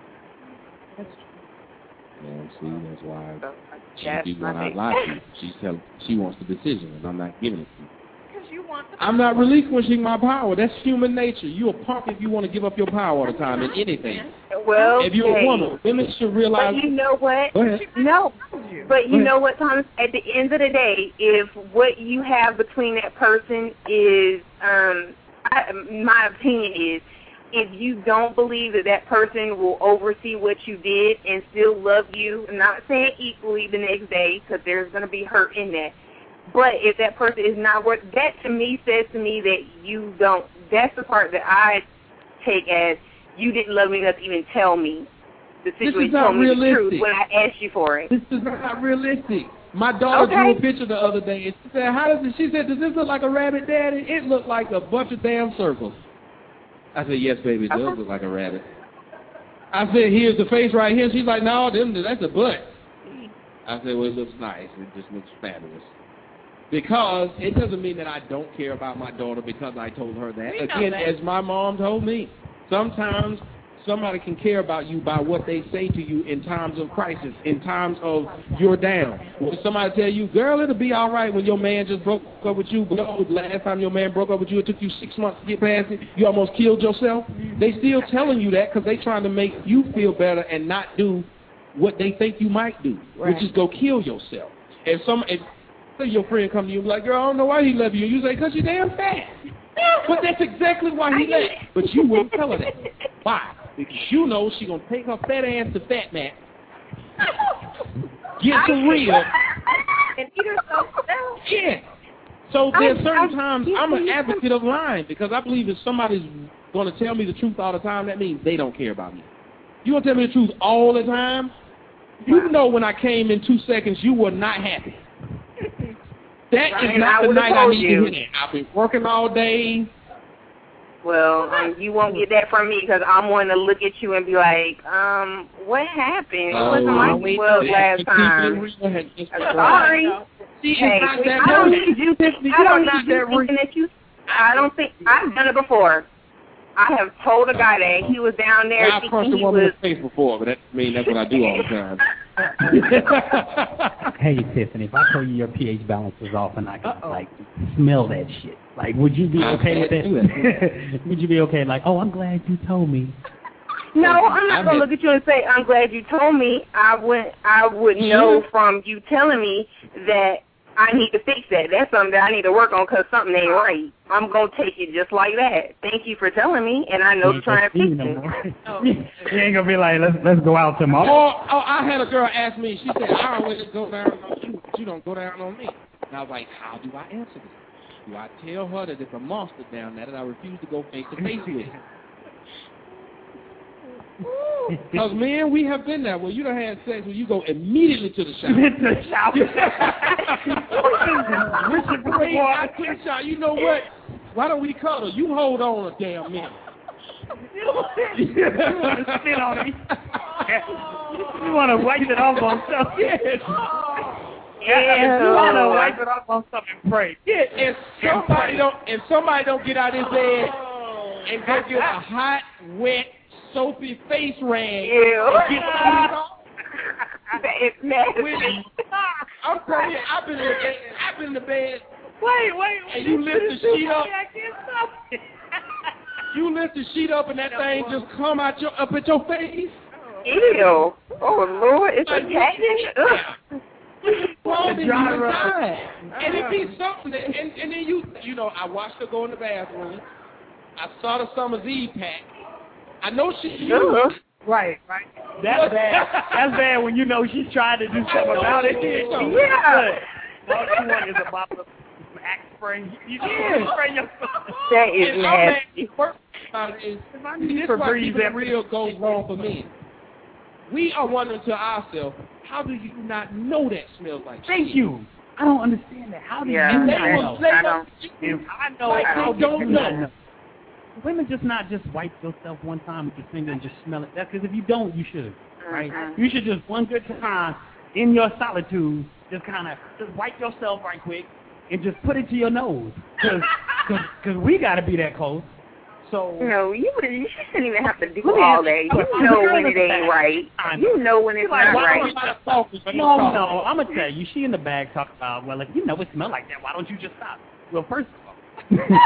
Yeah, see, that's why So, she that's be my going out thing. lie to you. She's telling, she wants the decision, and I'm not giving it to you. Because you want the I'm not relinquishing my power. That's human nature. You're a punk if you want to give up your power all the time in anything. Well, if you're hey, a woman, women should realize. But you know what? Go ahead. No. But you Go know what, Thomas? At the end of the day, if what you have between that person is, um, I, my opinion is, if you don't believe that that person will oversee what you did and still love you, I'm not saying equally the next day because there's going to be hurt in that, but if that person is not worth, that to me says to me that you don't, that's the part that I take as you didn't love me enough to even tell me the This is situation, not told me the truth realistic. when I asked you for it. This is not realistic. My daughter Okay. drew a picture the other day, and she said, "How does it?" She said, "Does this look like a rabbit, Daddy?" It looked like a bunch of damn circles. I said, "Yes, baby, it does look like a rabbit." I said, "Here's the face right here." She's like, "No, them, that's a butt." I said, "Well, it looks nice. It just looks fabulous." Because it doesn't mean that I don't care about my daughter because I told her that. We know Again, that. as my mom told me, sometimes somebody can care about you by what they say to you in times of crisis, in times of you're down. When somebody tell you, "Girl, it'll be all right," when your man just broke up with you, but no, last time your man broke up with you, it took you six months to get past it, you almost killed yourself. They still telling you that because they trying to make you feel better and not do what they think you might do, Right. which is go kill yourself. If some, if say your friend come to you and be like, "Girl, I don't know why he left you," you say, "Because you're damn fat." But that's exactly why he left. But you wouldn't tell her that. Why? Because you know she gonna take her fat ass to Fat Mat, get some real, and eat herself down. yeah. So there's I- certain I- times I'm an advocate of lying because I believe if somebody's gonna tell me the truth all the time, that means they don't care about me. You gonna tell me the truth all the time? You know when I came in two seconds, you were not happy. That Right, is and not I the would've night I told need you. to hear that. I've been working all day. Well, um, you won't get that from me because I'm one to look at you and be like, um, what happened? It wasn't like you was last time. Sorry. See, it's Hey, not that I don't real. need you. Tiffany, I you're don't not need you that real. thinking that you. I don't think I've done it before. I have told a guy that he was down there I've thinking punched a he woman in was. the face before, but that I mean that's what I do all the time. Hey, Tiffany, if I told you your pH balance was off and I could, like, smell that shit, like, would you be I okay with can't do that? Would you be okay, like, oh, I'm glad you told me? No, I'm not gonna look at you and say I'm glad you told me. I would I would know from you telling me that I need to fix that. That's something that I need to work on because something ain't right. I'm gonna take it just like that. Thank you for telling me, and I know to try and fix it. You ain't gonna be like, let's let's go out tomorrow. Oh, oh, I had a girl ask me, she said, "I always go down on you, but you don't go down on me." And I was like, how do I answer this? Do I tell her that it's a monster down there that I refuse to go face to face with? Because, man, we have been there where you done had sex where you go immediately to the shower. To the shower. Wait, I quit shower. You know what? Why don't we cuddle? You hold on a damn minute. You want to sit on me. You want to wipe it off on something. Yes. Yeah, you want to wipe it off on something and pray. Yeah, and somebody don't and somebody don't get out his bed and go get a hot, wet, soapy face rag. Ew. And get it off. It's nasty. I'm telling you, I've been in the bed. I've been in the bed. Wait, wait, and you lift the sheet up. I can't stop it. You lift the sheet up and that thing just come out your up at your face. Ew. Oh Lord, it's a package. And it be something, that, and, and then you, you know, I watched her go in the bathroom. I saw the Summer's Eve pack. I know she used uh-huh. Right, right. That's bad. That's bad when you know she's trying to do something about it. Yeah. All she wants is a bottle of Axe spray. You yeah. spray yourself. That is nasty. This is why keeping it real goes wrong for me. We are wondering to ourselves, how do you not know that smells like shit? Thank you. I don't understand that. How do yeah, you and not they know? will say I don't. If I know, like how they don't you know. Not know. Women just not just wipe yourself one time with your finger and just smell it. That's because if you don't, you should. Right? Mm-hmm. You should just one good time in your solitude, just kind of just wipe yourself right quick and just put it to your nose. Because we got to be that close. So no, you you shouldn't even have to do all that. You know when it ain't right. You know when it's not right. No, no, I'm gonna tell you. She in the bag talk about, well, if you know it smell like that, why don't you just stop? Well, first of all,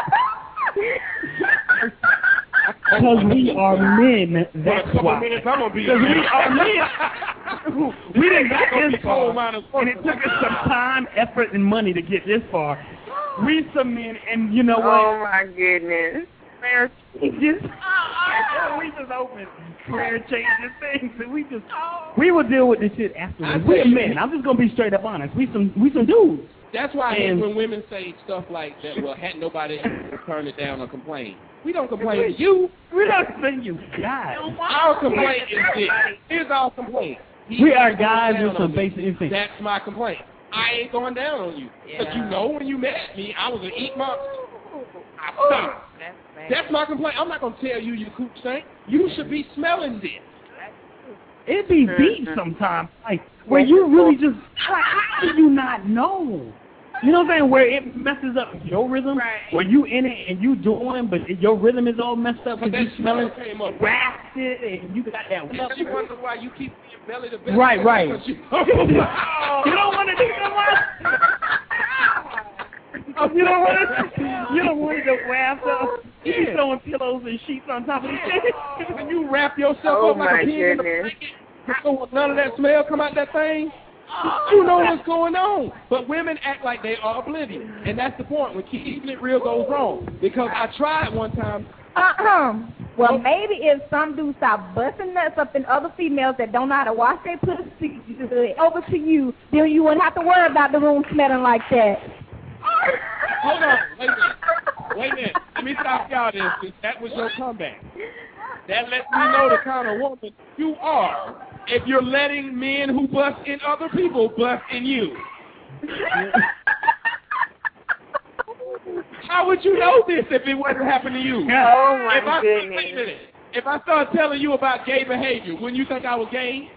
because we are men. That's why. Because we are men. We didn't get this far, and it took us some time, effort, and money to get this far. We some men, and you know what? Oh my goodness. Prayer changes. We just open prayer changes things, and we just we will deal with this shit afterwards. We're men. I'm just gonna be straight up honest. We some we some dudes. That's why and, when women say stuff like that, well, had nobody turn it down or complain. We don't complain to you. We don't complain to you. God. Our complaint is this. Here's our complaint. He we are guys with some basic instincts. That's my complaint. I ain't going down on you. Because yeah. you know when you met me, I was an eat monster. I stopped. That's, That's my complaint. I'm not going to tell you you coop stink. You should be smelling this. It be deep sometimes. Like, where you really just, like, how do you not know? You know what I'm saying? Where it messes up your rhythm. Right. Where you in it and you doing, but your rhythm is all messed up because you smelling wasted and you got that. Now she wonders why you keep being belly to belly. Right, right. You, you don't want to do that. Oh, you don't want to. You don't want to wear stuff. You be throwing pillows and sheets on top of the shit. When you wrap yourself oh up like a pig in a blanket, so none of that smell come out that thing. You know what's going on. But women act like they are oblivious. And that's the point. When keeping it real goes wrong. Because I tried one time. Uh-uh. Well, maybe if some dudes stop busting nuts up in other females that don't know how to wash their pussy over to you, then you wouldn't have to worry about the room smelling like that. Hold on. Wait a minute. Wait a minute. Let me stop y'all this, because that was your comeback. That lets me know the kind of woman you are if you're letting men who bust in other people bust in you. How would you know this if it wasn't happening to you? Oh, my if I, goodness. Wait a minute. If I started telling you about gay behavior, wouldn't you think I was gay?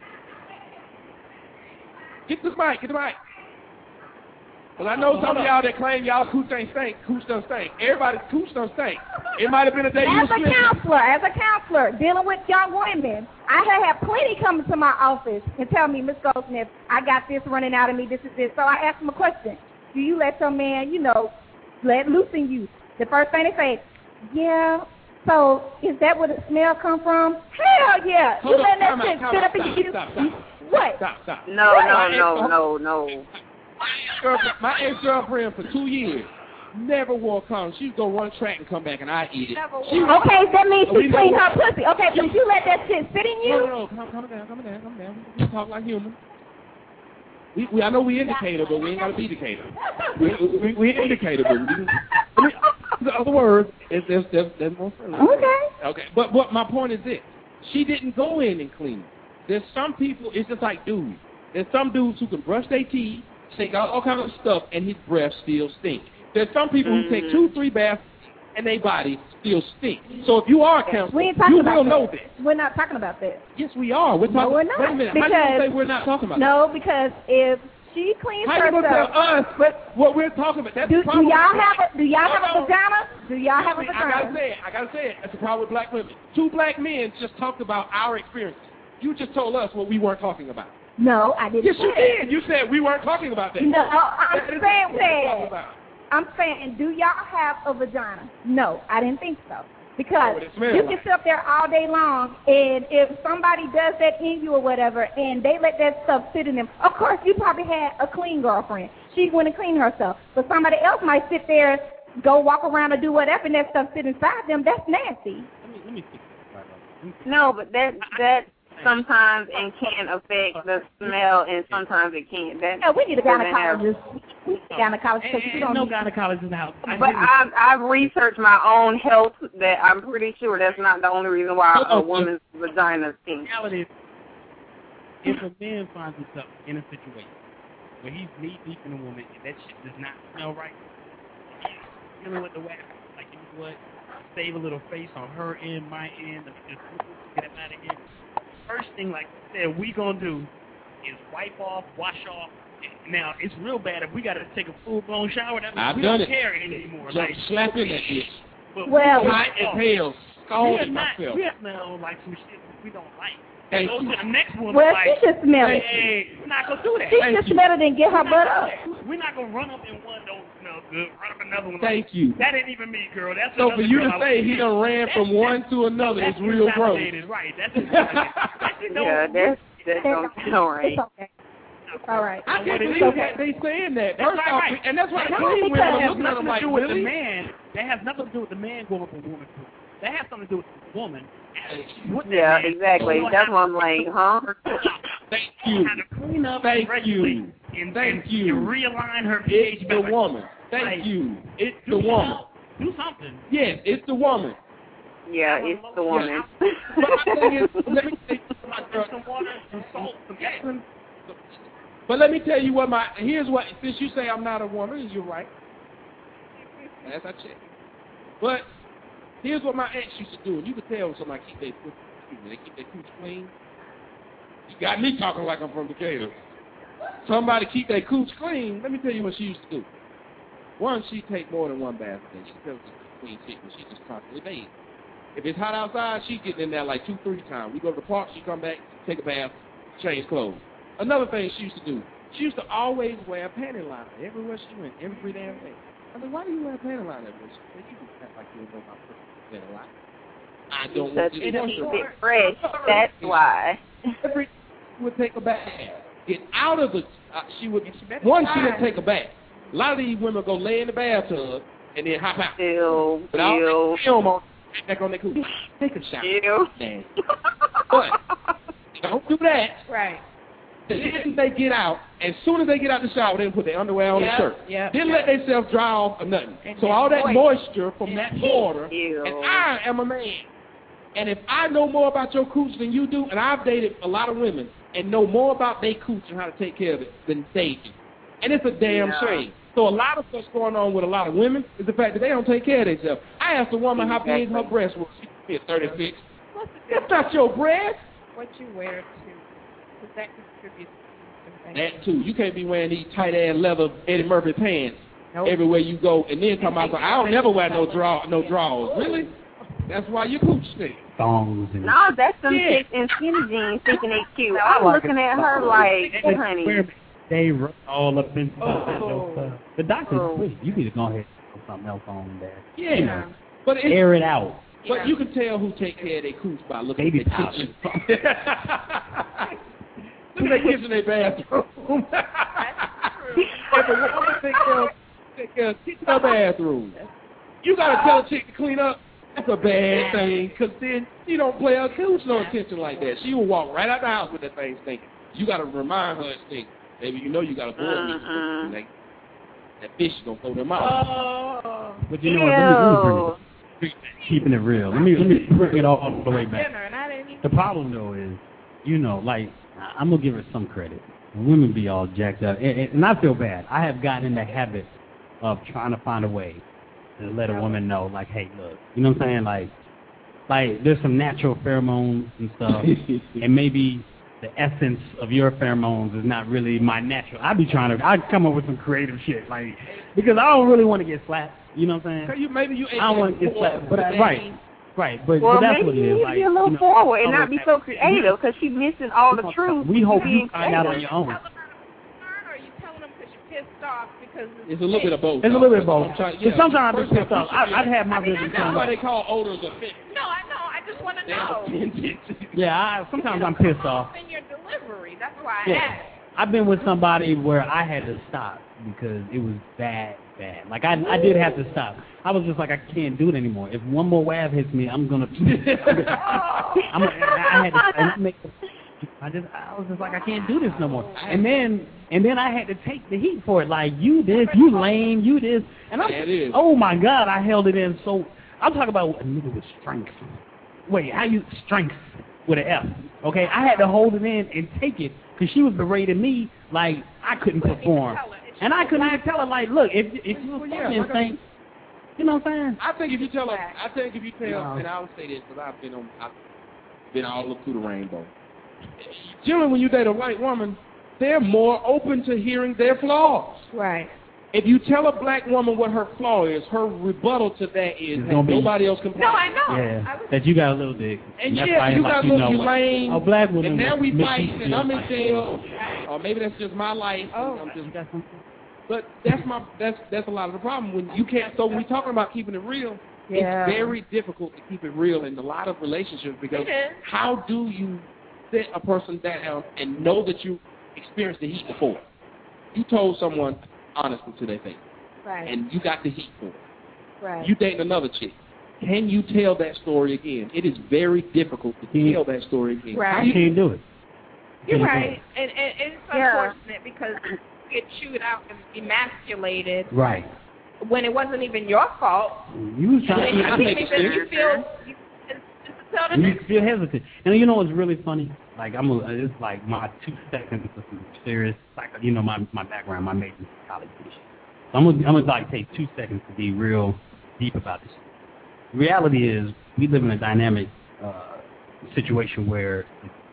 Get the mic. Get the mic. Well, I know some of y'all that claim y'all cooch ain't stink, cooch don't stink. Everybody's cooch don't stink. It might have been a day you As were a counselor, as a counselor, dealing with young women, I have had plenty coming to my office and tell me, Miss Goldsmith, I got this running out of me, this is this. So I asked them a question. Do you let your man, you know, let loose in you? The first thing they say, yeah. So is that where the smell come from? Hell yeah. Hold you on, let that time shit out, sit up stop, in you. stop, stop. What? Stop, stop. No, no, no, no, no. My ex-girlfriend for two years never wore a condom. She'd go run track and come back and I'd eat it. She okay, that means she we cleaned never, her pussy. Okay, so you let that shit sit in you? No, no, no. Come, come down, come down, come down. We talk like humans. We, we, I know we indicator, but we ain't got to be indicator. We, we, we indicator, but we, I mean, in other words, it's, there's, there's, there's more service. Okay. Okay, but what my point is this. She didn't go in and clean it. There's some people, it's just like dudes. There's some dudes who can brush their teeth, take out all kinds of stuff, and his breath still stinks. There's some people mm-hmm. who take two, three baths, and their body still stink. So if you are a counselor, We ain't talking you about will that. know this. We're not talking about that. Yes, we are. We're talking. No, we're not. Wait a minute. Because, How do you say we're not talking about no, because if she cleans How you herself, gonna tell us but what we're talking about? That's do, the problem do y'all with have a do y'all have a Hold on. vagina? Do y'all have a I gotta vagina? say it. I gotta say it. That's the problem with black women. Two black men just talked about our experiences. You just told us what we weren't talking about. No, I didn't. Yes, say you it. did. You said we weren't talking about that. No, I'm That is saying what we're talking that. about. I'm saying, do y'all have a vagina? No, I didn't think so. Because What it smells you like. can sit up there all day long, and if somebody does that in you or whatever, and they let that stuff sit in them, of course, you probably had a clean girlfriend. She went and cleaned herself. But somebody else might sit there, go walk around and do whatever, and that stuff sit inside them. That's nasty. Let me, let me see. No, but that that sometimes and can affect the smell, and sometimes it can't. That Yeah, we need a doesn't have- gynecologist. We need a gynecologist. because you Ain't don't no need- gynecologist in the house. I But didn't- I've, I've researched my own health that I'm pretty sure that's not the only reason why a woman's vagina stinks. reality is, if a man finds himself in a situation where he's knee deep in a woman and that shit does not smell right, dealing with the wax, like, you know what, save a little face on her end, my end, let me just get him out of here. First thing, like I said, we gonna do is wipe off, wash off. Now, it's real bad if we gotta take a full-blown shower. That means I've we done don't it. care anymore. Jump, Like, slap in that bitch. but Well, we hot as hell, we are scalding not, myself. we smell like some shit we don't like. Thank Go you. to the next one. Well, like, she should smell hey, it. Hey, we're not gonna do that. She Thank just you. smell it and get her We're butt not up. gonna do that. We're not gonna run up in one don't smell good, run up another one. Thank like, you. That ain't even me, girl. That's So another for you girl to I say like. he done ran That's- from one to another is that's real gross. invalidated, right? That's invalidated. That's it, no, Yeah, that's that don't sound right. It's okay. It's all right. I can't It's believe okay. that they saying that. That's First right, off, right. and that's why the No, clean women because are That has looking at nothing them to like, do with the really? man. That has nothing to do with the man going up a woman's foot. That has something to do with the woman. With the Yeah, man. exactly. You That's have what I'm like, huh? Thank you. How to clean up Thank and regulate you. and, Thank and, you. and realign her pH It's the balance. woman. Thank Like, you. It's do the woman. something. Do something. Yes, it's the woman. Yeah, it's the woman. But my thing is, let me tell you, my girl, Some water, some salt, some excellent. but let me tell you what my, here's what, since you say I'm not a woman, you're right. As I check. But here's what my ex used to do, and you can tell when somebody keep their foot, they keep their cooch clean. You got me talking like I'm from Decatur. Somebody keep their cooch clean, let me tell you what she used to do. One, she take more than one bath a day. She tells us clean chick, and she just constantly bathes. If it's hot outside, she getting in there like two, three times. We go to the park, she come back, take a bath, change clothes. Another thing she used to do, she used to always wear a panty liner everywhere she went, every damn day. I said, why do you wear a panty liner everywhere? She said, you just act like you don't know my personal panty liner. I don't want Because to to keep it fresh, that's why. Every she would take a bath. Get out of the, uh, she would, one, she would take a bath. A lot of these women go lay in the bathtub and then hop out. Ew, Without ew. film on, back on their cooch. Take a shower. Ew. Man. But don't do that. Right. Then they get out. As soon as they get out the shower, they put their underwear on Yep, the shirt. yep, Then yep. let themselves dry off or nothing. And so that all that moist- moisture from that and water, Ew. and I am a man. And if I know more about your cooch than you do, and I've dated a lot of women and know more about their cooch and how to take care of it than they do. And it's a damn Yeah. shame. So a lot of what's going on with a lot of women is the fact that they don't take care of themselves. I asked a woman how big her breast was. She said thirty-six. That's not your breast. What you wear too, because that contributes to things. That too. You can't be wearing these tight ass leather Eddie Murphy pants Nope. everywhere you go, and then talking about I don't never wear no draw no drawers. Really? That's why your cooch stink. Thongs and No, that's some Yeah. chicks in skinny jeans thinking they cute. I I'm like looking it. at her like, They honey. wear- They run all up in Oh. stuff. The doctor's Oh. free. You need to go ahead and put something else on there. Yeah. You know, But it's, air it out. but Yeah. you can tell who take care of their cooch by looking Baby at their powder. kitchen. Look at their kitchen, their bathroom. If a woman take care of, take care of kitchen or bathroom, you gotta tell a chick to clean up. That's a bad thing, because then she don't play her cooch no attention like that. She will walk right out the house with that thing stinking. You gotta remind her it stinks. Baby, you know you got a board Mm-mm. meeting. Like, that fish is gonna throw them out. Oh. But you know what? Let me, let me bring it, keeping it real. Let me let me bring it all the way back. Dinner, and I didn't even. The problem though is, you know, like I- I'm gonna give her some credit. Women be all jacked up, and, and and I feel bad. I have gotten in the habit of trying to find a way to let a woman know, like, hey, look, you know what I'm saying? Like, like there's some natural pheromones and stuff, and maybe the essence of your pheromones is not really my natural. I be trying to, I come up with some creative shit, like, because I don't really want to get slapped. You know what I'm saying? You, maybe you ain't I don't want to get slapped, but I, right, right. But, well, but that's maybe what it you is. need Like, to be a little you know, forward and I'm not be like, so creative because she's missing all the truth. We hope being you find out on your own. Or are you telling them because you're pissed off because It's a little bit of both. It's a little bit of both. Sometimes, But sometimes I'm First pissed off. I, I've had my I mean, business. I know. That's why they call odors offensive. No, I know. I just want to know. Yeah, I, sometimes I'm pissed off. In your delivery, that's why I Yeah. asked. I've been with somebody where I had to stop because it was bad, bad. Like, I I did have to stop. I was just like, I can't do it anymore. If one more wave hits me, I'm gonna. I'm, I had to. And I, make, I just, I was just like, I can't do this no more. And then, and then I had to take the heat for it. Like, you this, you lame, you this, and I'm. Yeah, it is. Oh my God, I held it in. So I'm talking about a nigga with strength. Wait, how you strength with an F? Okay, I had to hold it in and take it. Because she was berating me like I couldn't perform. And I couldn't even tell her, like, look, if, if you were yeah, fucking thing, you know what I'm saying? I think if you tell her, I think if you tell, No. and I'll say this because I've been on, I've been all up through the rainbow. Generally, when you date a white woman, they're more open to hearing their flaws. Right. If you tell a black woman what her flaw is, her rebuttal to that is It's hey, gonna be- nobody else can. No, I know. Yeah, that you got a little dick. And that's yeah, why you like, got you look, know you what? lame. A black woman. And now we would fight, misuse and your I'm in life. jail, or maybe that's just my life. Oh, I'm just, but that's my that's that's a lot of the problem when you can't. So when we talking about keeping it real, Yeah. it's very difficult to keep it real in a lot of relationships because It is. how do you sit a person down and know that you experienced the heat before? You told someone honestly to their face, Right. and you got the heat for it. Right. You dating another chick. Can you tell that story again? It is very difficult to You tell that story again. Right. How You do you- can't do it. You're Can't do right. it. And, and, and it's Yeah. unfortunate because you get chewed out and emasculated Right. when it wasn't even your fault. You was And trying then to you make think it that you serious. feel, you, it's, it's a tell the You next. feel hesitant. And you know what's really funny? Like, I'm a, it's like my two seconds of some serious, like, you know, my, my background, my major college education. So I'm gonna, I'm gonna like take two seconds to be real deep about this. The reality is, we live in a dynamic uh, situation where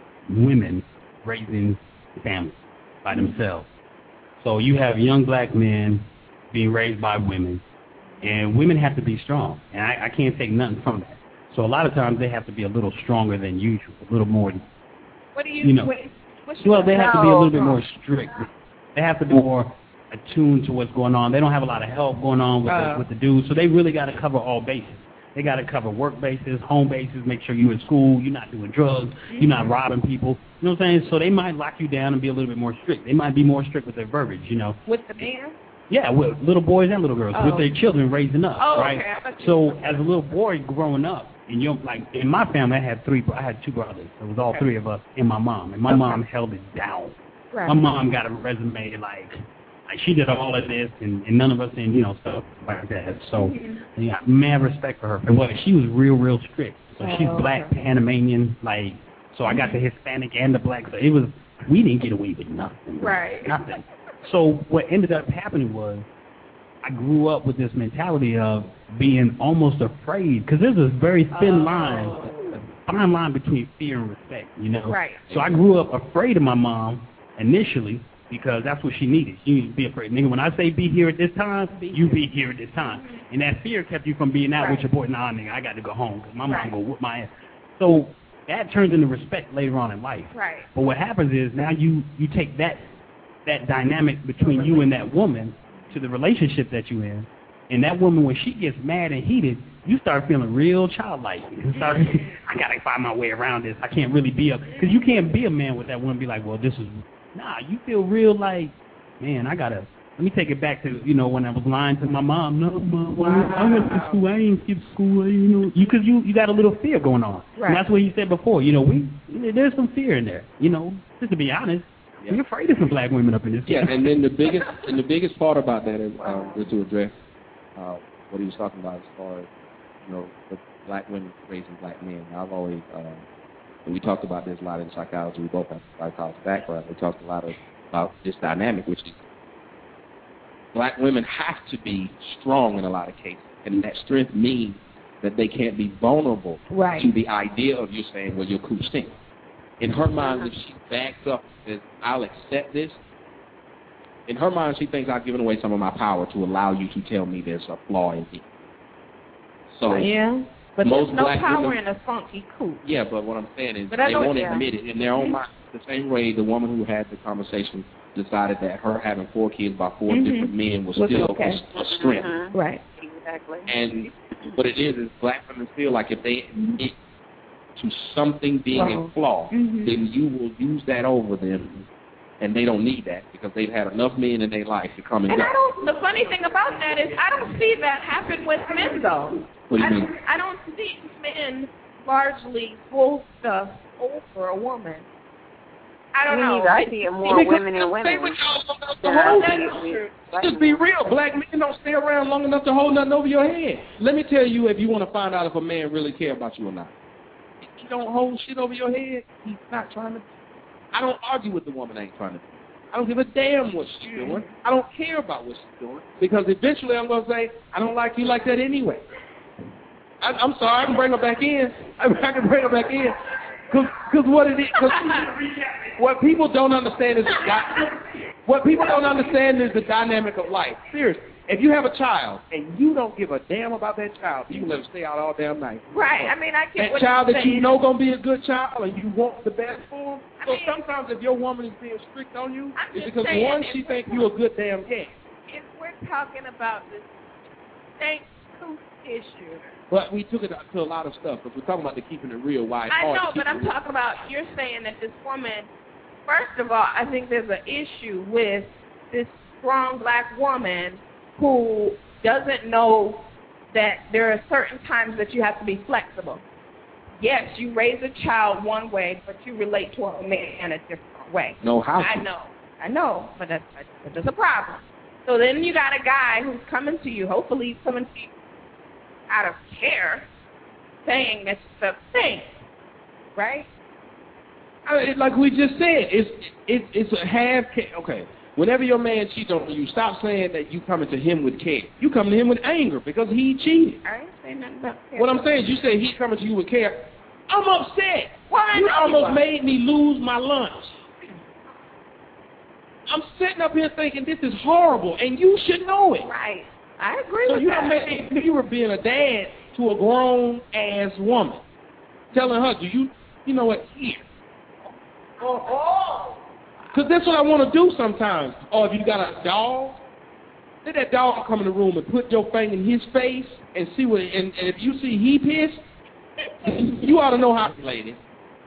women raising families by themselves. So you have young black men being raised by women, and women have to be strong. And I, I can't take nothing from that. So a lot of times they have to be a little stronger than usual, a little more. What do you, You know. what, what's Well, they have to be a little bit No. more strict. They have to be more attuned to what's going on. They don't have a lot of help going on with, Uh. the, with the dudes, so they really got to cover all bases. They got to cover work bases, home bases, make sure you're in school, you're not doing drugs, you're not robbing people. You know what I'm saying? So they might lock you down and be a little bit more strict. They might be more strict with their verbiage, you know. With the man? Yeah, with little boys and little girls, Oh. with their children raising up, Oh, right? okay. I thought you So were- as a little boy growing up, and you like in my family, I had three. I had two brothers. It was all Okay. three of us and my mom, and my mom held it down. Right. My mom got a resume like, like she did all of this, and, and none of us in, you know, stuff like that. So, Mm-hmm. yeah, mad respect for her. For what she was real, real strict. So she's Oh, black, okay. Panamanian, like. So I got the Hispanic and the black. So it was, we didn't get away with nothing. Right. Nothing. So what ended up happening was, I grew up with this mentality of being almost afraid, because there's a very thin Oh. line, a fine line between fear and respect, you know. Right. So I grew up afraid of my mom initially because that's what she needed. She needed to be afraid. Nigga, when I say be here at this time, you be here at this time. And that fear kept you from being out Right. with your boy. Nah, nigga, I got to go home because my mom Right. go whoop my ass. So that turns into respect later on in life. Right. But what happens is now you, you take that that dynamic between you and that woman to the relationship that you're in, and that woman, when she gets mad and heated, you start feeling real childlike. You start, I gotta find my way around this. I can't really be a, because you can't be a man with that woman. Be like, well, this is, nah. You feel real like, man, I gotta. Let me take it back to, you know, when I was lying to my mom. No, mom, wow. I went to school. I ain't skip school. You know, you because you you got a little fear going on. Right. And that's what you said before. You know, we there's some fear in there. You know, just to be honest. Yeah. We're afraid of some black women up in this. Yeah, and then the biggest and the biggest part about that is um, just to address uh, what he was talking about as far as, you know, the black women raising black men. I've always uh, and we talked about this a lot in psychology. We both have a psychology background. We talked a lot of, about this dynamic, which is black women have to be strong in a lot of cases. and that strength means that they can't be vulnerable right. to the idea of you saying, well, your cooch stinks. In her mind, if she backs up and says, I'll accept this, in her mind, she thinks I've given away some of my power to allow you to tell me there's a flaw in me. So yeah, but most there's no black power women, in a funky cooch. Yeah, but what I'm saying is but they know, won't yeah. admit it in their own mind. The same way the woman who had the conversation decided that her having four kids by four mm-hmm. different men was, was still okay. a, a strength. Mm-hmm. Right. Exactly. And what it is is black women feel like if they admit to something being wow. a flaw, mm-hmm. then you will use that over them, and they don't need that because they've had enough men in their life to come and, and go. I don't, the funny thing about that is I don't see that happen with men, though. What do you I, mean? Don't, I don't see men largely pull stuff over a woman. I don't Me know. neither. I see it more because women and women. Just be real. Black men don't stay around long enough to hold nothing over your head. Let me tell you, if you want to find out if a man really care about you or not, if he don't hold shit over your head, he's not trying to. I don't argue with the woman I ain't trying to. I don't give a damn what she's doing. I don't care about what she's doing because eventually I'm going to say, I don't like you like that anyway. I, I'm sorry, I can bring her back in. I, I can bring her back in. Because what it is, cause what people don't understand is the what people don't understand is the dynamic of life. Seriously, if you have a child and you don't give a damn about that child, you can let them stay out all damn night. Right. I mean, I get that what child you're that saying. you know gonna be a good child and you want the best for him. So sometimes if your woman is being strict on you, I'm it's just because saying, one, she thinks you're a good damn cat. If we're talking about this stank cooch issue. But we took it to a lot of stuff because we're talking about the keeping it real. Why it's I hard know, to keep but I'm it real. talking about, you're saying that this woman, first of all, I think there's an issue with this strong black woman who doesn't know that there are certain times that you have to be flexible. Yes, you raise a child one way, but you relate to a man in a different way. No, how? I know, I know, but that's, that's a problem. So then you got a guy who's coming to you, hopefully he's coming to you out of care, saying that's the thing, right? I mean, like we just said, it's it, it's a half care. Okay, whenever your man cheats on you, stop saying that you coming to him with care. You coming to him with anger because he cheated. I ain't saying nothing about care. What I'm saying is you say he coming to you with care. I'm upset. Well, I you know almost you are. made me lose my lunch. I'm sitting up here thinking this is horrible, and you should know it. Right. I agree so with you that. don't make you were being a dad to a grown ass woman, telling her, "Do you, you know what? Here." Oh. Because that's what I want to do sometimes. Or if you got a dog, let that dog come in the room and put your thing in his face and see what. And, and if you see he pissed, you ought to know how to play it.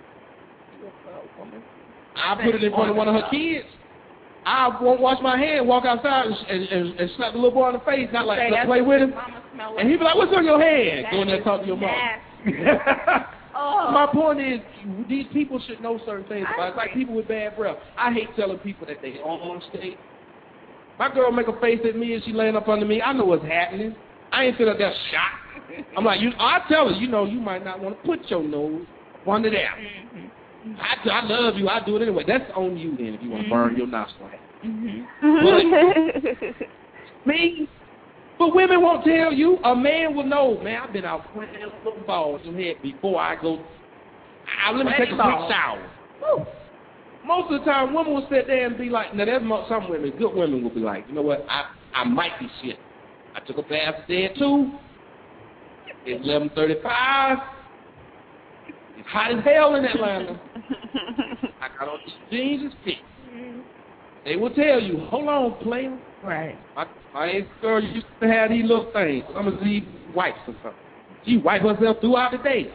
I put it in front of one of her kids. I won't wash my hand, walk outside, and, and, and slap the little boy in the face, not like to play with him. And he'd be like, "What's on your hand?" Go in there and talk to your mom. Oh. My point is, these people should know certain things about it. It's like people with bad breath. I hate telling people that they on stage. My girl make a face at me and she laying up under me. I know what's happening. I ain't feeling that shot. I'm like, you. I tell her, you know, you might not want to put your nose under there. Mm-hmm. I, I love you. I do it anyway. That's on you then if you want to burn your nostril. Mm-hmm. But me, but women won't tell you. A man will know. Man, I've been out playing little balls in head before I go. I, let me take a quick shower. Woo. Most of the time, women will sit there and be like, now there's some women, good women will be like, you know what, I, I might be shit. I took a bath today at two. It's eleven thirty-five. It's hot as hell in Atlanta. I got on these jeans and sticks. They will tell you, hold on, player. Right. My, my ex-girl used to have these little things. Some of these wipes or something. She wiped herself throughout the day.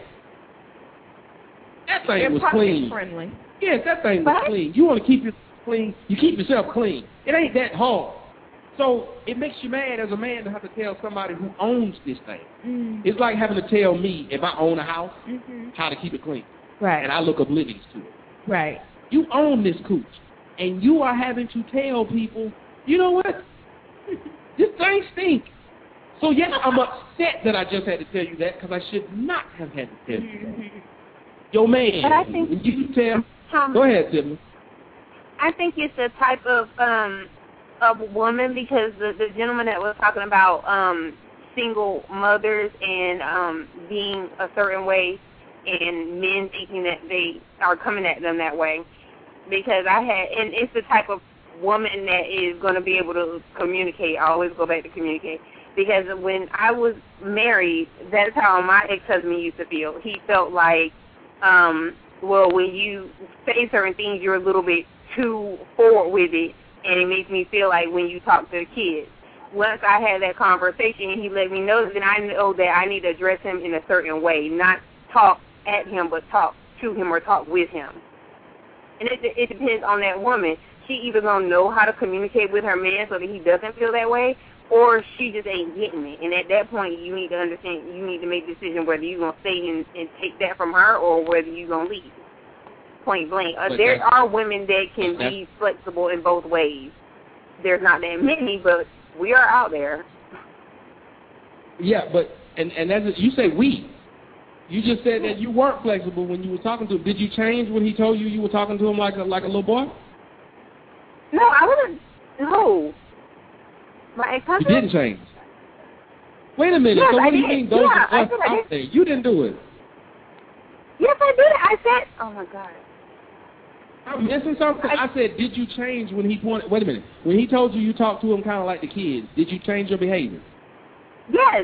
That thing They're was pocket clean. friendly. Yes, that thing was clean. You want to keep yourself clean, you keep yourself clean. It ain't that hard. So it makes you mad as a man to have to tell somebody who owns this thing. Mm. It's like having to tell me, if I own a house, Mm-hmm. how to keep it clean. Right. And I look oblivious to it. Right. You own this cooch. And you are having to tell people, you know what? This thing stinks. So yes, I'm upset that I just had to tell you that because I should not have had to tell you that. Mm-hmm. Yo, man, But I think- when you tell, Um, go ahead, Tiffany. I think it's a type of um of woman because the the gentleman that was talking about um single mothers and um, being a certain way and men thinking that they are coming at them that way. Because I had, and it's the type of woman that is going to be able to communicate. I always go back to communicate. Because when I was married, that's how my ex-husband used to feel. He felt like, um, well, when you say certain things, you're a little bit too forward with it, and it makes me feel like when you talk to the kids. Once I had that conversation and he let me know, then I know that I need to address him in a certain way, not talk at him, but talk to him or talk with him. And it, it depends on that woman. She either going to know how to communicate with her man so that he doesn't feel that way, or she just ain't getting it. And at that point, you need to understand, you need to make a decision whether you're going to stay and, and take that from her or whether you're going to leave. Point blank. Uh, there are women that can be flexible in both ways. There's not that many, but we are out there. Yeah, but, and, and as you say we. You just said that you weren't flexible when you were talking to him. Did you change when he told you you were talking to him like a, like a little boy? No, I wasn't. No. My ex-husband? You didn't change. Wait a minute. Yes, so what I do you did. mean those Yeah, are us I did, I out did. there? You didn't do it. Yes, I did. I said, oh, my God. I'm missing something. I, I said, did you change when he pointed? Wait a minute. When he told you you talked to him kind of like the kids, did you change your behavior? Yes.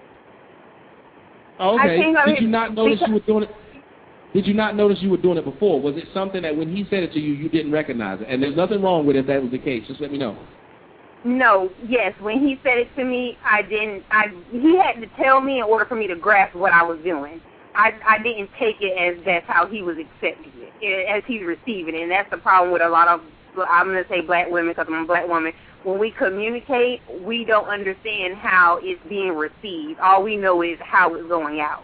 Oh, I okay. changed my Did you behavior not notice because- you were doing it? Did you not notice you were doing it before? Was it something that when he said it to you, you didn't recognize it? And there's nothing wrong with it if that was the case. Just let me know. No, yes. When he said it to me, I didn't. I he had to tell me in order for me to grasp what I was doing. I I didn't take it as that's how he was accepting it, as he's receiving it. And that's the problem with a lot of, I'm going to say black women because I'm a black woman. When we communicate, we don't understand how it's being received. All we know is how it's going out.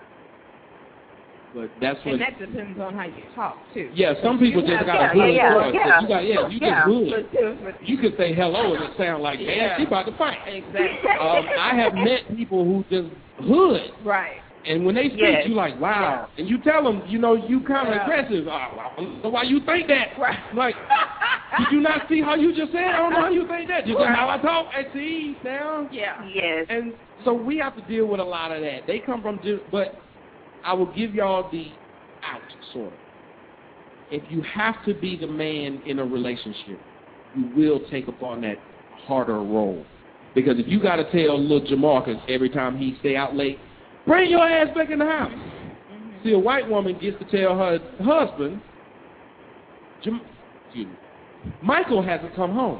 But that's what. And that depends on how you talk, too. Yeah, some people You just have- got yeah, a hood yeah, voice. yeah. You got, yeah, you Yeah. just good. You could say hello and it sound like, man, Yeah. she about to fight. Exactly. Um, I have met people who just hood. Right. And when they speak, Yes. you like, wow. And you tell them, you know, you kind of Yeah. aggressive. Oh, I don't know why you think that. Right. Like, did you not see how you just said? I don't know how you think that. Just Right. how I talk. And see, now. Yeah. Yes. And so we have to deal with a lot of that. They come from, di- but I will give y'all the out, sort of. If you have to be the man in a relationship, you will take upon that harder role. Because if you got to tell little Jamarcus every time he stay out late, bring your ass back in the house. Mm-hmm. See, a white woman gets to tell her husband, Jam- excuse me, Michael hasn't come home.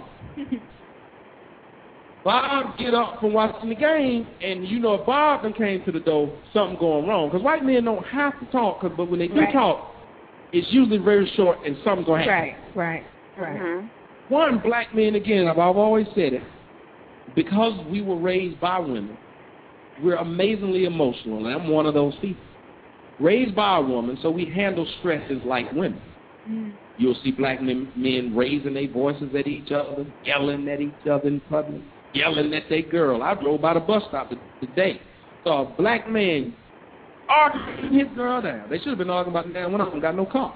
Bob get up from watching the game, and you know if Bob done came to the door, something going wrong. Because white men don't have to talk, cause, but when they do Right. talk, it's usually very short and something's going to happen. Right, right, right. Mm-hmm. One, black men, again, I've I've always said it, because we were raised by women, we're amazingly emotional, and I'm one of those people. Raised by a woman, so we handle stresses like women. Mm. You'll see black men, men raising their voices at each other, yelling at each other in public, yelling at their girl. I drove by the bus stop today, saw a black man arguing his girl down. They should have been arguing about the damn one of them got no car.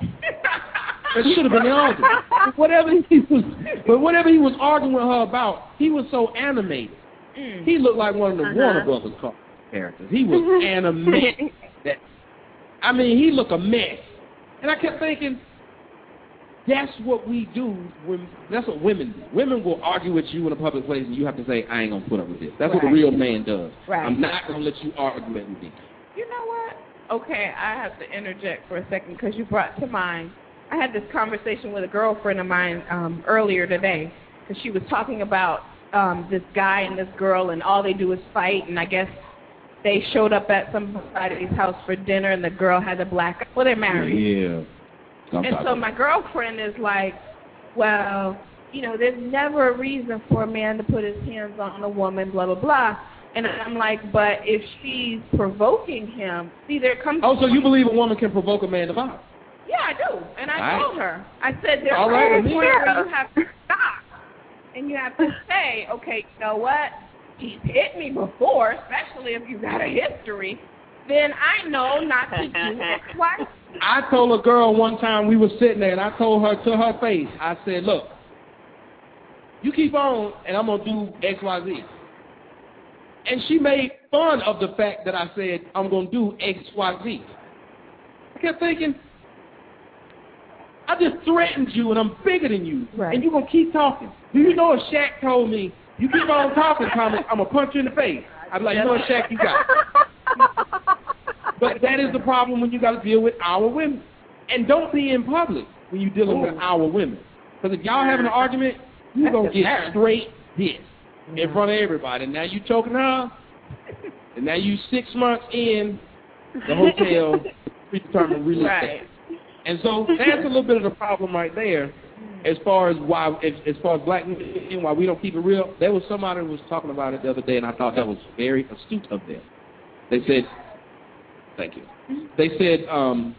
They should have been arguing. Whatever he was, but whatever he was arguing with her about, he was so animated. Mm. He looked like one of the Uh-huh. Warner Brothers car characters. He was animated. That, I mean, he looked a mess. And I kept thinking, that's what we do. When, that's what women do. Women will argue with you in a public place, and you have to say, I ain't going to put up with this. That's what a Right. real man does. Right. I'm not going to let you argue with me. You know what? Okay, I have to interject for a second because you brought to mind. I had this conversation with a girlfriend of mine um, earlier today because she was talking about um, this guy and this girl, and all they do is fight. And I guess they showed up at somebody's house for dinner, and the girl had a black. Well, they're married. Yeah. I'm And so my girlfriend is like, well, you know, there's never a reason for a man to put his hands on a woman, blah, blah, blah. And I'm like, but if she's provoking him, see, there comes... Oh, so you believe a woman can provoke a man to violence? Yeah, I do. And I All right. told her. I said, there's All a right, point well, where yeah. you have to stop. And you have to say, okay, you know what? He's hit me before, especially if you got a history. Then I know not to do X, Y, I told a girl one time we were sitting there, and I told her to her face, I said, look, you keep on, and I'm going to do X, Y, Z. And she made fun of the fact that I said, I'm going to do X, Y, Z. I kept thinking, I just threatened you and I'm bigger than you. Right. And you're going to keep talking. Do you know if Shaq told me, you keep on talking, Thomas, I'm going to punch you in the face. I'd be like, you know what, Shaq, you got it. But that is the problem when you got to deal with our women. And don't be in public when you're dealing Ooh. with our women. Because if y'all having an argument, you're going to get straight this in front of everybody. Now you choking her, and now you six months in the hotel, predetermined real estate. Right. And so that's a little bit of the problem right there as far as why, as, as far as black men, why we don't keep it real. There was somebody who was talking about it the other day, and I thought that was very astute of them. They said, thank you. They said, um,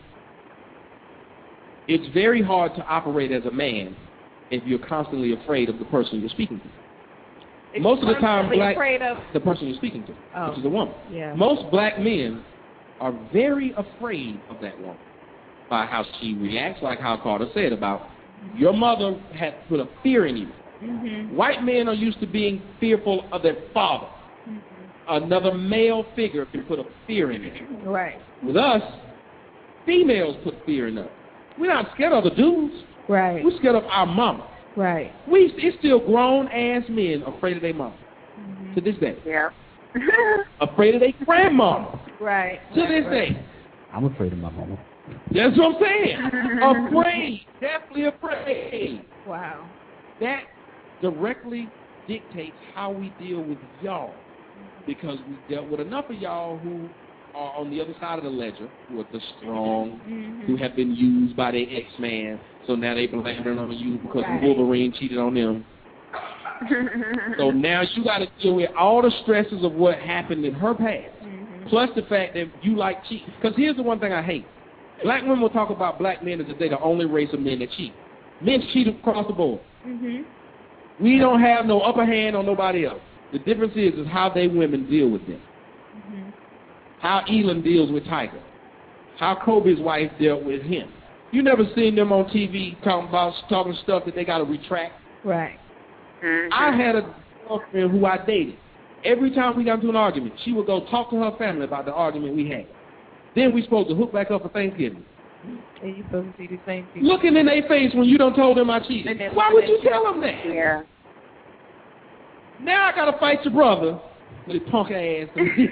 it's very hard to operate as a man if you're constantly afraid of the person you're speaking to. It's Most of the time, black of... the person you're speaking to, oh. which is a woman. Yeah. Most black men are very afraid of that woman by how she reacts, like how Carter said about your mother had put a fear in you. Mm-hmm. White men are used to being fearful of their father. Mm-hmm. Another male figure can put a fear in you. Right. With us, females put fear in us. We're not scared of the dudes. Right. We're scared of our mama. Right. We it's still grown ass men afraid of their mama. Mm-hmm. To this day. Yeah. Afraid of their grandmama. Right. To this right. day. I'm afraid of my mama. That's what I'm saying. Afraid. Definitely afraid. Wow. That directly dictates how we deal with y'all. Because we dealt with enough of y'all who are on the other side of the ledger, who are the strong, mm-hmm. who have been used by their ex-man, so now they blame it on you because right. Wolverine cheated on them. So now you got to deal with all the stresses of what happened in her past, mm-hmm. plus the fact that you like cheat. Because here's the one thing I hate. Black women will talk about black men as if they're the only race of men that cheat. Men cheat across the board. Mm-hmm. We don't have no upper hand on nobody else. The difference is, is how they women deal with them. Mm-hmm. How Elon deals with Tiger. How Kobe's wife dealt with him. You never seen them on T V talking about talking stuff that they got to retract. Right. Mm-hmm. I had a girlfriend who I dated. Every time we got into an argument, she would go talk to her family about the argument we had. Then we supposed to hook back up for Thanksgiving. And you supposed to see the same thing. Looking in their face when you done told them I cheated. Why would you tell them that? Yeah. Now I got to fight your brother with his punk ass.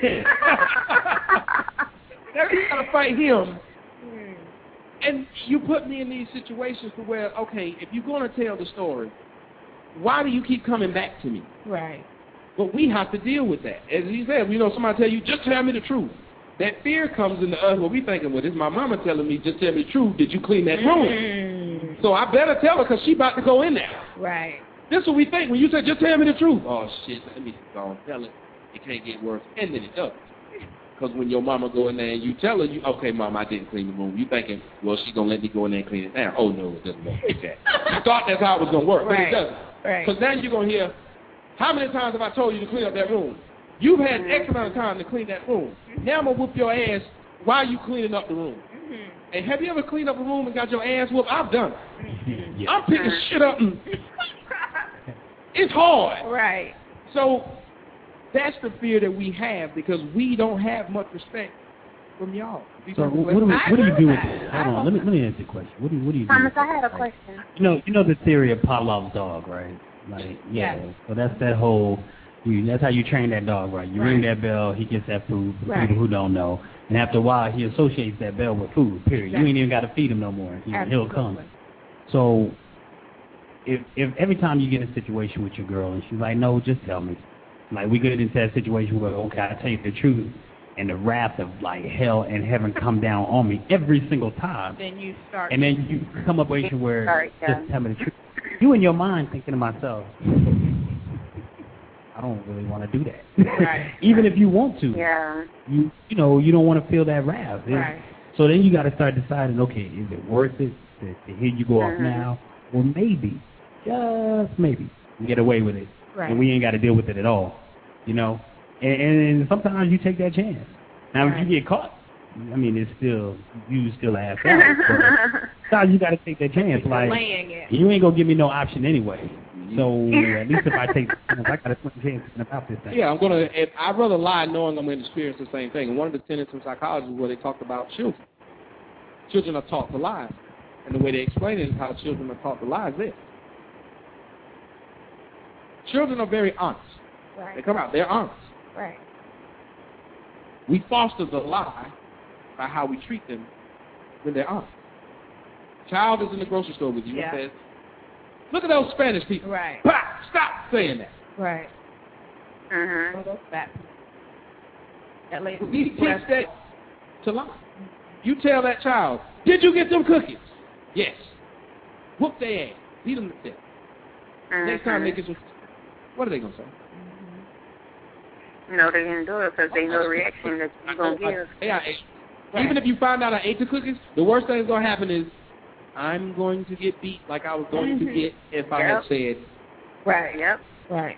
Now you got to fight him. And you put me in these situations to where, okay, if you're going to tell the story, why do you keep coming back to me? Right. But we have to deal with that. As he said, you know, somebody tell you, just tell me the truth. That fear comes into us where we thinking, well, this is my mama telling me, just tell me the truth. Did you clean that room? Mm. So I better tell her because she about to go in there. Right. This is what we think. When you say, just tell me the truth. Oh, shit, let me go and tell it. It can't get worse. And then it does. Because when your mama go in there and you tell her, you, okay, mom, I didn't clean the room. You thinking, well, she's going to let me go in there and clean it down. Oh, no, it doesn't work like that. You thought that's how it was going to work, right. But it doesn't. Right. Because now you're going to hear, how many times have I told you to clean up that room? You've had mm-hmm. X amount of time to clean that room. Mm-hmm. Now I'm going to whoop your ass while you cleaning up the room. Mm-hmm. And have you ever cleaned up a room and got your ass whooped? I've done it. Mm-hmm. Yeah. I'm picking shit up and it's hard. Right. So that's the fear that we have because we don't have much respect from y'all. So what do, we, what do you do with this? Hold on, let me let me answer the question. What do you what do you do? Thomas, I had a question. You know, you know the theory of Pavlov's dog, right? Like, yeah. Yes. So that's that whole. You, that's how you train that dog, right? You right. ring that bell, he gets that food. For right. people who don't know, and after a while, he associates that bell with food. Period. Exactly. You ain't even got to feed him no more. He, he'll come. So, if if every time you get in a situation with your girl and she's like, no, just tell me. Like we get into that situation where, okay, I tell you the truth, and the wrath of like hell and heaven come down on me every single time. Then you start. And then you come up with a situation where Sorry, just tell me the truth. You in your mind thinking to myself, I don't really want to do that. Right. Even if you want to. Yeah. You you know, you don't want to feel that wrath. Right. So then you got to start deciding, okay, is it worth it to, to hear you go mm-hmm. off now? Or maybe, just maybe, get away with it. Right. And we ain't got to deal with it at all. You know? And, and sometimes you take that chance. Now, right. if you get caught, I mean, it's still, you still ass out. Sometimes you got to take that chance. Like, you ain't going to give me no option anyway. So at least if I take, I got a slim chance about this thing. Yeah, I'm gonna. If, I'd rather lie knowing I'm going to experience the same thing. And one of the tenets of psychology is where they talked about children. Children are taught to lie, and the way they explain it is how children are taught to lie is this. Children are very honest. Right. They come out, they're honest. Right. We foster the lie by how we treat them when they're honest. Child is in the grocery store with you Yeah. and says, look at those Spanish people. Right. Pop, stop saying that. Right. Mm-hmm. Oh, those fat. That lady. We teach that to lie. You tell that child, did you get them cookies? Yes. Whoop their ass. Beat them to death. Mm-hmm. Next time they get some, what are they going to say? No, they're going to do it because they know the reaction that you're going to give. Hey, I ate. Even if you find out I ate the cookies, the worst thing that's going to happen is I'm going to get beat like I was going mm-hmm. to get if I yep. had said. Right, yep. Right.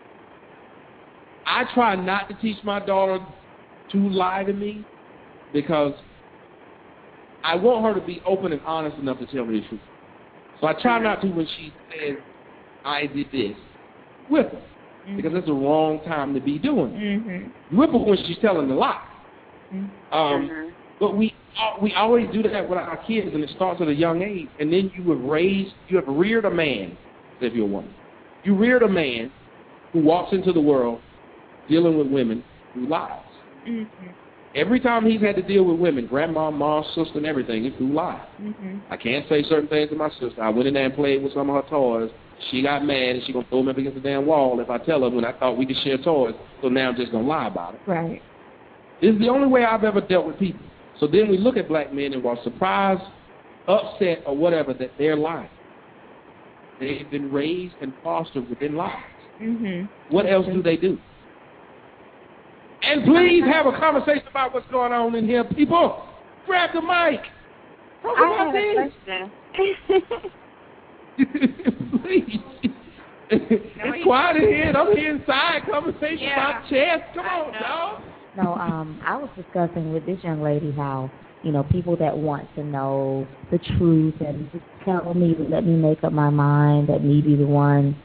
I try not to teach my daughter to lie to me because I want her to be open and honest enough to tell me the truth. So I try not to when she says, I did this, whip her. Mm-hmm. Because that's the wrong time to be doing it. Mm-hmm. Whip her when she's telling the lie. Mm-hmm. Um, mm-hmm. But we we always do that with our kids, and it starts at a young age. And then you have raised, you have reared a man, if you're a woman. You reared a man who walks into the world dealing with women through lies. Mm-hmm. Every time he's had to deal with women, grandma, mom, sister, and everything, it's through lies. Mm-hmm. I can't say certain things to my sister. I went in there and played with some of her toys. She got mad, and she's going to throw them up against the damn wall if I tell her when I thought we could share toys. So now I'm just going to lie about it. Right. This is the only way I've ever dealt with people. So then we look at black men and we're surprised, upset, or whatever that they're lying. They've been raised and fostered within lies. Mm-hmm. What else do they do? And please have a conversation about what's going on in here, people. Grab the mic. Talk about I this. Please. It's quiet in here. I'm here inside. Conversation Yeah. about chess. Come on, dog. No, um, I was discussing with this young lady how, you know, people that want to know the truth and just tell me, let me make up my mind, let me be the one.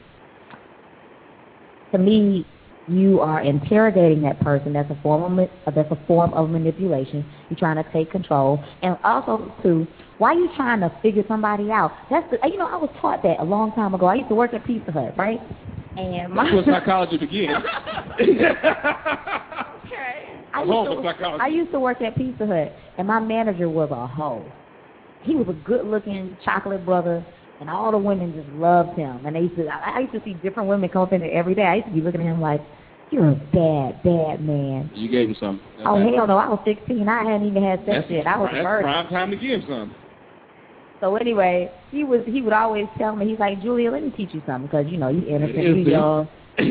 To me, you are interrogating that person. That's a form of ma- that's a form of manipulation. You're trying to take control, and also too, why are you trying to figure somebody out? That's the, you know, I was taught that a long time ago. I used to work at Pizza Hut, right? And my That's where psychology begins. I used, to, I used to work at Pizza Hut, and my manager was a hoe. He was a good-looking chocolate brother, and all the women just loved him. And they used to, I, I used to see different women come up in there every day. I used to be looking at him like, you're a bad, bad man. You gave him something. That's oh, right. hell no, I was sixteen. I hadn't even had sex That's, yet. I was that's virgin. prime time to give him something. So anyway, he was he would always tell me, he's like, Julia, let me teach you something, because, you know, you're innocent, you're young.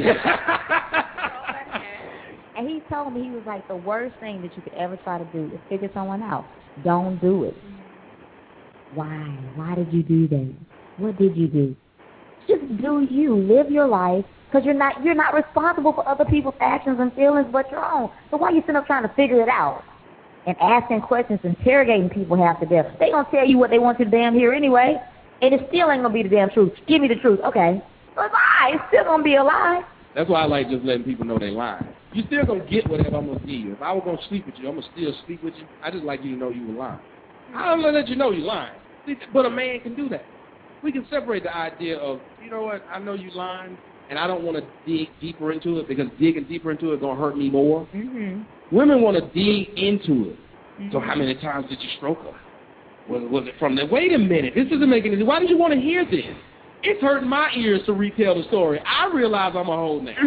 And he told me, he was like, the worst thing that you could ever try to do is figure someone out. Don't do it. Why? Why did you do that? What did you do? Just do you. Live your life, because you're not you're not responsible for other people's actions and feelings but your own. So why are you sitting up trying to figure it out and asking questions, interrogating people half to death? They gonna tell you what they want you to damn hear anyway, and it still ain't gonna be the damn truth. Give me the truth, okay? So it's a lie. It's still gonna be a lie. That's why I like just letting people know they lying. You still gonna get whatever I'm gonna give you. If I was gonna sleep with you, I'm gonna still sleep with you. I just like you to know you were lying. I don't let you know you're lying. But a man can do that. We can separate the idea of, you know what, I know you lying, and I don't want to dig deeper into it, because digging deeper into it is going to hurt me more. Mm-hmm. Women want to dig into it. Mm-hmm. So how many times did you stroke her? Was, was it from the, wait a minute, this isn't making any sense. Why did you want to hear this? It's hurting my ears to retell the story. I realize I'm a hoe now.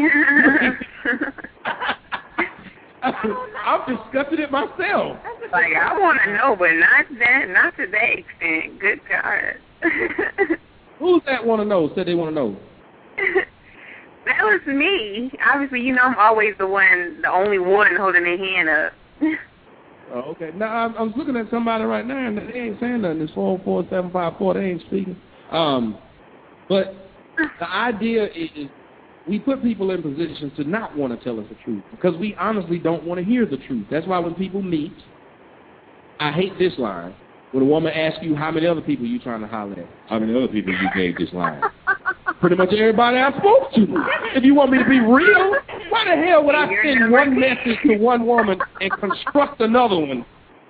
I'm disgusted at myself. Like, I want to know, but not that, not to that extent. Good God. Who's that want to know? Said they want to know. That was me. Obviously, you know I'm always the one, the only one holding their hand up. Oh, okay. Now, I'm, I'm looking at somebody right now, and they ain't saying nothing. It's four four seven five four. They ain't speaking. Um, but the idea is we put people in positions to not want to tell us the truth, because we honestly don't want to hear the truth. That's why when people meet, I hate this line. When a woman asks you how many other people you trying to holler at, how many other people you gave this line. pretty much everybody I spoke to. If you want me to be real, why the hell would I send one message to one woman and construct another one?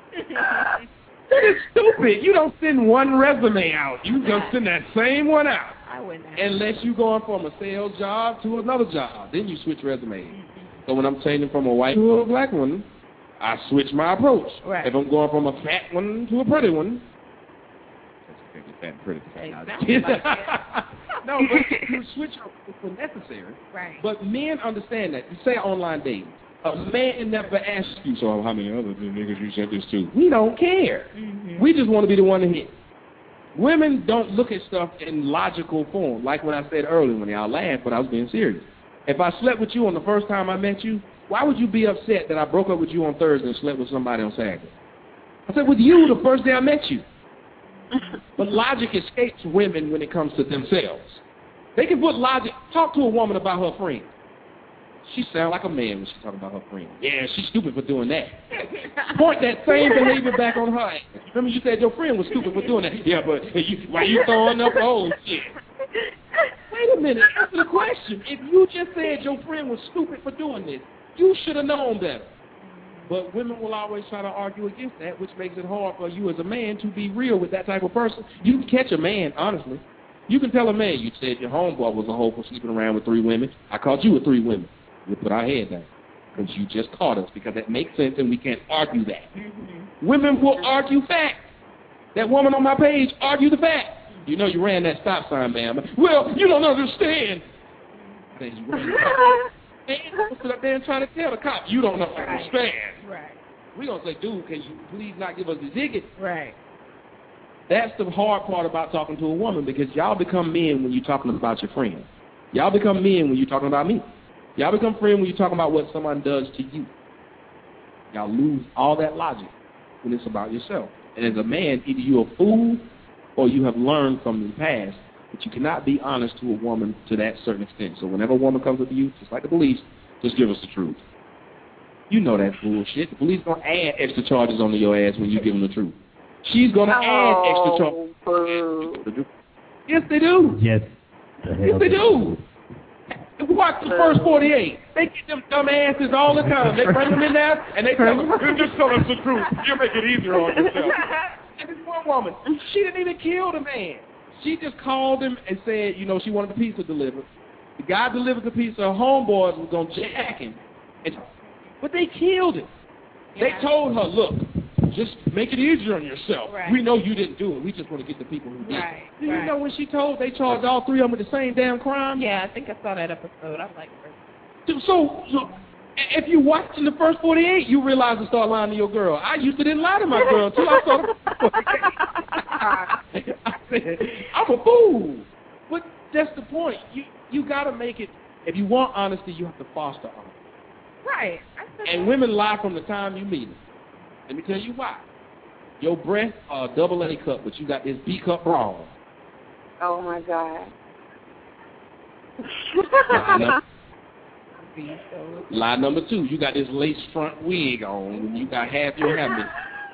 That is stupid. You don't send one resume out. You just send that same one out. I wouldn't have. Unless you're going from a sales job to another job. Then you switch resumes. So when I'm changing from a white to a black one, I switch my approach. Right. If I'm going from a fat one to a pretty one, that's fat and pretty. Exactly like that. No, but you switch up when necessary. Right. But men understand that. You say online dating. A man never asks you, so how many other niggas you sent this to? We don't care. Mm-hmm. We just want to be the one to hit. Women don't look at stuff in logical form, like when I said earlier when y'all laughed, but I was being serious. If I slept with you on the first time I met you, why would you be upset that I broke up with you on Thursday and slept with somebody on Saturday? I said with you the first day I met you. But logic escapes women when it comes to themselves. They can put logic. Talk to a woman about her friend. She sounds like a man when she's talking about her friend. Yeah, she's stupid for doing that. Point that same behavior back on her. Remember you said your friend was stupid for doing that. Yeah, but you, why you throwing up old shit? Wait a minute, answer the question. If you just said your friend was stupid for doing this, you should have known better. But women will always try to argue against that, which makes it hard for you as a man to be real with that type of person. You can catch a man, honestly. You can tell a man, you said your homeboy was a hoe for sleeping around with three women. I caught you with three women. We put our head down. Because you just caught us, because that makes sense and we can't argue that. Mm-hmm. Women will argue facts. That woman on my page argued the fact. You know you ran that stop sign, ma'am. Well, you don't understand. Then you ran and stood up there and trying to tell the cop, you don't understand. Right. We're going to say, dude, can you please not give us the ticket? Right. That's the hard part about talking to a woman, because y'all become men when you're talking about your friends. Y'all become men when you're talking about me. Y'all become friends when you're talking about what someone does to you. Y'all lose all that logic when it's about yourself. And as a man, either you're a fool or you have learned from the past that you cannot be honest to a woman to that certain extent. So whenever a woman comes up to you, just like the police, just give us the truth. You know that bullshit. The police going to add extra charges onto your ass when you give them the truth. She's going to oh, add extra charges. Yes, they do. Yes. The yes, they do. Watch the first forty-eight. They get them dumb asses all the time. They bring them in there and they tell them, you just tell us the truth. You make it easier on yourself. And this one woman, she didn't even kill the man. She just called him and said, you know, she wanted the pizza delivered. The guy delivered the pizza. Her homeboys was going to jack him. And, but they killed him. Yeah. They told her, look, just make it easier on yourself. Right. We know you didn't do it. We just want to get the people who did right. it. Do right. you know when she told they charged all three of them with the same damn crime? Yeah, I think I saw that episode. I like her. So, so if you watch in the first forty-eight, you realize to start lying to your girl. I used to didn't lie to my girl until I saw the I said, I'm a fool. But that's the point. You you got to make it. If you want honesty, you have to foster honesty. Right. And women lie from the time you meet them. Let me tell you why. Your breasts are a double A cup, but you got this B cup bra. Oh my God. Lie, number, lie number two, you got this lace front wig on. You got half your hair.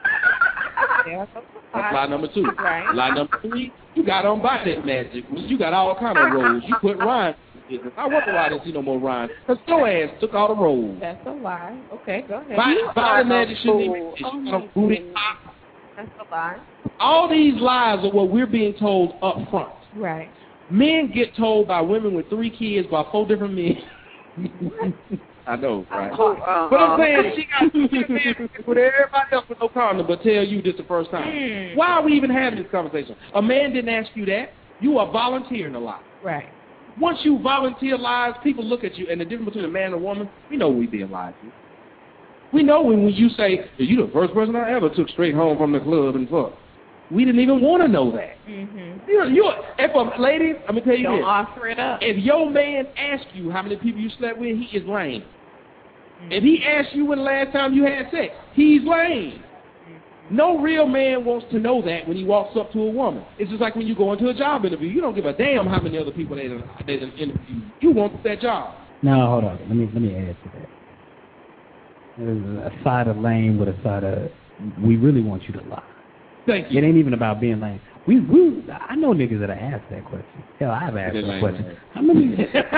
That's lie number two. Right. Lie number three, you got on body magic. You got all kind of rolls. You put rhymes. I wonder why I didn't see no more rhymes. Because your ass took all the rolls. That's a lie. Okay, go ahead. Body, body magic shouldn't even be. Oh, booty. That's a lie. All these lies are what we're being told up front. Right. Men get told by women with three kids by four different men. I know, right? Uh, but I'm saying she got two men with everybody else with no condom, but tell you this the first time. Mm. Why are we even having this conversation? A man didn't ask you that. You are volunteering a lie. Right. Once you volunteer lies, people look at you, and the difference between a man and a woman, we know we being lied to. We know when, when you say, you're the first person I ever took straight home from the club and fuck. We didn't even want to know that. Mm-hmm. You're, you're, if a lady, I'm going to tell you Don't this. offer it up. If your man asks you how many people you slept with, he is lame. Mm-hmm. If he asks you when the last time you had sex, he's lame. Mm-hmm. No real man wants to know that when he walks up to a woman. It's just like when you go into a job interview. You don't give a damn how many other people they done, they done interviewed. You want that job. No, hold on. Let me let me add to that. There's a side of lame with a side of we really want you to lie. Thank you. It ain't even about being lame. We, we, I know niggas that have asked that question. Hell, I've asked that like question. that. How many,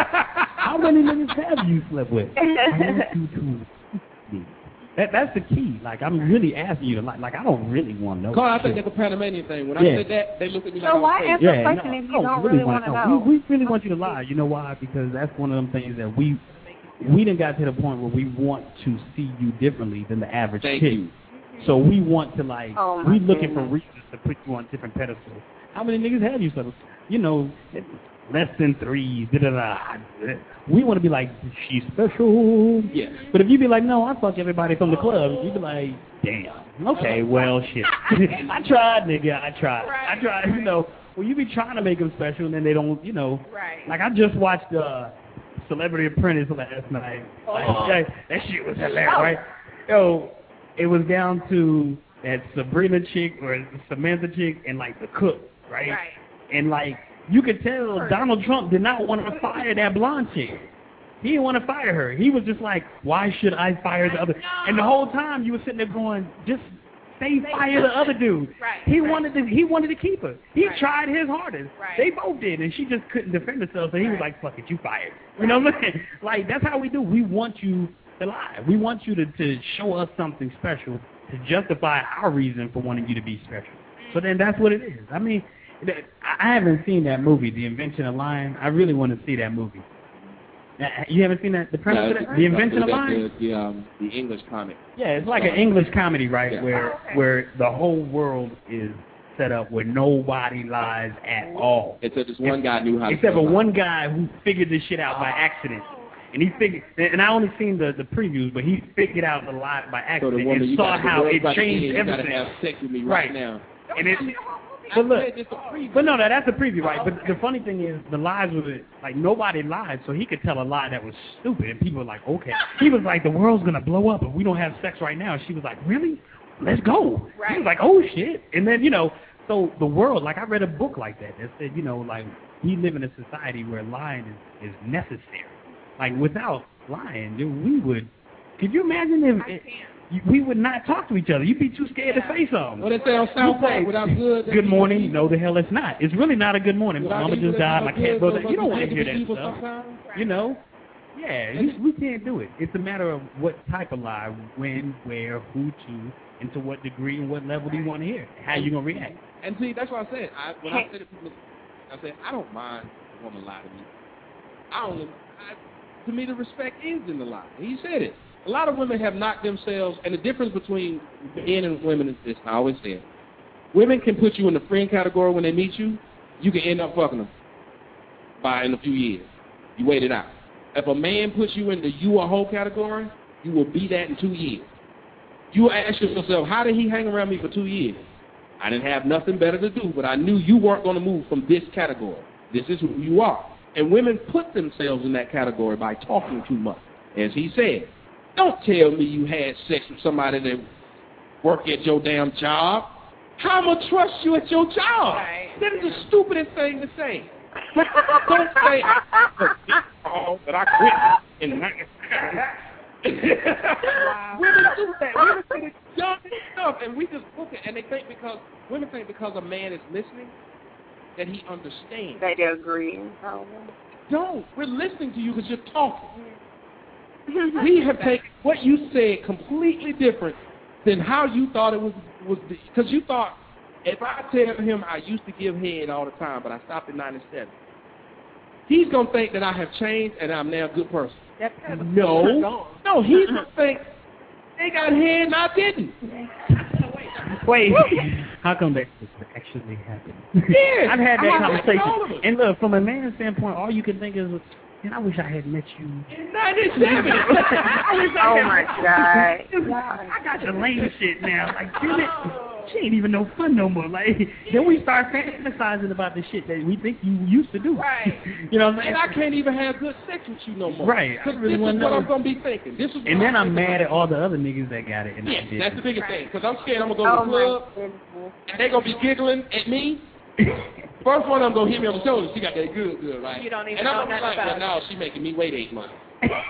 how many niggas have you slept with? I want you to. That, that's the key. Like, I'm really asking you to, like, like I don't really want to know. Carl, I think that's a Panamanian thing. When Yeah. I said that, they look at me So like I'm why crazy. answer the Yeah, question no, if you no, don't really really wanna want to know? We, we really want you to lie. You know why? Because that's one of them things that we we done got to the point where we want to see you differently than the average Thank kid. you. So we want to, like, Oh, my we looking for goodness. reasons to put you on different pedestals. How many niggas have you slept with? You know, less than three, da-da-da. We want to be like, she's special. Yeah. But if you be like, no, I fuck everybody from the club, you be like, damn. Okay, well, shit. I tried, nigga. I tried. I tried. You know, well, you be trying to make them special, and then they don't, you know. Right. Like, I just watched uh, Celebrity Apprentice last night. Like, Oh. that, that shit was hilarious, right? Yo, it was down to that Sabrina chick or Samantha chick and, like, the cook, right? Right. And, like, you could tell Donald Trump did not want to fire that blonde chick. He didn't want to fire her. He was just like, why should I fire the other? And the whole time you were sitting there going, just say fire the other dude. Right, He right. wanted to. He wanted to keep her. He Right. tried his hardest. Right. They both did, and she just couldn't defend herself. So he was Right. like, fuck it, you fired. You know what I'm saying? Like, that's how we do. We want you to lie. We want you to, to show us something special to justify our reason for wanting you to be special. So then that's what it is. I mean, that- I haven't seen that movie, The Invention of Lying. I really want to see that movie. Uh, You haven't seen that? The premise of that? The Invention of Lying? The, the, um, the English comic. Yeah, it's like an English comedy, right, Yeah. where where the whole world is set up where nobody lies at all. Except this one guy knew how to Except for tell lies. one guy who figured this shit out by accident. And he figured, and I only seen the, the previews, but he figured out the lie by So accident the woman, and you saw got the how world's it about to changed end, you gotta everything. have sex with me right, Right. now. And it, I but look, said it's a preview. but no, no, that's a preview, right? But the funny thing is, the lies was like nobody lied, so he could tell a lie that was stupid, and people were like, okay. He was like, the world's gonna blow up if we don't have sex right now. And she was like, really? Let's go. Right. He was like, oh shit. And then you know, so the world, like I read a book like that that said, you know, like we live in a society where lying is, is necessary. Like without lying, dude, we would. Could you imagine if it, we would not talk to each other? You'd be too scared to say something. What they say on South Park, without good... Good morning. No, the hell it's not. It's really not a good morning. My Without mama evil, just there's died. no My good, cat brother. so You don't must want to be hear that evil stuff. sometimes. You know? Yeah, we, we can't do it. It's a matter of what type of lie, when, where, who to, and to what degree and what level do you want to hear. How you going to react. And see, that's what I said. I, when I said to people, I said, I don't mind a woman lie to me. I don't, I, to me, the respect is in the lie. And he said it. A lot of women have knocked themselves, and the difference between men and women is this, I always say it. Women can put you in the friend category when they meet you. You can end up fucking them by in a few years. You wait it out. If a man puts you in the you a hoe category, you will be that in two years. You will ask yourself, how did he hang around me for two years? I didn't have nothing better to do, but I knew you weren't going to move from this category. This is who you are. And women put themselves in that category by talking too much. As he said, don't tell me you had sex with somebody that worked at your damn job. How am I gonna trust you at your job? Right. That is the stupidest thing to say. Don't say, oh, that I quit in Wow. Women do that. Women say the dumbest stuff, and we just book it, and they think because, women think because a man is listening, that he understands. That they agree. Oh. Don't. We're listening to you because you're talking. We have taken what you said completely different than how you thought it was, was because you thought, if I tell him I used to give head all the time, but I stopped at ninety-seven, he's going to think that I have changed and I'm now a good person. That's kind of No. No, he's going to think they got head and I didn't. Wait, how come that actually happened? Yeah. I've had that I'm not taking all of conversation. it. And look, from a man's standpoint, all you can think is, man, I wish I had met you. ninety-seven. Oh my God. I got your lame shit now. Like, damn it. She ain't even no fun no more. Like, then we start fantasizing about the shit that we think you used to do. Right. You know what I'm saying? And I can't even have good sex with you no more. Right. I Because really this is wanna what know. I'm going to be thinking. This is what And then I'm thinking mad at about. all the other niggas that got it. And I Yes, didn't. that's the biggest thing. Because I'm scared I'm going to go Oh to the my club, goodness. and they're going to be giggling at me. First one, I'm going to hit me on the shoulder. She got that good, good, right? You don't even and I'm know gonna be nothing like, about well, no, she making me wait eight months.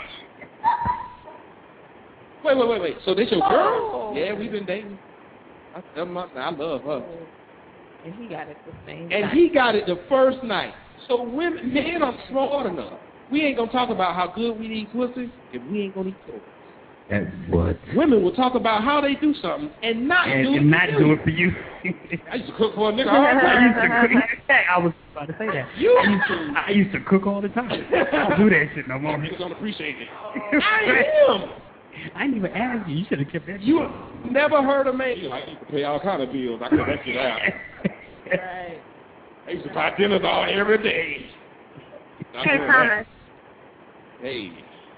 Wait, wait, wait, wait. So this your girl? Oh. Yeah, we've been dating. I, tell my, I love her. And he got it the same And night. he got it the first night. So women, men are smart enough. We ain't going to talk about how good we eat pussy if we ain't going to eat pussy. That's what. Women will talk about how they do something and not And, do it and not for do you. it for you. I used to cook for a nigga all the time. I used to cook. I was about to say that. You? I used to, I used to cook all the time. I don't do that shit no more. Niggas don't appreciate it. I am. I didn't even ask you. You should have kept that. You never heard a man. I used to pay all kind of bills. I cut that shit out. Right. I used to buy dinners all every day. Hey, Thomas. Hey.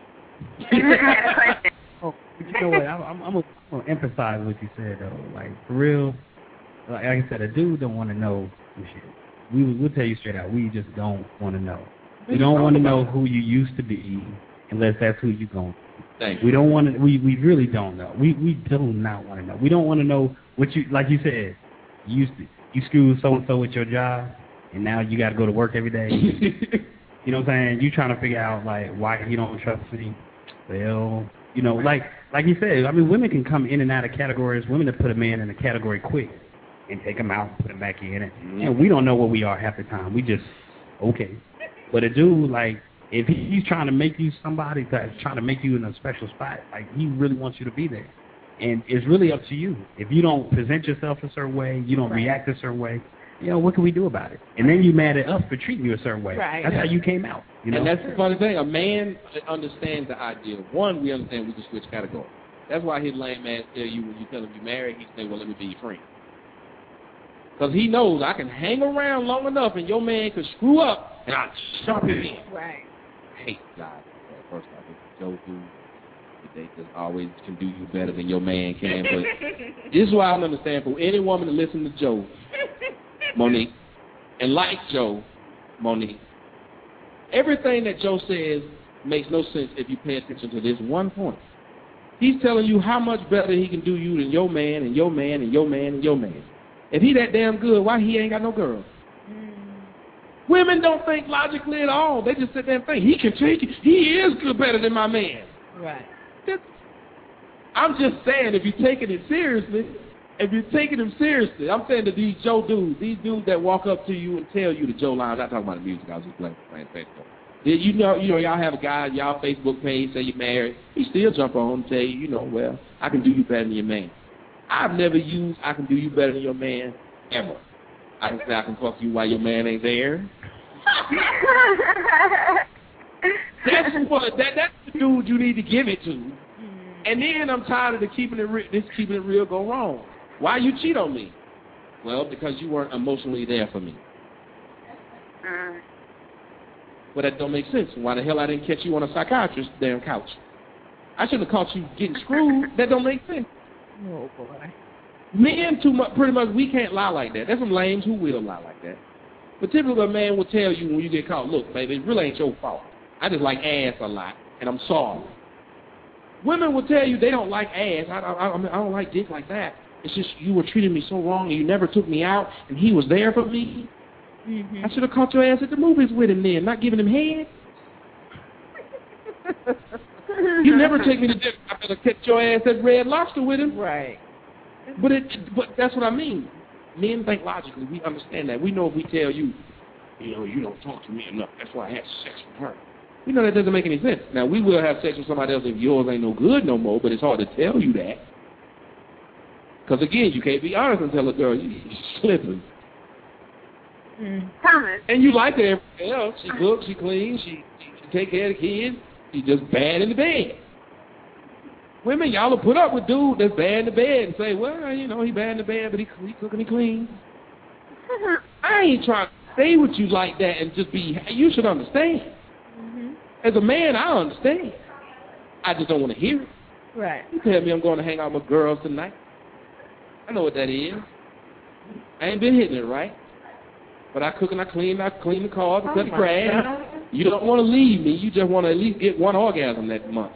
Oh, but you know what? I'm, I'm, I'm gonna emphasize what you said though. Like for real, like I said, a dude don't want to know some shit. We we'll tell you straight out. We just don't want to know. We don't want to know who you used to be, unless that's who you going. Thank we don't want to. We we really don't know. We we do not want to know. We don't want to know what you like. You said you used to you screwed so and so with your job, and now you got to go to work every day. You know what I'm saying? You trying to figure out like why you don't trust me. Well, you know, like like you said, I mean, women can come in and out of categories. Women that put a man in a category quick and take him out and put him back in it. And we don't know what we are half the time. We just, okay. But a dude, like, if he's trying to make you somebody that's trying to make you in a special spot, like, he really wants you to be there. And it's really up to you. If you don't present yourself a certain way, you don't react a certain way, you know, what can we do about it? And then you mad at us for treating you a certain way. Right. That's how you came out. You know? And that's the funny thing. A man understands the idea. One, we understand we can switch categories. That's why his lame ass tell you when you tell him you're married, he say, well, let me be your friend. Because he knows I can hang around long enough and your man could screw up and I'll jump it in. Right. I hate guys. First off, it's Joe dude. They just always can do you better than your man can. But this is why I don't understand. For any woman to listen to Joe, Monique, and like Joe, Monique, everything that Joe says makes no sense if you pay attention to this one point. He's telling you how much better he can do you than your man and your man and your man and your man. If he that damn good, why he ain't got no girl? Mm. Women don't think logically at all. They just sit there and think, he can take it. He is good better than my man. Right. I'm just saying, if you're taking it seriously, if you're taking them seriously, I'm saying to these Joe dudes, these dudes that walk up to you and tell you the Joe lines. I'm not talking about the music. I was just playing, playing Facebook. You know, you know, y'all have a guy, y'all Facebook page, say you're married. He still jump on and tell you, you know, well, I can do you better than your man. I've never used I can do you better than your man ever. I can say I can fuck you while your man ain't there. That's what that that's the dude you need to give it to. And then I'm tired of the keeping it real, this keeping it real go wrong. Why you cheat on me? Well, because you weren't emotionally there for me. Mm. Well, that don't make sense. Why the hell I didn't catch you on a psychiatrist's damn couch? I shouldn't have caught you getting screwed. That don't make sense. Oh boy. Men too much, pretty much, we can't lie like that. There's some lames who will lie like that. But typically a man will tell you when you get caught, look, baby, it really ain't your fault. I just like ass a lot, and I'm sorry. Women will tell you they don't like ass. I, I, I, I don't like dick like that. It's just you were treating me so wrong, and you never took me out, and he was there for me. Mm-hmm. I should have caught your ass at the movies with him then, not giving him head. You never take me to dinner. I better catch your ass at Red Lobster with him. Right. But it, but that's what I mean. Men think logically. We understand that. We know if we tell you, you know, you don't talk to me enough. That's why I had sex with her. We know that doesn't make any sense. Now, we will have sex with somebody else if yours ain't no good no more, but it's hard to tell you that. Because, again, you can't be honest and tell a girl, you're slipping. Mm. Thomas. And you like her everything else. She cooks, she cleans, she, she, she take care of the kids. She's just bad in the bed. Women, y'all will put up with dude that's bad in the bed and say, well, you know, he bad in the bed, but he, he cook and he clean. I ain't trying to stay with you like that and just be, you should understand. Mm-hmm. As a man, I understand. I just don't want to hear it. Right. You tell me I'm going to hang out with girls tonight. I know what that is. I ain't been hitting it right. But I cook and I clean, I clean the cars, I cut the grass. You don't want to leave me. You just want to at least get one orgasm that month.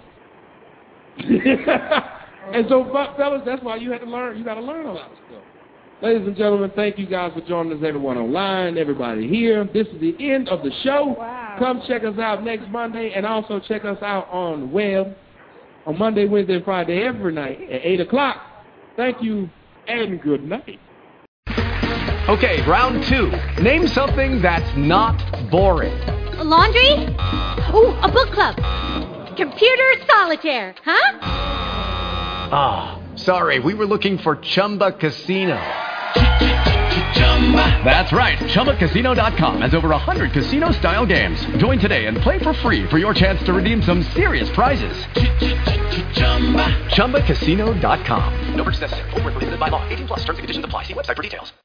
And so, fellas, that's why you had to learn. You got to learn a lot of stuff. Ladies and gentlemen, thank you guys for joining us, everyone online, everybody here. This is the end of the show. Wow. Come check us out next Monday, and also check us out on the web on Monday, Wednesday, and Friday every night at eight o'clock. Thank you, and good night. Okay, round two. Name something that's not boring. A laundry? Ooh, a book club. Computer solitaire, huh? Ah, oh, sorry. We were looking for Chumba Casino. That's right. Chumba Casino dot com has over one hundred casino-style games. Join today and play for free for your chance to redeem some serious prizes. Chumba Casino dot com. No purchase necessary. Void where prohibited by law. eighteen plus. Terms and conditions apply. See website for details.